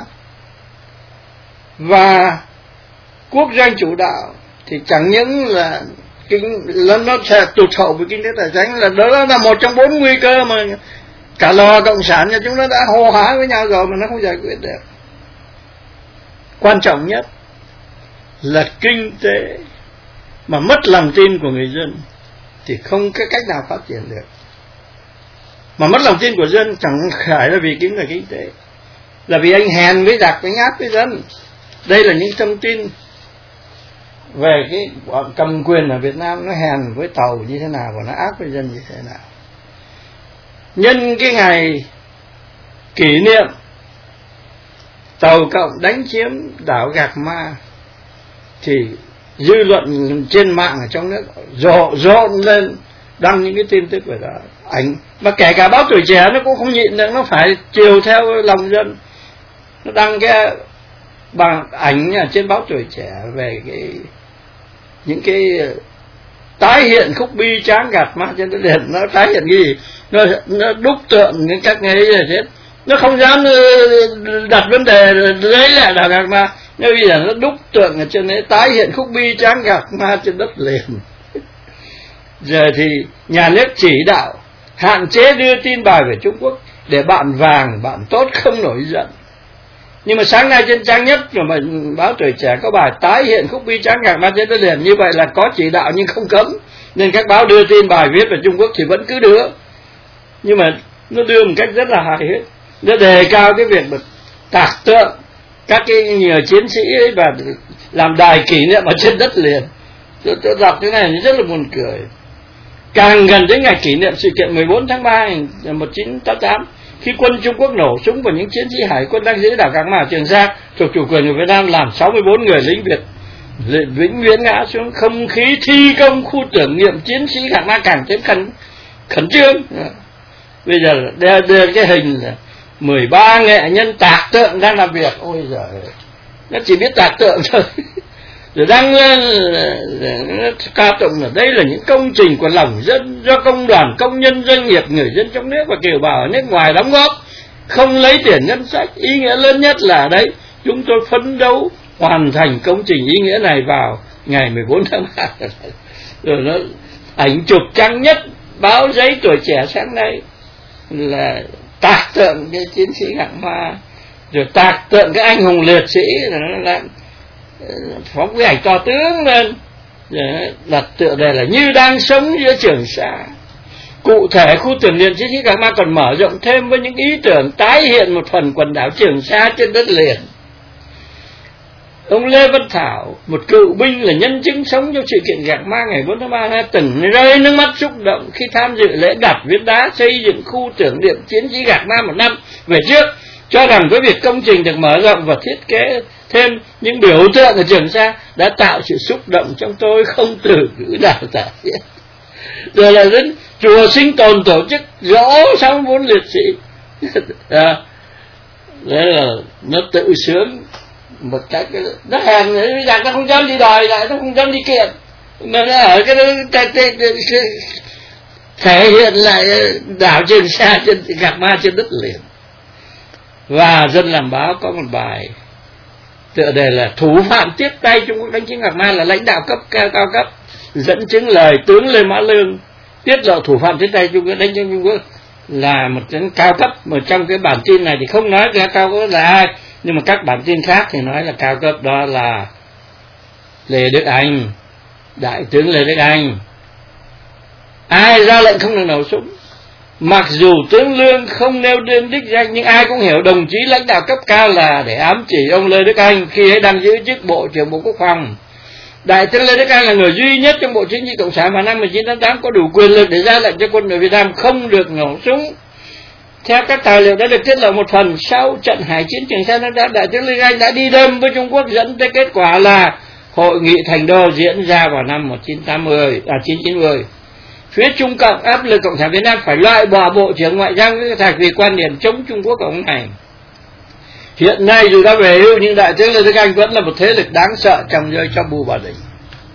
Và quốc doanh chủ đạo thì chẳng những là kinh nó sẽ tụt hậu với kinh tế tài chính, là đó là một trong bốn nguy cơ mà cả lò cộng sản nhà chúng nó đã hô há với nhau rồi mà nó không giải quyết được. Quan trọng nhất là kinh tế mà mất lòng tin của người dân thì không có cách nào phát triển được. Mà mất lòng tin của dân chẳng phải là vì kinh là kinh tế, là vì anh hèn với giặc, với áp với dân. Đây là những thông tin về cái bọn cầm quyền ở Việt Nam, nó hèn với tàu như thế nào và nó ác với dân như thế nào. Nhân cái ngày kỷ niệm tàu cộng đánh chiếm đảo Gạc Ma thì dư luận trên mạng ở trong nước rộ rộn lên đăng những cái tin tức về đó, ảnh mà kể cả báo Tuổi Trẻ nó cũng không nhịn được, nó phải chiều theo lòng dân, nó đăng cái bằng ảnh trên báo Tuổi Trẻ về cái những cái tái hiện khúc bi tráng Gạc Ma trên đất liền. Nó tái hiện cái gì? Nó, nó đúc tượng những các ngày là chết, nó không dám đặt vấn đề lấy lại đảo Gạc Ma, nhưng bây giờ nó đúc tượng ở trên đấy tái hiện khúc bi tráng Gạc Ma trên đất liền. Giờ thì nhà nước chỉ đạo hạn chế đưa tin bài về Trung Quốc để bạn vàng bạn tốt không nổi giận. Nhưng mà sáng nay trên trang nhất của mình báo Tuổi Trẻ có bài tái hiện khúc bi tráng Gạc Ma trên đất liền, như vậy là có chỉ đạo nhưng không cấm, nên các báo đưa tin bài viết về Trung Quốc thì vẫn cứ đưa, nhưng mà nó đưa một cách rất là hài hước, nó đề cao cái việc mà tạc tượng các cái nhiều chiến sĩ ấy và làm đài kỷ niệm ở trên đất liền. Tôi, tôi đọc cái này rất là buồn cười. Càng gần đến ngày kỷ niệm sự kiện mười bốn tháng ba năm một nghìn chín trăm tám mươi tám, khi quân Trung Quốc nổ súng vào những chiến sĩ hải quân đang giữ đảo Gạc Ma Trường Sa thuộc chủ quyền của Việt Nam, làm sáu mươi bốn người lính Việt vĩnh viễn ngã xuống, không khí thi công khu tưởng niệm chiến sĩ Gạc Ma càng thêm khẩn khẩn trương. Bây giờ đưa, đưa cái hình là mười ba nghệ nhân tạc tượng đang làm việc. Ôi giời, nó chỉ biết tạc tượng thôi. Rồi đăng lên ca tụng là đây là những công trình của lòng dân do công đoàn, công nhân, doanh nghiệp, người dân trong nước và kiều bào ở nước ngoài đóng góp, không lấy tiền ngân sách. Ý nghĩa lớn nhất là đấy, chúng tôi phấn đấu hoàn thành công trình ý nghĩa này vào ngày mười bốn tháng ba. Rồi nó ảnh chụp trang nhất báo giấy Tuổi Trẻ sáng nay là tạc tượng cái chiến sĩ Gạc Ma, rồi tạc tượng cái anh hùng liệt sĩ, rồi nó làm phóng cái ảnh to tướng lên, đặt tựa đề là như đang sống giữa Trường Sa. Cụ thể, khu tưởng niệm chiến sĩ Gạc Ma còn mở rộng thêm với những ý tưởng tái hiện một phần quần đảo Trường Sa trên đất liền. Ông Lê Văn Thảo, một cựu binh là nhân chứng sống trong sự kiện Gạc Ma ngày bốn tháng ba, từng rơi nước mắt xúc động khi tham dự lễ đặt viết đá xây dựng khu tưởng niệm chiến sĩ Gạc Ma một năm về trước, cho rằng với việc công trình được mở rộng và thiết kế thêm những biểu tượng ở Trường Sa đã tạo sự xúc động trong tôi không từ ngữ nào tả xiết. Rồi là đến chùa Sinh Tồn tổ chức rõ sáu mươi bốn liệt sĩ. À, đấy là nó tự sướng một cách nó hèn, giặc nó không dám đi đòi lại, nó không dám đi kiện, mà nó ở cái đó thể hiện lại đảo Trường Sa trên Gạc Ma trên đất liền. Và Dân Làm Báo có một bài tựa đề là thủ phạm tiếp tay Trung Quốc đánh chiếm Gạc Ma là lãnh đạo cấp cao, cao cấp, dẫn chứng lời tướng Lê Mã Lương tiết lộ thủ phạm tiếp tay Trung Quốc đánh chiếm Trung Quốc là một cái cao cấp. Mà trong cái bản tin này thì không nói là cao cấp là ai, nhưng mà các bản tin khác thì nói là cao cấp, đó là Lê Đức Anh, đại tướng Lê Đức Anh. Ai ra lệnh không được nổ súng. Mặc dù tướng Lương không nêu đơn đích danh, nhưng ai cũng hiểu đồng chí lãnh đạo cấp cao là để ám chỉ ông Lê Đức Anh khi ấy đang giữ chức Bộ trưởng Bộ Quốc phòng. Đại tướng Lê Đức Anh là người duy nhất trong Bộ Chính trị Cộng sản vào năm một nghìn chín trăm tám mươi tám có đủ quyền lực để ra lệnh cho quân đội Việt Nam không được nổ súng. Theo các tài liệu đã được tiết lộ một phần, sau trận hải chiến Trường Sa, đại tướng Lê Đức Anh đã đi đâm với Trung Quốc, dẫn tới kết quả là Hội nghị Thành Đô diễn ra vào năm một nghìn chín trăm tám mươi, à, chín chín mươi. Phía Trung Cộng áp lực Cộng sản Việt Nam phải loại bỏ Bộ trưởng Ngoại giao Nguyễn Đức Thạch vì quan điểm chống Trung Quốc của ông này. Hiện nay dù đã về hưu nhưng đại tướng Lê Đức Anh vẫn là một thế lực đáng sợ trong giới cho bù bà đỉnh.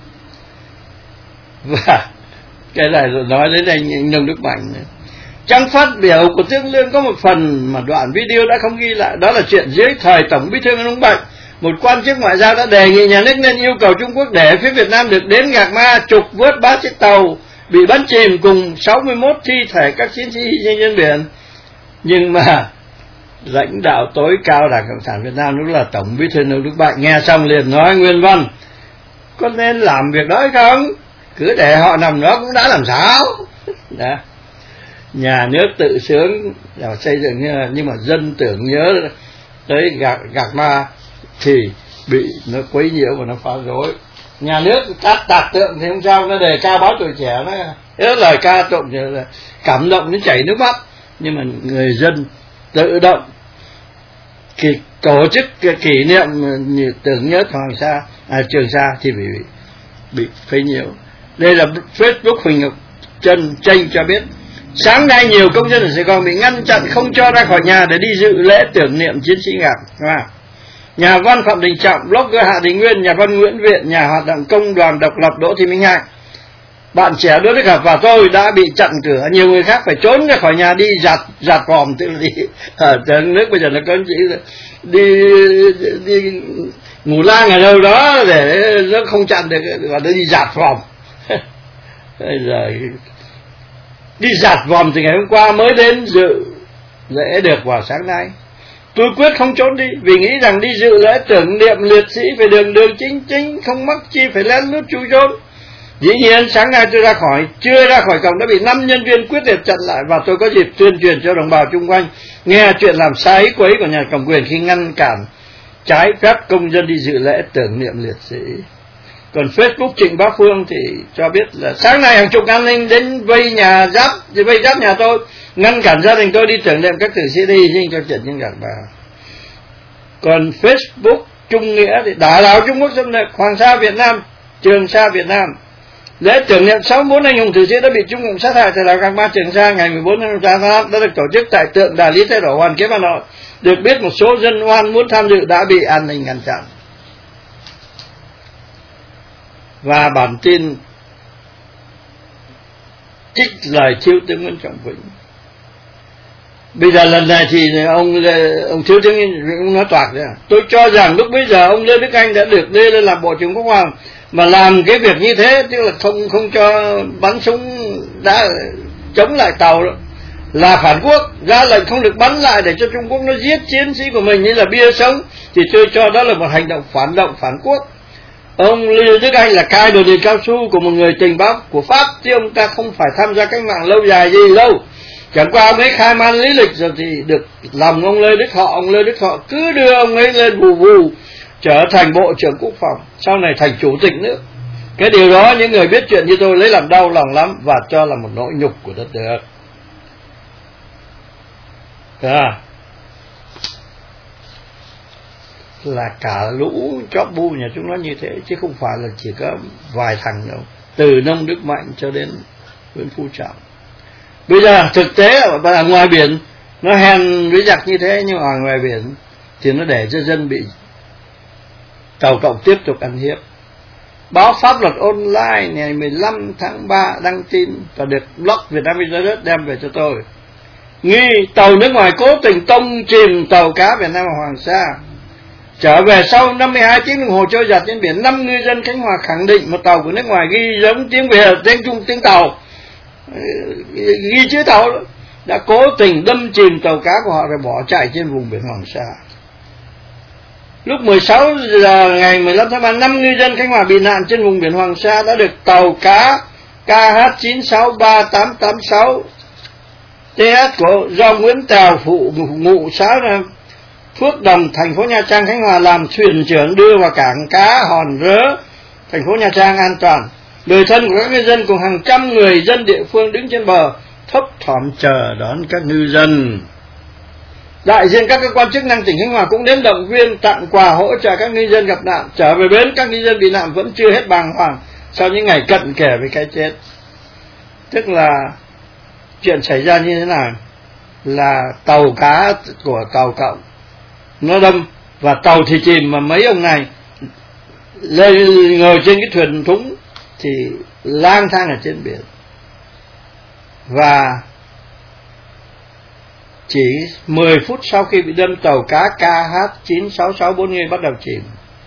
Và cái này rồi nói đến anh Nông Đức Mạnh nữa. Trong phát biểu của tướng Lương có một phần mà đoạn video đã không ghi lại, đó là chuyện dưới thời Tổng Bí thư Nguyễn Đức Mạnh, một quan chức ngoại giao đã đề nghị nhà nước nên yêu cầu Trung Quốc để phía Việt Nam được đến Gạc Ma trục vớt ba chiếc tàu bị bắn chìm cùng sáu mươi mốt thi thể các chiến sĩ hy sinh trên biển. Nhưng mà lãnh đạo tối cao Đảng Cộng sản Việt Nam lúc là Tổng Bí thư Nông Đức Mạnh nghe xong liền nói nguyên văn: có nên làm việc đó hay không? Cứ để họ nằm đó cũng đã làm sao. Đó. Nhà nước tự sướng là xây dựng, nhưng mà dân tưởng nhớ tới Gạc, Gạc Ma thì bị nó quấy nhiễu và nó phá rối. Nhà nước tát tạc tượng thì không sao, nó đề cao báo Tuổi Trẻ, nó rất lời ca tụng là cảm động đến chảy nước mắt. Nhưng mà người dân tự động kỳ, tổ chức cái kỷ niệm tưởng nhớ Hoàng Sa, à, Trường Sa thì bị bị, bị phê nhiễu. Đây là Facebook Huỳnh Ngọc Trân Tranh cho biết sáng nay nhiều công dân ở Sài Gòn bị ngăn chặn không cho ra khỏi nhà để đi dự lễ tưởng niệm chiến sĩ Gạc Ma. Nhà văn Phạm Đình Trọng, blogger Hạ Đình Nguyên, nhà văn Nguyễn Viện, nhà hoạt động công đoàn độc lập Đỗ Thị Minh Hạnh, bạn trẻ Đỗ Đức Hợp và tôi đã bị chặn cửa. Nhiều người khác phải trốn ra khỏi nhà đi giặt giặt vòm, tức là đi ở trong nước bây giờ nó có chỉ đi đi ngủ lang ở đâu đó để nó không chặn được, và nó đi giặt vòm. Bây giờ đi giặt vòm từ ngày hôm qua mới đến dự lễ được vào sáng nay. Tôi quyết không trốn đi vì nghĩ rằng đi dự lễ tưởng niệm liệt sĩ phải đường đường chính chính, không mắc chi phải lén lút chui trốn. Dĩ nhiên sáng nay tôi ra khỏi chưa ra khỏi cổng đã bị năm nhân viên quyết liệt chặn lại, và tôi có dịp tuyên truyền cho đồng bào chung quanh nghe chuyện làm sai quấy của nhà cầm quyền khi ngăn cản trái phép công dân đi dự lễ tưởng niệm liệt sĩ. Còn Facebook Trịnh Bá Phương thì cho biết là sáng nay hàng chục an ninh đến vây nhà giáp vây giáp nhà tôi, ngăn cản gia đình tôi đi tưởng niệm các tử sĩ đi hy sinh cho trận chiến Gạc Ma. Còn Facebook Trung Nghĩa thì đả đảo Trung Quốc xâm lược Hoàng Sa Việt Nam, Trường Sa Việt Nam. Lễ tưởng niệm sáu mươi bốn anh hùng tử sĩ đã bị Trung Cộng sát hại tại đảo Gạc Ma Trường Sa ngày mười bốn tháng tám đã được tổ chức tại tượng đài Lý Thái Tổ Hoàn Kiếm Hà Nội. Được biết một số dân oan muốn tham dự đã bị an ninh ngăn chặn. Và bản tin trích lời thiếu tướng Nguyễn Trọng Vĩnh. Bây giờ lần này thì ông ông thiếu tướng Vĩnh nói toạc đấy. Tôi cho rằng lúc bây giờ ông Lê Đức Anh đã được đưa lên làm Bộ trưởng Quốc phòng mà làm cái việc như thế, tức là không không cho bắn súng đã chống lại tàu đó, là phản quốc, ra lệnh không được bắn lại để cho Trung Quốc nó giết chiến sĩ của mình như là bia sống, thì tôi cho đó là một hành động phản động phản quốc. Ông Lê Đức Anh là cai đồ điện cao su của một người tình báo của Pháp, chứ ông ta không phải tham gia cách mạng lâu dài gì đâu. Chẳng qua ông ấy khai man lý lịch rồi thì được lòng ông Lê Đức Thọ, ông Lê Đức Thọ cứ đưa ông ấy lên vù vù trở thành Bộ trưởng Quốc phòng, sau này thành chủ tịch nước. Cái điều đó những người biết chuyện như tôi lấy làm đau lòng lắm và cho là một nỗi nhục của đất nước. À, là cả lũ chóp bu nhà chúng nó như thế, chứ không phải là chỉ có vài thằng đâu, từ Nông Đức Mạnh cho đến Nguyễn Phú Trọng. Bây giờ thực tế ở ngoài biển nó hèn với giặc như thế, nhưng ở ngoài biển thì nó để cho dân bị Tàu Cộng tiếp tục ăn hiếp. Báo Pháp Luật Online ngày mười lăm tháng ba đăng tin và được blog Việt Nam Internet đem về cho tôi. Nghi tàu nước ngoài cố tình tông chìm tàu cá Việt Nam Hoàng Sa. Trở về sau năm mươi hai tiếng đồng hồ trôi giạt trên biển, năm ngư dân Khánh Hòa khẳng định một tàu của nước ngoài ghi giống tiếng Việt, tiếng Trung, tiếng Tàu, ghi chữ tàu đã cố tình đâm chìm tàu cá của họ rồi bỏ chạy trên vùng biển Hoàng Sa. Lúc mười sáu giờ ngày mười lăm tháng ba, năm ngư dân Khánh Hòa bị nạn trên vùng biển Hoàng Sa đã được tàu cá K H chín sáu ba tám tám sáu T S của do Nguyễn Tèo phụ ngụ xã Phước Đồng, thành phố Nha Trang, Khánh Hòa làm thuyền trưởng đưa vào cảng cá Hòn Rớ, thành phố Nha Trang an toàn. Người thân của các ngư dân cùng hàng trăm người dân địa phương đứng trên bờ thấp thỏm chờ đón các ngư dân. Đại diện các cơ quan chức năng tỉnh Khánh Hòa cũng đến động viên, tặng quà hỗ trợ các ngư dân gặp nạn. Trở về bến, các ngư dân bị nạn vẫn chưa hết bàng hoàng sau những ngày cận kề với cái chết. Tức là chuyện xảy ra như thế nào? Là tàu cá của Tàu Cộng nó đâm và tàu thì chìm, mà mấy ông này lên ngồi trên cái thuyền thúng thì lang thang ở trên biển. Và chỉ mười phút sau khi bị đâm, tàu cá K H chín sáu sáu bốn mươi bắt đầu chìm.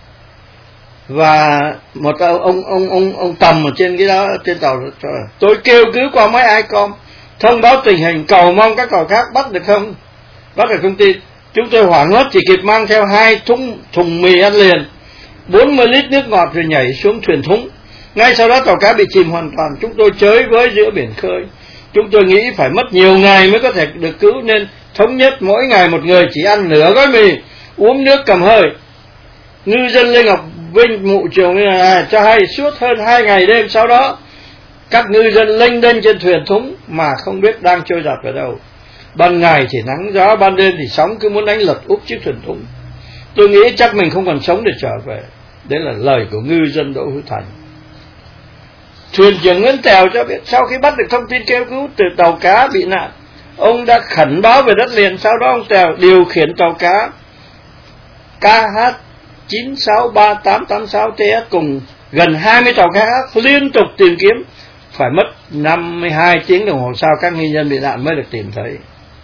Và một ông ông ông ông Tầm ở trên cái đó, trên tàu, tôi kêu cứu qua máy I C O M thông báo tình hình, cầu mong các tàu khác bắt được không, bắt được thông tin. Chúng tôi hoảng hốt chỉ kịp mang theo hai thùng thùng mì ăn liền, bốn mươi lít nước ngọt rồi nhảy xuống thuyền thúng. Ngay sau đó tàu cá bị chìm hoàn toàn. Chúng tôi chới với giữa biển khơi. Chúng tôi nghĩ phải mất nhiều ngày mới có thể được cứu, nên thống nhất mỗi ngày một người chỉ ăn nửa gói mì, uống nước cầm hơi. Ngư dân Lê Ngọc Vinh, mụ trường à, cho hay suốt hơn hai ngày đêm sau đó, các ngư dân lênh đênh trên thuyền thúng mà không biết đang trôi giạt vào đâu. Ban ngày thì nắng gió, ban đêm thì sóng cứ muốn đánh lật úp chiếc thuyền thúng. Tôi nghĩ chắc mình không còn sống để trở về. Đấy là lời của ngư dân Đỗ Hữu Thành. Thuyền trưởng Nguyễn Tèo cho biết sau khi bắt được thông tin kêu cứu từ tàu cá bị nạn, ông đã khẩn báo về đất liền. Sau đó ông Tèo điều khiển tàu cá K H chín sáu ba tám tám sáu T S cùng gần hai mươi tàu cá khác liên tục tìm kiếm. Phải mất năm mươi hai tiếng đồng hồ sau các ngư dân bị nạn mới được tìm thấy.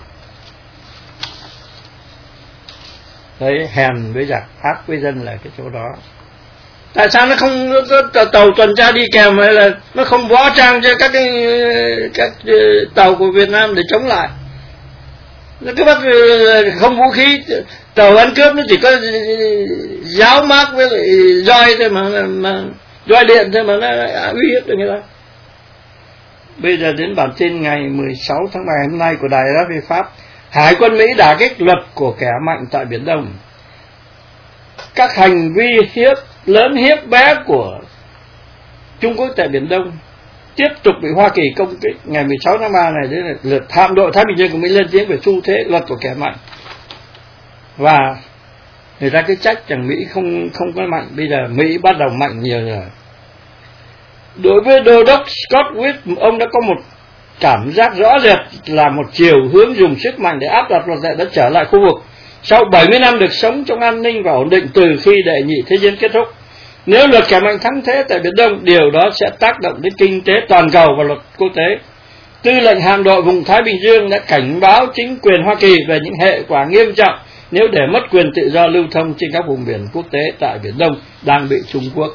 Đấy, hèn với giặc, ác với dân là cái chỗ đó. Tại sao nó không có tàu tuần tra đi kèm, hay là nó không võ trang cho các cái, các tàu của Việt Nam để chống lại? Nó cứ bắt không vũ khí, tàu ăn cướp nó chỉ có giáo mác với lại roi thôi mà, mà roi điện thôi mà nó uy hiếp được người ta. Bây giờ đến bản tin ngày mười sáu tháng ba hôm nay của Đài R F I Pháp. Hải quân Mỹ đả kích luật của kẻ mạnh tại Biển Đông. Các hành vi hiếp lớn hiếp bé của Trung Quốc tại Biển Đông tiếp tục bị Hoa Kỳ công kích. Ngày mười sáu tháng ba này, đấy là lượt hạm đội Thái Bình Dương của Mỹ lên tiếng về xu thế luật của kẻ mạnh. Và người ta cứ trách rằng Mỹ không không có mạnh. Bây giờ Mỹ bắt đầu mạnh nhiều rồi. Đối với Đô đốc Scott Witt, ông đã có một cảm giác rõ rệt là một chiều hướng dùng sức mạnh để áp đặt luật lệ đã trở lại khu vực. Sau bảy mươi năm được sống trong an ninh và ổn định từ khi Đệ nhị Thế chiến kết thúc, nếu luật kẻ mạnh thắng thế tại Biển Đông, điều đó sẽ tác động đến kinh tế toàn cầu và luật quốc tế. Tư lệnh hạm đội vùng Thái Bình Dương đã cảnh báo chính quyền Hoa Kỳ về những hệ quả nghiêm trọng nếu để mất quyền tự do lưu thông trên các vùng biển quốc tế tại Biển Đông đang bị Trung Quốc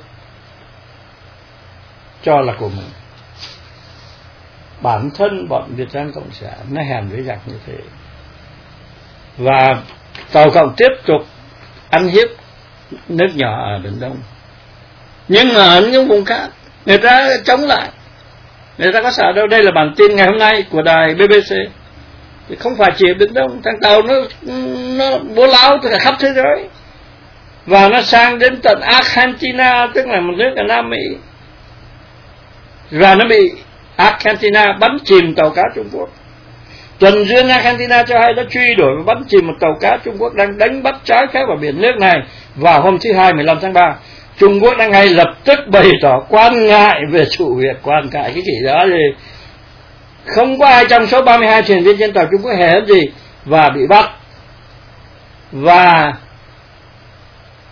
cho là của mình. Bản thân bọn Việt Nam Cộng sản nó hèn với giặc như thế. Và Tàu Cộng tiếp tục ăn hiếp nước nhỏ ở Biển Đông. Nhưng mà ở những vùng khác người ta chống lại, người ta có sợ đâu. Đây là bản tin ngày hôm nay của đài B B C. Thì không phải chỉ ở Biển Đông, thằng tàu nó nó bố láo từ khắp thế giới, và nó sang đến tận Argentina, tức là một nước ở Nam Mỹ, và nó bị Argentina bắn chìm tàu cá Trung Quốc. Tuần duyên Argentina cho hay đã truy đuổi và bắn chìm một tàu cá Trung Quốc đang đánh bắt trái phép vào biển nước này vào hôm thứ Hai mười lăm tháng ba. Trung Quốc đã ngay lập tức bày tỏ quan ngại về sự việc, quan ngại cái gì đó thì không có ai trong số ba mươi hai thuyền viên trên tàu Trung Quốc hề hết gì và bị bắt. Và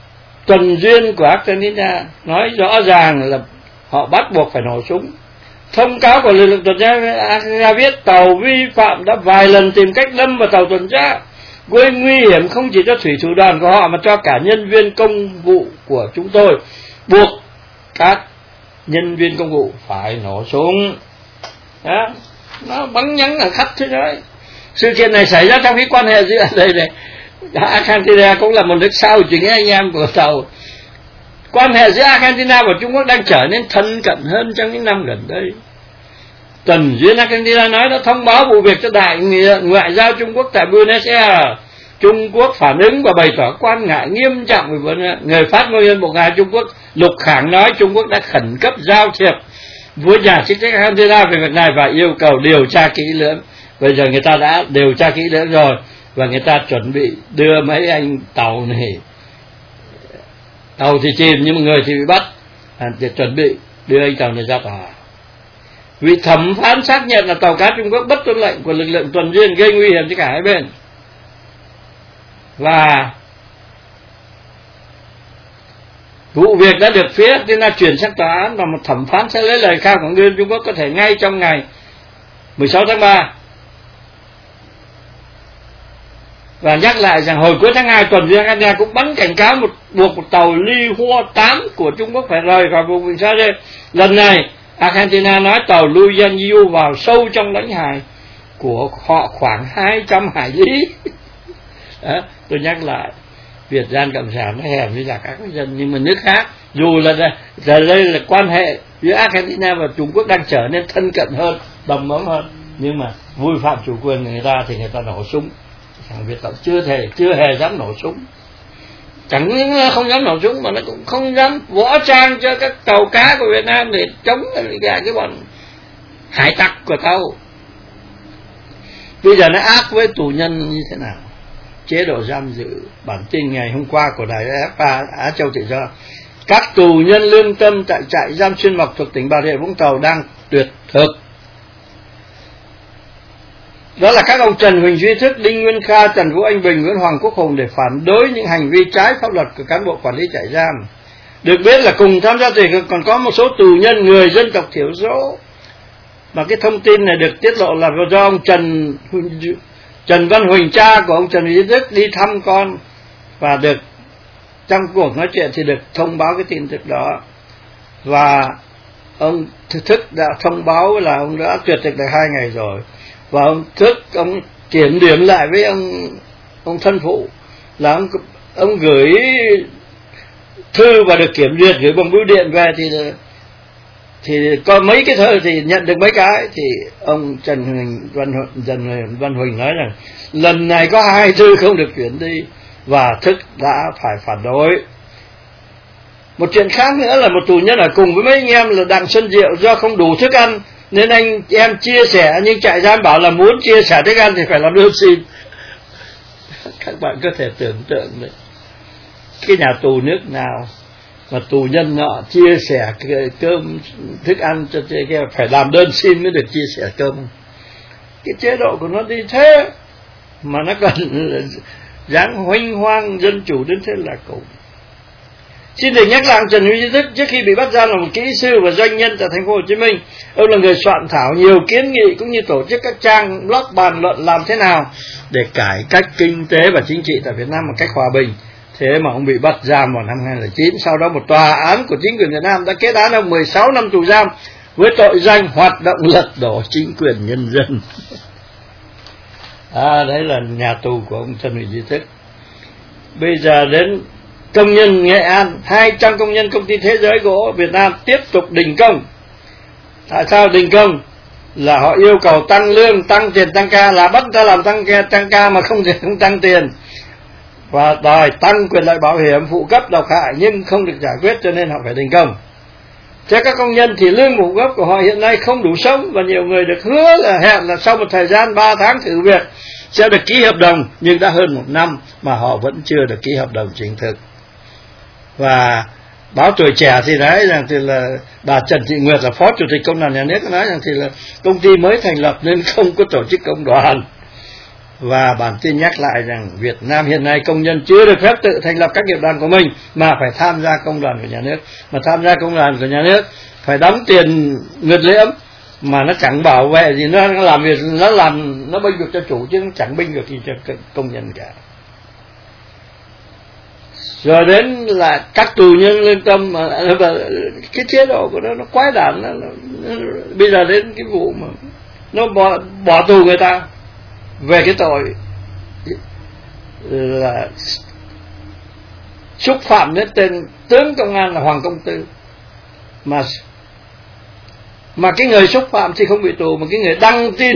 tuần duyên của Argentina nói rõ ràng là họ bắt buộc phải nổ súng. Thông cáo của lực lượng tuần tra Argentina viết tàu vi phạm đã vài lần tìm cách đâm vào tàu tuần tra, gây nguy hiểm không chỉ cho thủy thủ đoàn của họ mà cho cả nhân viên công vụ của chúng tôi, buộc các nhân viên công vụ phải nổ súng. Đó, nó bắn nhắn ở khắp thế giới. Sự kiện này xảy ra trong cái quan hệ giữa đây này, Argentina cũng là một nước sau chính anh em của tàu. Quan hệ giữa Argentina và Trung Quốc đang trở nên thân cận hơn trong những năm gần đây. Tuần duyên Argentina nói đã thông báo vụ việc cho đại ngoại giao Trung Quốc tại Buenos Aires. Trung Quốc phản ứng và bày tỏ quan ngại nghiêm trọng về vấn đề. Người phát ngôn viên Bộ Ngoại giao Trung Quốc Lục Khảng nói Trung Quốc đã khẩn cấp giao thiệp với nhà chức trách Argentina về việc này và yêu cầu điều tra kỹ lưỡng. Bây giờ người ta đã điều tra kỹ lưỡng rồi và người ta chuẩn bị đưa mấy anh tàu này, tàu thì chìm nhưng mà người thì bị bắt, à, để chuẩn bị đưa anh tàu này ra tòa. Vị thẩm phán xác nhận là tàu cá Trung Quốc bất tuân lệnh của lực lượng tuần duyên gây nguy hiểm cho cả hai bên. Và vụ việc đã được phía Argentina chuyển sang tòa án và một thẩm phán sẽ lấy lời khai của người Trung Quốc có thể ngay trong ngày mười sáu tháng ba. Và nhắc lại rằng hồi cuối tháng hai tuần duyên Argentina cũng bắn cảnh cáo một buộc một tàu Li Hua tám của Trung Quốc phải rời khỏi vùng vịnh Sa Rê. Lần này Argentina nói tàu Luyan Yu vào sâu trong lãnh hải của họ khoảng hai trăm hải lý. Đó, tôi nhắc lại, Việt Gian Cộng sản nó hèn với cả các dân, nhưng mà nước khác dù là đây, là đây là quan hệ giữa Argentina và Trung Quốc đang trở nên thân cận hơn, đầm ấm hơn, nhưng mà vui phạm chủ quyền của người ta thì người ta nổ súng. Thằng Việt Cộng chưa thể chưa hề dám nổ súng, chẳng những không dám nổ súng mà nó cũng không dám võ trang cho các tàu cá của Việt Nam để chống lại cái bọn hải tặc của tàu. Bây giờ nó ác với tù nhân như thế nào? Chế độ giam giữ, bản tin ngày hôm qua của đài ép a Á Châu Tự Do, các tù nhân lương tâm tại trại giam Xuyên Mộc thuộc tỉnh Bà Rịa Vũng Tàu đang tuyệt thực. Đó là các ông Trần Huỳnh Duy Thức, Đinh Nguyên Kha, Trần Vũ Anh Bình, Nguyễn Hoàng Quốc Hùng để phản đối những hành vi trái pháp luật của cán bộ quản lý trại giam. Được biết là cùng tham gia tuyệt thực còn có một số tù nhân người dân tộc thiểu số. Mà cái thông tin này được tiết lộ là do ông Trần Trần Văn Huỳnh, cha của ông Trần Huỳnh Duy Thức, đi thăm con và được trong cuộc nói chuyện thì được thông báo cái tin tức đó. Và ông Thức đã thông báo là ông đã tuyệt thực được hai ngày rồi. Và ông Thức, ông kiểm điểm lại với ông ông thân phụ là ông ông gửi thư và được kiểm duyệt, gửi bằng bưu điện về thì thì có mấy cái thơ thì nhận được mấy cái, thì ông Trần Huỳnh Văn Trần Văn Huỳnh nói rằng lần này có hai thư không được chuyển đi và Thức đã phải phản đối. Một chuyện khác nữa là một tù nhân ở cùng với mấy anh em là Đặng Xuân Diệu, do không đủ thức ăn nên anh em chia sẻ, nhưng trại giam bảo là muốn chia sẻ thức ăn thì phải làm đơn xin. Các bạn có thể tưởng tượng đấy, cái nhà tù nước nào mà tù nhân nọ chia sẻ cơm thức ăn cho kia phải làm đơn xin mới được chia sẻ cơm. Cái chế độ của nó đi thế mà nó còn dáng hoanh hoang dân chủ đến thế là cùng. Xin được nhắc lại Trần Huy Duy Thức trước khi bị bắt giam là một kỹ sư và doanh nhân tại thành phố Hồ Chí Minh. Ông là người soạn thảo nhiều kiến nghị cũng như tổ chức các trang blog bàn luận làm thế nào để cải cách kinh tế và chính trị tại Việt Nam một cách hòa bình. Thế mà ông bị bắt giam vào năm hai nghìn không trăm lẻ chín. Sau đó một tòa án của chính quyền Việt Nam đã kết án ông mười sáu năm tù giam với tội danh hoạt động lật đổ chính quyền nhân dân. À, đấy là nhà tù của ông Trần Huy Duy Thức. Bây giờ đến công nhân Nghệ An, hai trăm công nhân công ty Thế Giới Gỗ Việt Nam tiếp tục đình công. Tại sao đình công? Là họ yêu cầu tăng lương, tăng tiền tăng ca, là bắt ta làm tăng ca, tăng ca mà không thể không tăng tiền. Và đòi tăng quyền lợi bảo hiểm phụ cấp độc hại nhưng không được giải quyết, cho nên họ phải đình công. Theo các công nhân thì lương phụ cấp của họ hiện nay không đủ sống, và nhiều người được hứa là hẹn là sau một thời gian ba tháng thử việc sẽ được ký hợp đồng, nhưng đã hơn một năm mà họ vẫn chưa được ký hợp đồng chính thức. Và báo Tuổi Trẻ thì nói rằng thì là bà Trần Thị Nguyệt là phó chủ tịch công đoàn nhà nước nói rằng thì là công ty mới thành lập nên không có tổ chức công đoàn. Và bản tin nhắc lại rằng Việt Nam hiện nay công nhân chưa được phép tự thành lập các nghiệp đoàn của mình, mà phải tham gia công đoàn của nhà nước. Mà tham gia công đoàn của nhà nước phải đóng tiền nguyệt liễm, mà nó chẳng bảo vệ gì, nó làm việc, nó làm nó bênh vực cho chủ chứ chẳng bênh vực gì cho công nhân cả. Rồi đến là các tù nhân lương tâm, mà cái chế độ của nó nó quái đản. Nó, nó, nó, bây giờ đến cái vụ mà nó bỏ, bỏ tù người ta về cái tội là xúc phạm đến tên tướng công an là Hoàng Công Tư, mà mà cái người xúc phạm thì không bị tù, mà cái người đăng tin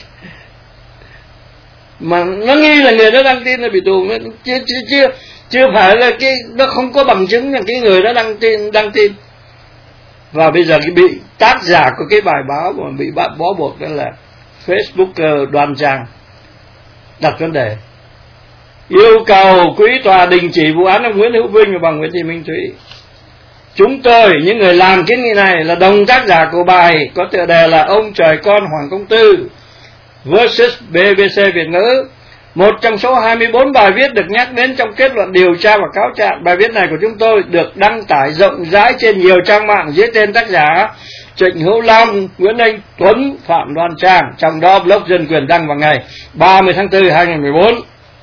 mà nó nghi là người đó đăng tin là bị tù. Nó chưa chưa chưa chưa phải là cái nó không có bằng chứng là cái người đó đăng tin đăng tin. Và bây giờ cái bị tác giả của cái bài báo mà bị bắt bó buộc đó là Facebooker Đoan Trang đặt vấn đề yêu cầu quý tòa đình chỉ vụ án ông Nguyễn Hữu Vinh và bà Nguyễn Thị Minh Thúy. Chúng tôi, những người làm kiến nghị này, là đồng tác giả của bài có tựa đề là Ông Trời Con Hoàng Công Tư versus bê bê xê Việt ngữ, một trong số hai mươi bốn bài viết được nhắc đến trong kết luận điều tra và cáo trạng. Bài viết này của chúng tôi được đăng tải rộng rãi trên nhiều trang mạng dưới tên tác giả Trịnh Hữu Long, Nguyễn Anh Tuấn, Phạm Đoan Trang, trong đó blog Dân Quyền đăng vào ngày ba mươi tháng tư năm hai nghìn không trăm mười bốn.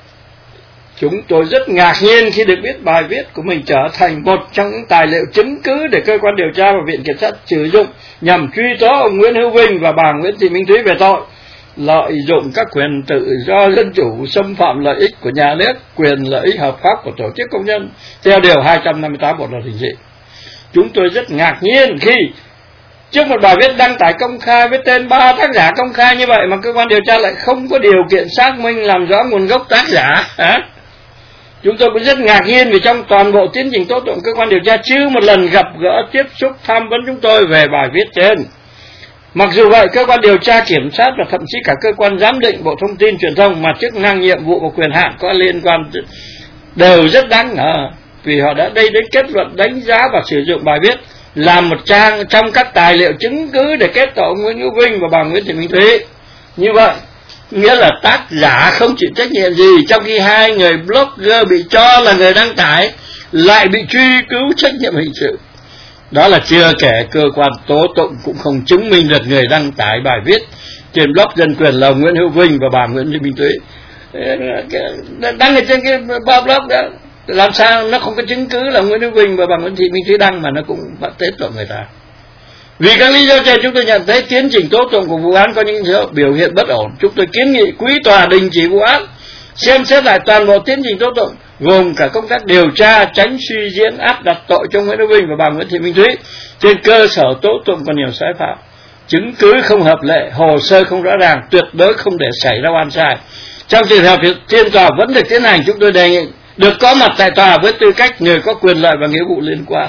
Chúng tôi rất ngạc nhiên khi được biết bài viết của mình trở thành một trong những tài liệu chứng cứ để cơ quan điều tra và viện kiểm sát sử dụng nhằm truy tố ông Nguyễn Hữu Vinh và bà Nguyễn Thị Minh Thúy về tội lợi dụng các quyền tự do dân chủ, xâm phạm lợi ích của nhà nước, quyền lợi ích hợp pháp của tổ chức công nhân theo điều hai trăm năm mươi tám Bộ luật hình sự. Chúng tôi rất ngạc nhiên khi trước một bài viết đăng tải công khai với tên ba tác giả công khai như vậy mà cơ quan điều tra lại không có điều kiện xác minh làm rõ nguồn gốc tác giả. À? Chúng tôi cũng rất ngạc nhiên vì trong toàn bộ tiến trình tố tụng, cơ quan điều tra chưa một lần gặp gỡ, tiếp xúc, tham vấn chúng tôi về bài viết trên. Mặc dù vậy, cơ quan điều tra, kiểm sát và thậm chí cả cơ quan giám định Bộ Thông tin Truyền thông mà chức năng, nhiệm vụ và quyền hạn có liên quan đều rất đáng ngờ, vì họ đã đây đến kết luận, đánh giá và sử dụng bài viết làm một trang trong các tài liệu chứng cứ để kết tội Nguyễn Hữu Vinh và bà Nguyễn Thị Minh Thúy. Như vậy nghĩa là tác giả không chịu trách nhiệm gì, trong khi hai người blogger bị cho là người đăng tải lại bị truy cứu trách nhiệm hình sự. Đó là chưa kể cơ quan tố tụng cũng không chứng minh được người đăng tải bài viết trên blog Dân Quyền là Nguyễn Hữu Vinh và bà Nguyễn Thị Minh Thúy. Đăng ở trên cái blog đó, làm sao nó không có chứng cứ là Nguyễn Hữu Vinh và bà Nguyễn Thị Minh Thúy đăng mà nó cũng bắt tế tội người ta. Vì các lý do trên, chúng tôi nhận thấy tiến trình tố tụng của vụ án có những biểu hiện bất ổn. Chúng tôi kiến nghị quý tòa đình chỉ vụ án, xem xét lại toàn bộ tiến trình tố tụng, gồm cả công tác điều tra, tránh suy diễn áp đặt tội cho Nguyễn Hữu Vinh và bà Nguyễn Thị Minh Thúy trên cơ sở tố tụng còn nhiều sai phạm, chứng cứ không hợp lệ, hồ sơ không rõ ràng, tuyệt đối không để xảy ra oan sai. Trong trường hợp phiên tòa vẫn được tiến hành, chúng tôi đề nghị được có mặt tại tòa với tư cách người có quyền lợi và nghĩa vụ liên quan.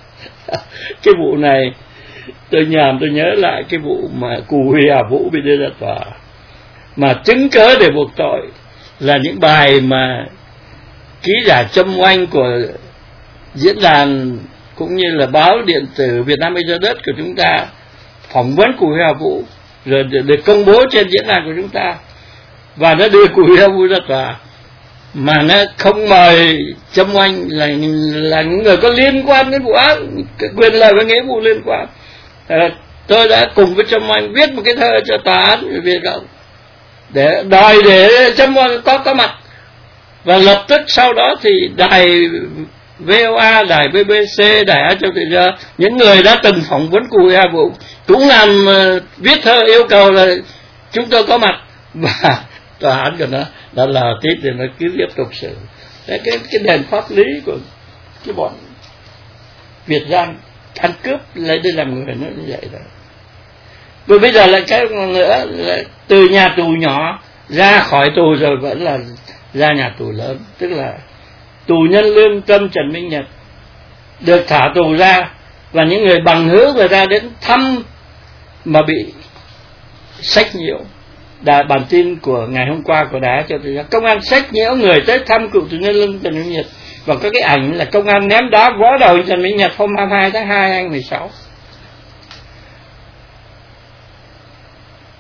Cái vụ này tôi nhàm tôi nhớ lại cái vụ mà Cù Huy Hà Vũ bị đưa ra tòa, mà chứng cớ để buộc tội là những bài mà ký giả châm oanh của diễn đàn cũng như là báo điện tử Việt Nam Bây Giờ Đất của chúng ta phỏng vấn Cù Huy Hà Vũ rồi được công bố trên diễn đàn của chúng ta, và nó đưa Cù Huy Hà Vũ ra tòa mà nó không mời châm oanh là là những người có liên quan đến vụ án, quyền lợi và nghĩa vụ liên quan. À, tôi đã cùng với Trâm Oanh viết một cái thơ cho tòa án về Việt Cộng để đòi để Trâm Oanh có có mặt, và lập tức sau đó thì đài vê o a, đài bê bê xê, đài Á Châu Tự Do, những người đã từng phỏng vấn Cù Huy Hà Vũ cũng làm uh, viết thơ yêu cầu là chúng tôi có mặt, và tòa án của nó đã là tiếp thì nó cứ tiếp tục xử. Đấy, cái cái nền pháp lý của cái bọn Việt Giang ăn cướp lấy đi làm người nó như vậy rồi. Rồi bây giờ lại cái nữa là từ nhà tù nhỏ ra khỏi tù rồi vẫn là ra nhà tù lớn, tức là tù nhân lương tâm Trần Minh Nhật được thả tù ra, và những người bằng hữu người ta đến thăm mà bị sách nhiễu. Đài bản tin của ngày hôm qua của Đài cho tôi công an sách nhiễu người tới thăm cựu tù nhân lương Trần Minh Nhật, và có cái ảnh là công an ném đá võ đầu Trần Minh Nhật hôm hai mươi hai tháng hai năm hai nghìn không trăm mười sáu.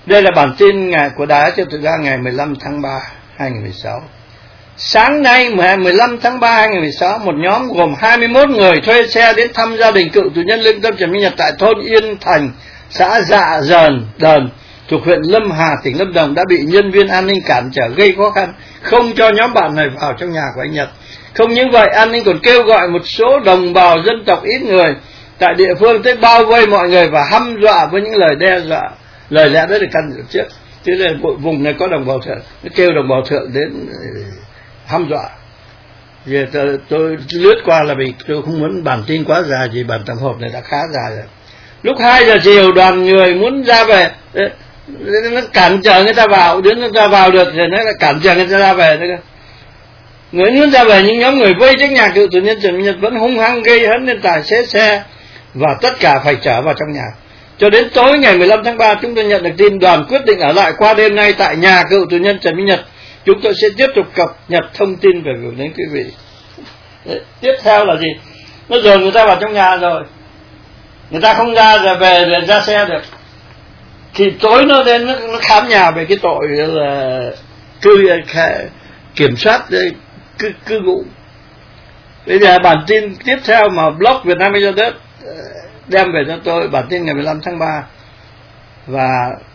Đây là bản tin ngày của Đài Á Châu Tự Do ngày mười lăm tháng ba hai nghìn không trăm mười sáu. Sáng nay mười lăm tháng ba hai nghìn không trăm mười sáu, một nhóm gồm hai mươi mốt người thuê xe đến thăm gia đình cựu tù nhân lương tâm Trần Minh Nhật tại thôn Yên Thành, xã Dạ Dờn, Đờn, thuộc huyện Lâm Hà, tỉnh Lâm Đồng đã bị nhân viên an ninh cản trở gây khó khăn, không cho nhóm bạn này vào trong nhà của anh Nhật. Không những vậy, an ninh còn kêu gọi một số đồng bào dân tộc ít người tại địa phương tới bao vây mọi người và hăm dọa với những lời đe dọa. Lời lẽ đó được căn dặn trước, chứ là vùng này có đồng bào thượng, nó kêu đồng bào thượng đến hăm dọa. Giờ tôi, tôi lướt qua là vì tôi không muốn bản tin quá dài, vì bản tổng hợp này đã khá dài rồi. Lúc hai giờ chiều, đoàn người muốn ra về, nó cản trở người ta vào, đến người ta vào được rồi nó lại cản trở người ta ra về nữa. Người muốn ra về, nhưng nhóm người vây trước nhà cựu tù nhân Trần Minh Nhật vẫn hung hăng gây hấn lên tài xế xe và tất cả phải trở vào trong nhà. Cho đến tối ngày mười lăm tháng ba, chúng tôi nhận được tin đoàn quyết định ở lại qua đêm nay tại nhà cựu tù nhân Trần Minh Nhật. Chúng tôi sẽ tiếp tục cập nhật thông tin về gửi đến quý vị. Đấy, tiếp theo là gì? Nó dồn người ta vào trong nhà rồi, người ta không ra rồi về rồi ra xe được. Thì tối nó đến nó, nó khám nhà về cái tội là cư kiểm soát cư, cư ngụ. Bây giờ bản tin tiếp theo mà blog Việt Nam Bây Giờ Đất đem về cho tôi, bản tin ngày mười lăm tháng ba, và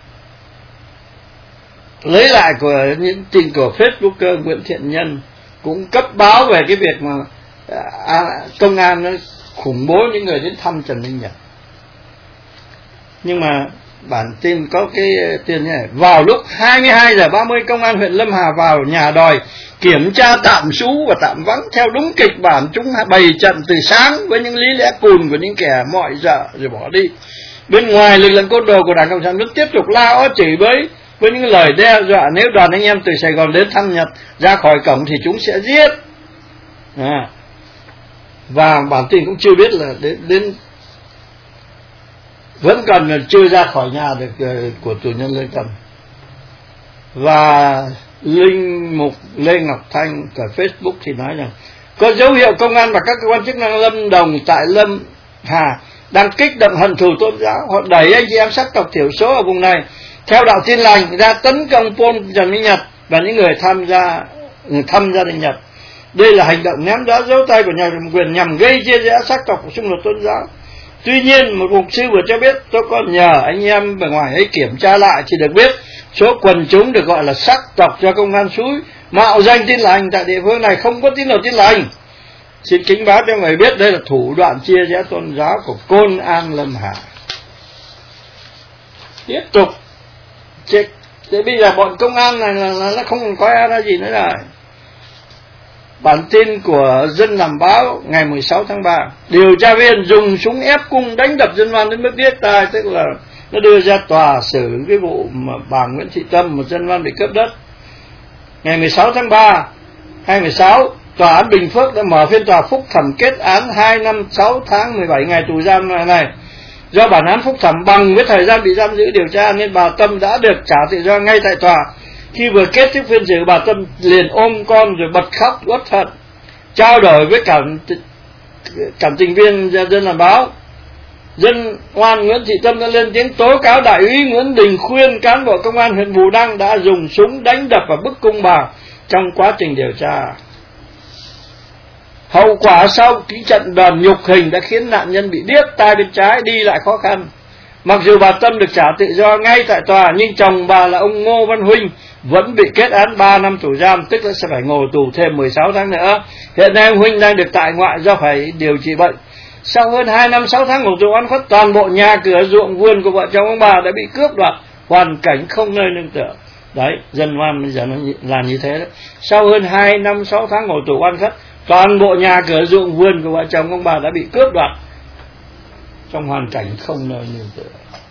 lấy lại của những tin của Facebooker Nguyễn Thiện Nhân cũng cấp báo về cái việc mà à, công an nó khủng bố những người đến thăm Trần Minh Nhật. Nhưng mà bản tin có cái tin như này: vào lúc hai mươi hai giờ ba mươi, công an huyện Lâm Hà vào nhà đòi kiểm tra tạm trú và tạm vắng theo đúng kịch bản chúng bày trận từ sáng với những lý lẽ cùn của những kẻ mọi dợ rồi bỏ đi. Bên ngoài, lực lượng côn đồ của Đảng Cộng sản vẫn tiếp tục la ó chửi bới với những lời đe dọa nếu đoàn anh em từ Sài Gòn đến thăm Nhật ra khỏi cổng thì chúng sẽ giết. À. Và bản tin cũng chưa biết là đến, đến vẫn còn chưa ra khỏi nhà được uh, của tù nhân Lê Tâm. Và linh mục Lê Ngọc Thanh ở Facebook thì nói rằng có dấu hiệu công an và các cơ quan chức năng Lâm Đồng tại Lâm Hà đang kích động hận thù tôn giáo. Họ đẩy anh chị em sắc tộc thiểu số ở vùng này theo đạo Tin Lành ra tấn công Pol Trần Minh Nhật và những người tham gia người thăm gia đình Nhật. Đây là hành động ném đá dấu tay của nhà cầm quyền nhằm gây chia rẽ sắc tộc của xung đột tôn giáo. Tuy nhiên, một mục sư vừa cho biết, tôi có nhờ anh em ở ngoài ấy kiểm tra lại thì được biết số quần chúng được gọi là sắc tộc do công an xúi mạo danh Tin Lành tại địa phương này không có tín đồ Tin Lành. Xin kính báo cho người biết đây là thủ đoạn chia rẽ tôn giáo của Côn An Lâm Hà. Tiếp tục, thế bây giờ bọn công an này là, là nó không còn có ai ra gì nữa rồi. Bản tin của Dân Làm Báo ngày mười sáu tháng ba, điều tra viên dùng súng ép cung đánh đập dân văn đến mức điếc tai, tức là nó đưa ra tòa xử cái vụ mà bà Nguyễn Thị Tâm, một dân văn bị cướp đất. Ngày mười sáu tháng ba hai nghìn không trăm mười sáu, tòa án Bình Phước đã mở phiên tòa phúc thẩm kết án hai năm sáu tháng mười bảy ngày tù giam này, này. Do bản án phúc thẩm bằng với thời gian bị giam giữ điều tra nên bà Tâm đã được trả tự do ngay tại tòa. Khi vừa kết thúc phiên xử, bà Tâm liền ôm con rồi bật khóc uất hận. Trao đổi với cảm cảm tình viên Dân Làm Báo, dân oan Nguyễn Thị Tâm đã lên tiếng tố cáo đại úy Nguyễn Đình Khuyên, cán bộ công an huyện Bù Đăng đã dùng súng đánh đập và bức cung bà trong quá trình điều tra. Hậu quả sau cái trận đòn nhục hình đã khiến nạn nhân bị điếc tai bên trái, đi lại khó khăn. Mặc dù bà Tâm được trả tự do ngay tại tòa, nhưng chồng bà là ông Ngô Văn Huynh vẫn bị kết án ba năm tù giam, tức là sẽ phải ngồi tù thêm mười sáu tháng nữa. Hiện nay ông Huynh đang được tại ngoại do phải điều trị bệnh. Sau hơn hai năm sáu tháng ngồi tù oan khuất, toàn bộ nhà cửa ruộng vườn của vợ chồng ông bà đã bị cướp đoạt, hoàn cảnh không nơi nương tựa. Đấy, dân oan bây giờ nó là như thế đấy. Sau hơn hai năm sáu tháng ngồi tù oan khuất, toàn bộ nhà cửa ruộng vườn của vợ chồng ông bà đã bị cướp đoạt, trong hoàn cảnh không nơi nương tựa.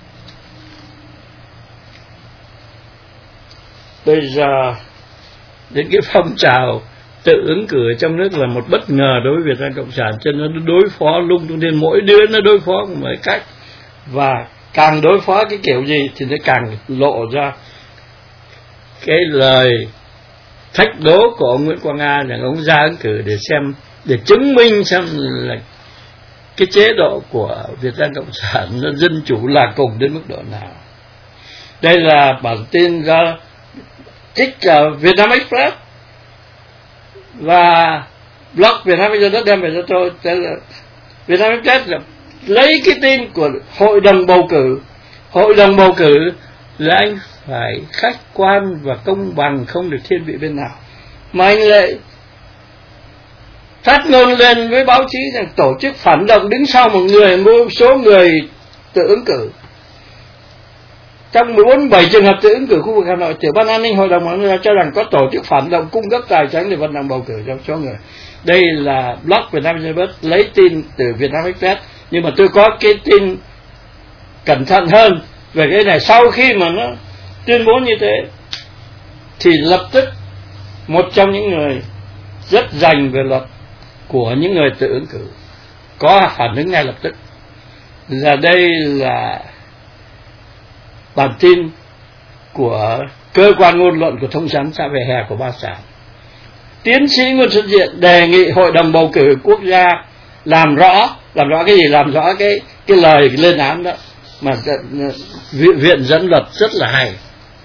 Bây giờ đến cái phong trào tự ứng cử trong nước là một bất ngờ đối với Việt Nam Cộng sản, cho nên nó đối phó lung tung lên, mỗi đứa nó đối phó một cách, và càng đối phó cái kiểu gì thì nó càng lộ ra cái lời thách đố của ông Nguyễn Quang A rằng ông ra ứng cử để xem, để chứng minh xem là cái chế độ của Việt Nam Cộng sản nó dân chủ là cùng đến mức độ nào. Đây là bản tin do trích uh, Vietnam Express và blog Vietnam Express đem về cho tôi. Vietnam Express lấy cái tin của hội đồng bầu cử. Hội đồng bầu cử là anh phải khách quan và công bằng, không được thiên vị bên nào. Mà anh lại phát ngôn lên với báo chí rằng tổ chức phản động đứng sau một người, một số người tự ứng cử. Trong bốn mươi bảy trường hợp tự ứng cử khu vực Hà Nội, Tiểu ban An ninh Hội đồng Bảo an cho rằng có tổ chức phản động cung cấp tài chính để vận động bầu cử trong số người. Đây là blog Vietnam Express lấy tin từ Vietnam Express, nhưng mà tôi có cái tin cẩn thận hơn về cái này. Sau khi mà nó tuyên bố như thế thì lập tức một trong những người rất rành về luật của những người tự ứng cử có phản ứng ngay lập tức. Là đây là bản tin của cơ quan ngôn luận của Thông tấn xã về hè của Ba Sản. Tiến sĩ Nguyễn Xuân Diện đề nghị Hội đồng bầu cử quốc gia làm rõ, làm rõ cái gì? Làm rõ cái cái lời lên án đó mà viện, viện dẫn luật rất là hay.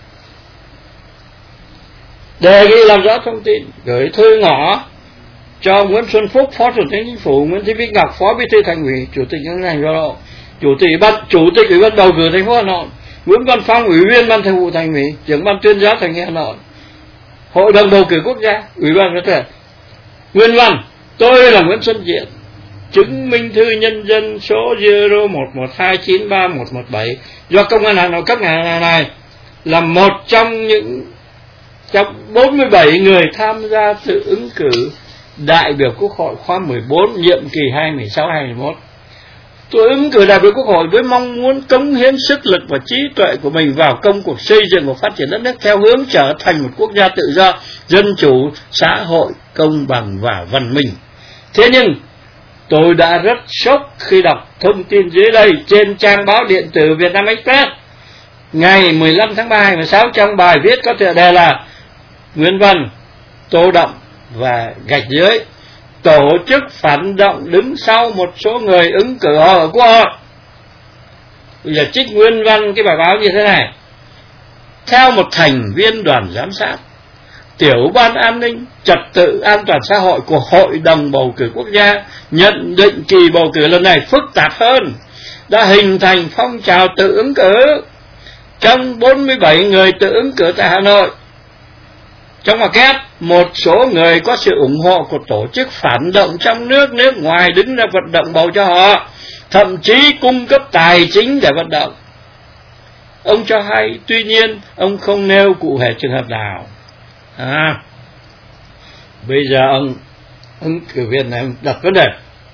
Đề nghị làm rõ thông tin, gửi thư ngỏ cho Nguyễn Xuân Phúc, Phó Thủ tướng Chính phủ, Nguyễn Thị Bích Ngọc, Phó Bí thư Thành ủy, Chủ tịch Ủy ban Thành phố, Chủ tịch ban Chủ tịch Ủy ban bầu cử thành phố Hà Nội, Nguyễn Văn Phong, Ủy viên Ban Thường vụ Thành ủy, Trưởng ban Tuyên giáo Thành ủy Hà Nội, Hội đồng bầu cử quốc gia, Ủy ban Quốc gia. Nguyên văn: tôi là Nguyễn Xuân Diện, chứng minh thư nhân dân số zero một một hai chín ba một một bảy do Công an Hà Nội cấp ngày này là một trong những trong bốn mươi bảy người tham gia tự ứng cử đại biểu Quốc hội khóa mười bốn, nhiệm kỳ hai nghìn không trăm mười sáu đến hai nghìn không trăm hai mươi mốt. Tôi ứng cử đại biểu Quốc hội với mong muốn cống hiến sức lực và trí tuệ của mình vào công cuộc xây dựng và phát triển đất nước theo hướng trở thành một quốc gia tự do, dân chủ, xã hội công bằng và văn minh. Thế nhưng tôi đã rất sốc khi đọc thông tin dưới đây trên trang báo điện tử Vietnam Express ngày mười lăm tháng ba năm hai nghìn không trăm mười sáu, trong bài viết có tựa đề là nguyên văn tô đậm và gạch dưới: tổ chức phản động đứng sau một số người ứng cử ở Quốc hội. Bây giờ trích nguyên văn cái bài báo như thế này: theo một thành viên đoàn giám sát, Tiểu ban An ninh Trật tự An toàn xã hội của Hội đồng bầu cử quốc gia nhận định kỳ bầu cử lần này phức tạp hơn, đã hình thành phong trào tự ứng cử. Trong bốn mươi bảy người tự ứng cử tại Hà Nội, trong ngoặc kép, một số người có sự ủng hộ của tổ chức phản động trong nước, nước ngoài đứng ra vận động bầu cho họ, thậm chí cung cấp tài chính để vận động. Ông cho hay, tuy nhiên, ông không nêu cụ thể trường hợp nào. À, bây giờ ông ứng cử viên này đặt vấn đề.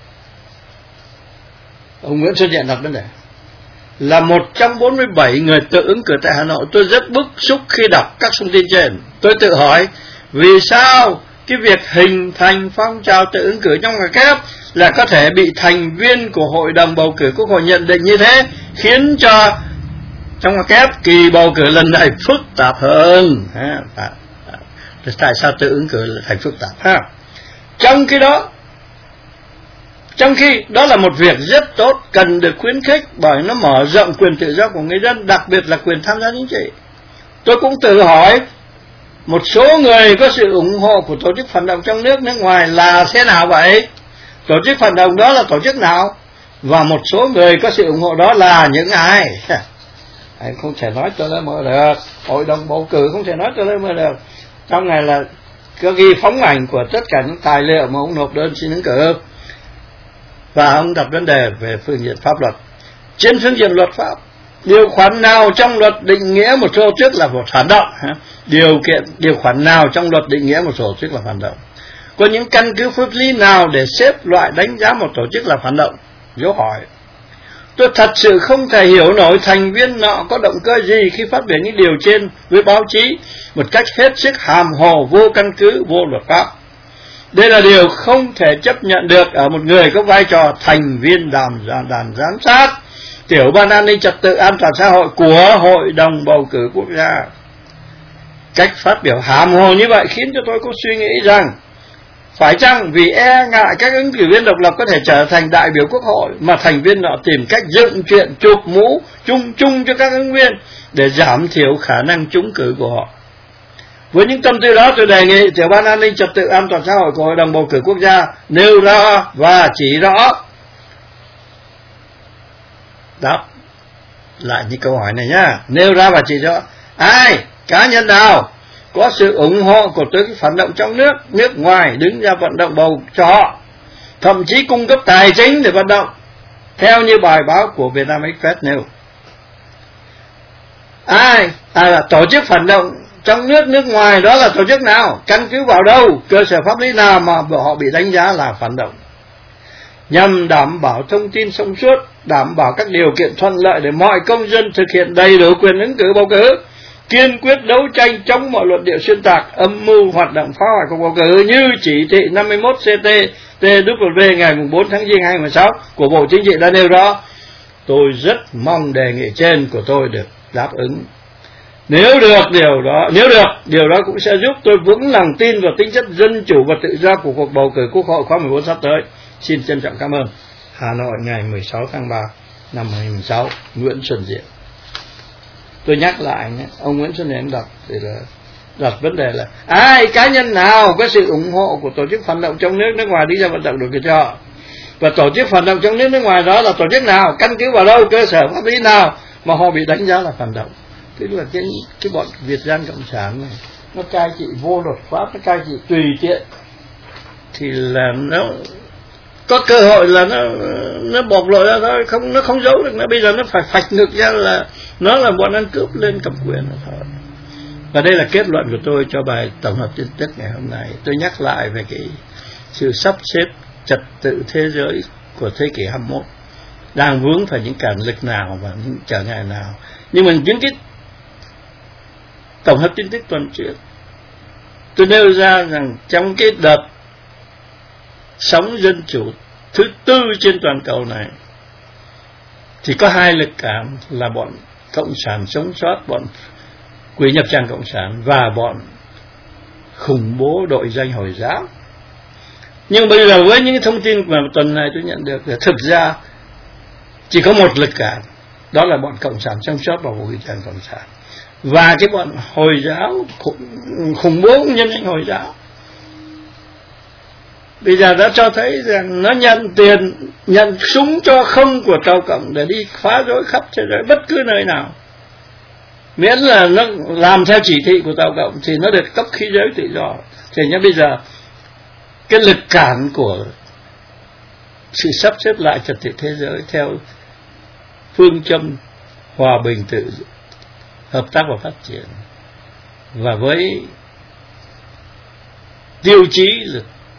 Ông Nguyễn Xuân Diện đặt vấn đề. Là một trong bốn mươi bảy người tự ứng cử tại Hà Nội, tôi rất bức xúc khi đọc các thông tin trên. Tôi tự hỏi, vì sao cái việc hình thành phong trào tự ứng cử trong ngoặc kép là có thể bị thành viên của Hội đồng bầu cử Quốc hội nhận định như thế, khiến cho trong ngoặc kép kỳ bầu cử lần này phức tạp hơn. À, à, à. Tại sao tự ứng cử lại thành phức tạp? Ha? Trong khi đó, Trong khi đó là một việc rất tốt, cần được khuyến khích bởi nó mở rộng quyền tự do của người dân, đặc biệt là quyền tham gia chính trị. Tôi cũng tự hỏi, một số người có sự ủng hộ của tổ chức phản động trong nước, nước ngoài là thế nào vậy? Tổ chức phản động đó là tổ chức nào? Và một số người có sự ủng hộ đó là những ai? Anh không thể nói cho lên mở được. Hội đồng bầu cử không thể nói cho lên mở được. Trong này là có ghi phóng ảnh của tất cả những tài liệu mà ông nộp đơn xin ứng cử. Và ông đặt vấn đề về phương diện pháp luật. Trên phương diện luật pháp, điều khoản nào trong luật định nghĩa một tổ chức là một phản động? Điều kiện, điều khoản nào trong luật định nghĩa một tổ chức là phản động? Có những căn cứ pháp lý nào để xếp loại đánh giá một tổ chức là phản động? Dấu hỏi. Tôi thật sự không thể hiểu nổi thành viên nọ có động cơ gì khi phát biểu những điều trên với báo chí một cách hết sức hàm hồ, vô căn cứ, vô luật pháp. Đây là điều không thể chấp nhận được ở một người có vai trò thành viên đàn, đàn, đàn giám sát, Tiểu ban An ninh Trật tự An toàn xã hội của Hội đồng bầu cử quốc gia. Cách phát biểu hàm hồ như vậy khiến cho tôi có suy nghĩ rằng Phải chăng vì e ngại các ứng cử viên độc lập có thể trở thành đại biểu quốc hội mà thành viên họ tìm cách dựng chuyện chụp mũ chung chung cho các ứng viên để giảm thiểu khả năng trúng cử của họ? Với những tâm tư đó, tôi đề nghị Tiểu ban An ninh Trật tự An toàn xã hội của Hội đồng bầu cử quốc gia nêu ra và chỉ rõ. Đáp lại những câu hỏi này nhá, nêu ra và chỉ rõ ai, cá nhân nào có sự ủng hộ của tổ chức phản động trong nước, nước ngoài đứng ra vận động bầu cho họ, thậm chí cung cấp tài chính để vận động, theo như bài báo của Vietnam Express nêu. Ai à, là tổ chức phản động trong nước, nước ngoài, đó là tổ chức nào, căn cứ vào đâu, cơ sở pháp lý nào mà họ bị đánh giá là phản động, nhằm đảm bảo thông tin thông suốt, đảm bảo các điều kiện thuận lợi để mọi công dân thực hiện đầy đủ quyền ứng cử bầu cử, kiên quyết đấu tranh chống mọi luận điệu xuyên tạc, âm mưu hoạt động phá hoại cuộc bầu cử như chỉ thị năm mươi mốt C T T W ngày bốn tháng Giêng hai nghìn không trăm mười sáu của Bộ Chính trị đã nêu rõ. Tôi rất mong đề nghị trên của tôi được đáp ứng. Nếu được điều đó, nếu được điều đó cũng sẽ giúp tôi vững lòng tin vào tính chất dân chủ và tự do của cuộc bầu cử Quốc hội khóa mười bốn sắp tới. Xin trân trọng cảm ơn. Hà Nội ngày mười sáu tháng ba năm hai nghìn không trăm mười sáu. Nguyễn Xuân Diện. Tôi nhắc lại nhé, ông Nguyễn Xuân Diện đọc thì là đặt vấn đề là ai, cá nhân nào có sự ủng hộ của tổ chức phản động trong nước, nước ngoài đi ra vận động được cái cho họ, và tổ chức phản động trong nước, nước ngoài đó là tổ chức nào, căn cứ vào đâu, cơ sở pháp lý nào mà họ bị đánh giá là phản động. Tức là cái cái bọn Việt Gian Cộng sản này nó cai trị vô luật pháp, nó cai trị tùy tiện, thì là nó có cơ hội là nó nó bộc lộ ra thôi, không nó không giấu được nữa. Bây giờ nó phải phạch ngực ra là nó là bọn ăn cướp lên cầm quyền thôi. Và đây là kết luận của tôi cho bài tổng hợp tin tức ngày hôm nay. Tôi nhắc lại về cái sự sắp xếp trật tự thế giới của thế kỷ hai mươi mốt đang vướng phải những cản lực nào và những trở ngại nào. Nhưng mà những cái tổng hợp tin tức tuần trước, tôi nêu ra rằng trong cái đợt sống dân chủ thứ tư trên toàn cầu này thì có hai lực cản là bọn cộng sản sống sót, bọn quỹ nhập trang cộng sản và bọn khủng bố đội danh Hồi giáo. Nhưng bây giờ với những thông tin mà tuần này tôi nhận được thì thực ra chỉ có một lực cản, đó là bọn cộng sản sống sót và quỹ nhập trang cộng sản, và cái bọn Hồi giáo khủng, khủng bố nhân danh Hồi giáo bây giờ đã cho thấy rằng nó nhận tiền, nhận súng cho không của Tàu Cộng để đi phá rối khắp thế giới bất cứ nơi nào, miễn là nó làm theo chỉ thị của Tàu Cộng thì nó được cấp khí giới tự do. Thì nhá, bây giờ cái lực cản của sự sắp xếp lại trật tự thế giới theo phương châm hòa bình, tự hợp tác và phát triển, và với tiêu chí là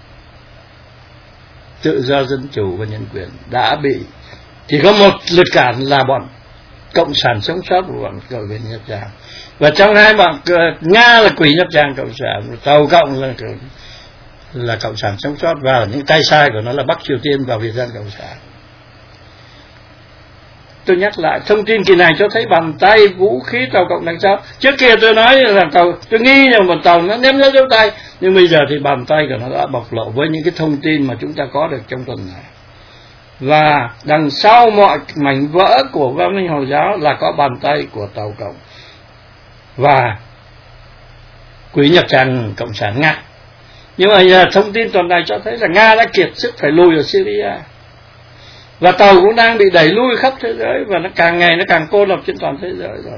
tự do, dân chủ và nhân quyền đã bị, thì có một lực cản là bọn cộng sản sống sót của bọn quỹ nhập tràng. Và trong hai bọn, Nga là quỹ nhập tràng cộng sản, Tàu Cộng là là cộng sản sống sót, và những tay sai của nó là Bắc Triều Tiên và Việt Nam Cộng sản. Tôi nhắc lại, thông tin kỳ này cho thấy bàn tay vũ khí Tàu Cộng đằng sau. Trước kia tôi nói là tàu, tôi nghi là một tàu nó ném nó dấu tay, nhưng bây giờ thì bàn tay của nó đã bộc lộ với những cái thông tin mà chúng ta có được trong tuần này. Và đằng sau mọi mảnh vỡ của văn minh Hồi giáo là có bàn tay của Tàu Cộng và quỹ nhập tràng cộng sản Nga. Nhưng mà giờ thông tin tuần này cho thấy là Nga đã kiệt sức phải lùi ở Syria, và Tàu cũng đang bị đẩy lui khắp thế giới, và nó càng ngày nó càng cô lập trên toàn thế giới rồi.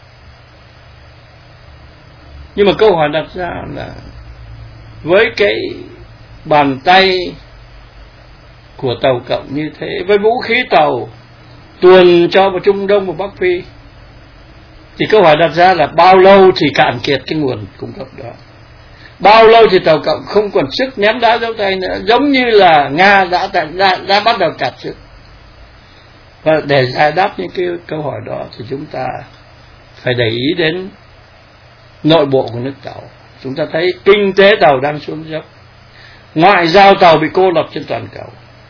Nhưng mà câu hỏi đặt ra là với cái bàn tay của Tàu Cộng như thế, với vũ khí tàu tuần cho vào Trung Đông và Bắc Phi, thì câu hỏi đặt ra là bao lâu thì cạn kiệt cái nguồn cung cấp đó, bao lâu thì Tàu Cộng không còn sức ném đá dấu tay nữa, giống như là Nga đã, đã, đã bắt đầu cạn sức. Và để giải đáp những cái câu hỏi đó thì chúng ta phải để ý đến nội bộ của nước Tàu. Chúng ta thấy kinh tế Tàu đang xuống dốc, ngoại giao Tàu bị cô lập trên toàn cầu,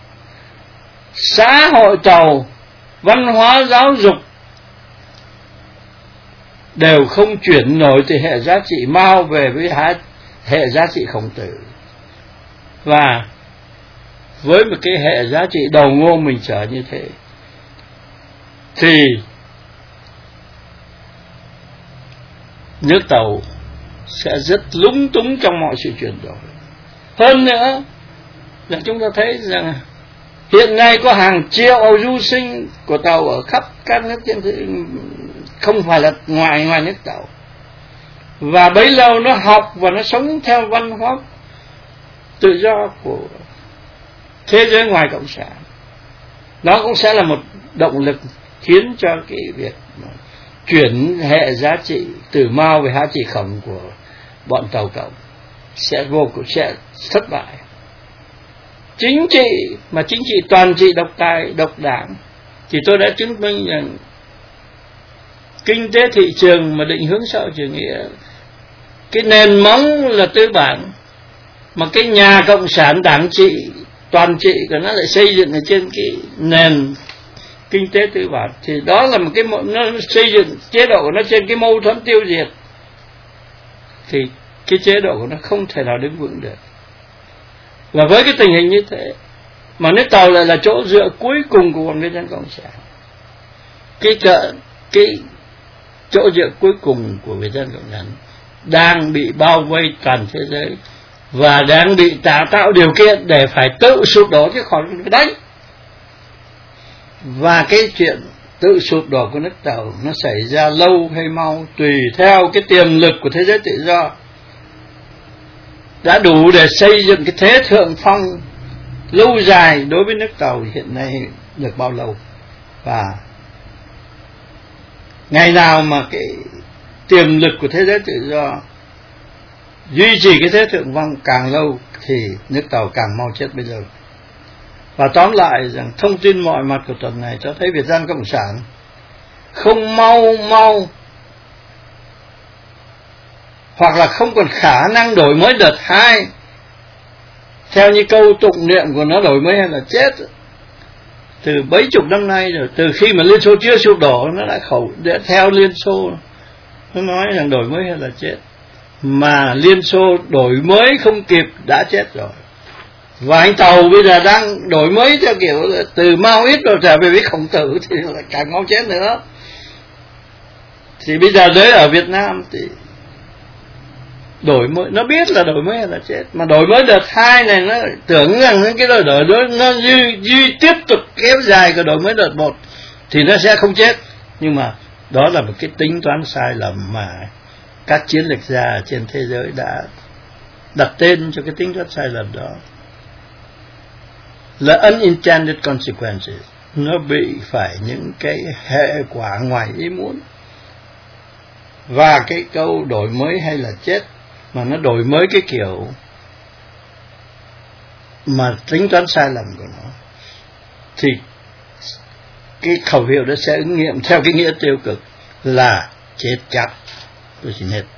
xã hội Tàu, văn hóa, giáo dục đều không chuyển nổi từ hệ giá trị Mao về với hệ giá trị Khổng Tử. Và với một cái hệ giá trị đầu ngô mình trở như thế thì nước Tàu sẽ rất lúng túng trong mọi sự chuyển đổi. Hơn nữa là chúng ta thấy rằng hiện nay có hàng triệu du sinh của Tàu ở khắp các nước trên thế, không phải là ngoài ngoài nước Tàu, và bấy lâu nó học và nó sống theo văn hóa tự do của thế giới ngoài cộng sản. Nó cũng sẽ là một động lực khiến cho cái việc chuyển hệ giá trị từ Mao về giá trị khổng của bọn Tàu cộng sẽ vô cùng sẽ thất bại. Chính trị mà chính trị toàn trị độc tài độc đảng thì tôi đã chứng minh rằng kinh tế thị trường mà định hướng xã hội chủ nghĩa, cái nền móng là tư bản, mà cái nhà cộng sản đảng trị toàn trị của nó lại xây dựng ở trên cái nền kinh tế tư bản, thì đó là một cái nó xây dựng chế độ của nó trên cái mâu thuẫn tiêu diệt, thì cái chế độ của nó không thể nào đứng vững được. Và với cái tình hình như thế mà nước Tàu lại là chỗ dựa cuối cùng của bọn nhân dân cộng sản, cái cỡ cái chỗ dựa cuối cùng của người dân cộng sản đang bị bao vây toàn thế giới và đang bị tạo tạo điều kiện để phải tự sụp đổ chứ khỏi cái đánh. Và cái chuyện tự sụp đổ của nước Tàu nó xảy ra lâu hay mau tùy theo cái tiềm lực của thế giới tự do đã đủ để xây dựng cái thế thượng phong lâu dài đối với nước Tàu hiện nay được bao lâu. Và ngày nào mà cái tiềm lực của thế giới tự do duy trì cái thế thượng phong càng lâu thì nước Tàu càng mau chết bây giờ. Và tóm lại rằng thông tin mọi mặt của tuần này cho thấy Việt Nam Cộng sản không mau mau hoặc là không còn khả năng đổi mới đợt hai theo như câu tụng niệm của nó, đổi mới hay là chết, từ mấy chục năm nay rồi. Từ khi mà Liên Xô chưa sụp đổ nó đã khẩu đã theo Liên Xô, nó nói rằng đổi mới hay là chết, mà Liên Xô đổi mới không kịp đã chết rồi. Và anh Tàu bây giờ đang đổi mới theo kiểu là từ Maoist rồi trở về với Khổng Tử thì lại càng mau chết nữa. Thì bây giờ đấy ở Việt Nam thì đổi mới, nó biết là đổi mới là chết, mà đổi mới đợt hai này nó tưởng rằng cái đổi đổi đó nó duy, duy tiếp tục kéo dài cái đổi mới đợt một thì nó sẽ không chết. Nhưng mà đó là một cái tính toán sai lầm mà các chiến lược gia trên thế giới đã đặt tên cho cái tính toán sai lầm đó là unintended consequences. Nó bị phải những cái hệ quả ngoài ý muốn. Và cái câu đổi mới hay là chết mà nó đổi mới cái kiểu mà tính toán sai lầm của nó thì cái khẩu hiệu đó sẽ ứng nghiệm theo cái nghĩa tiêu cực là chết chắc. Tôi xin hết.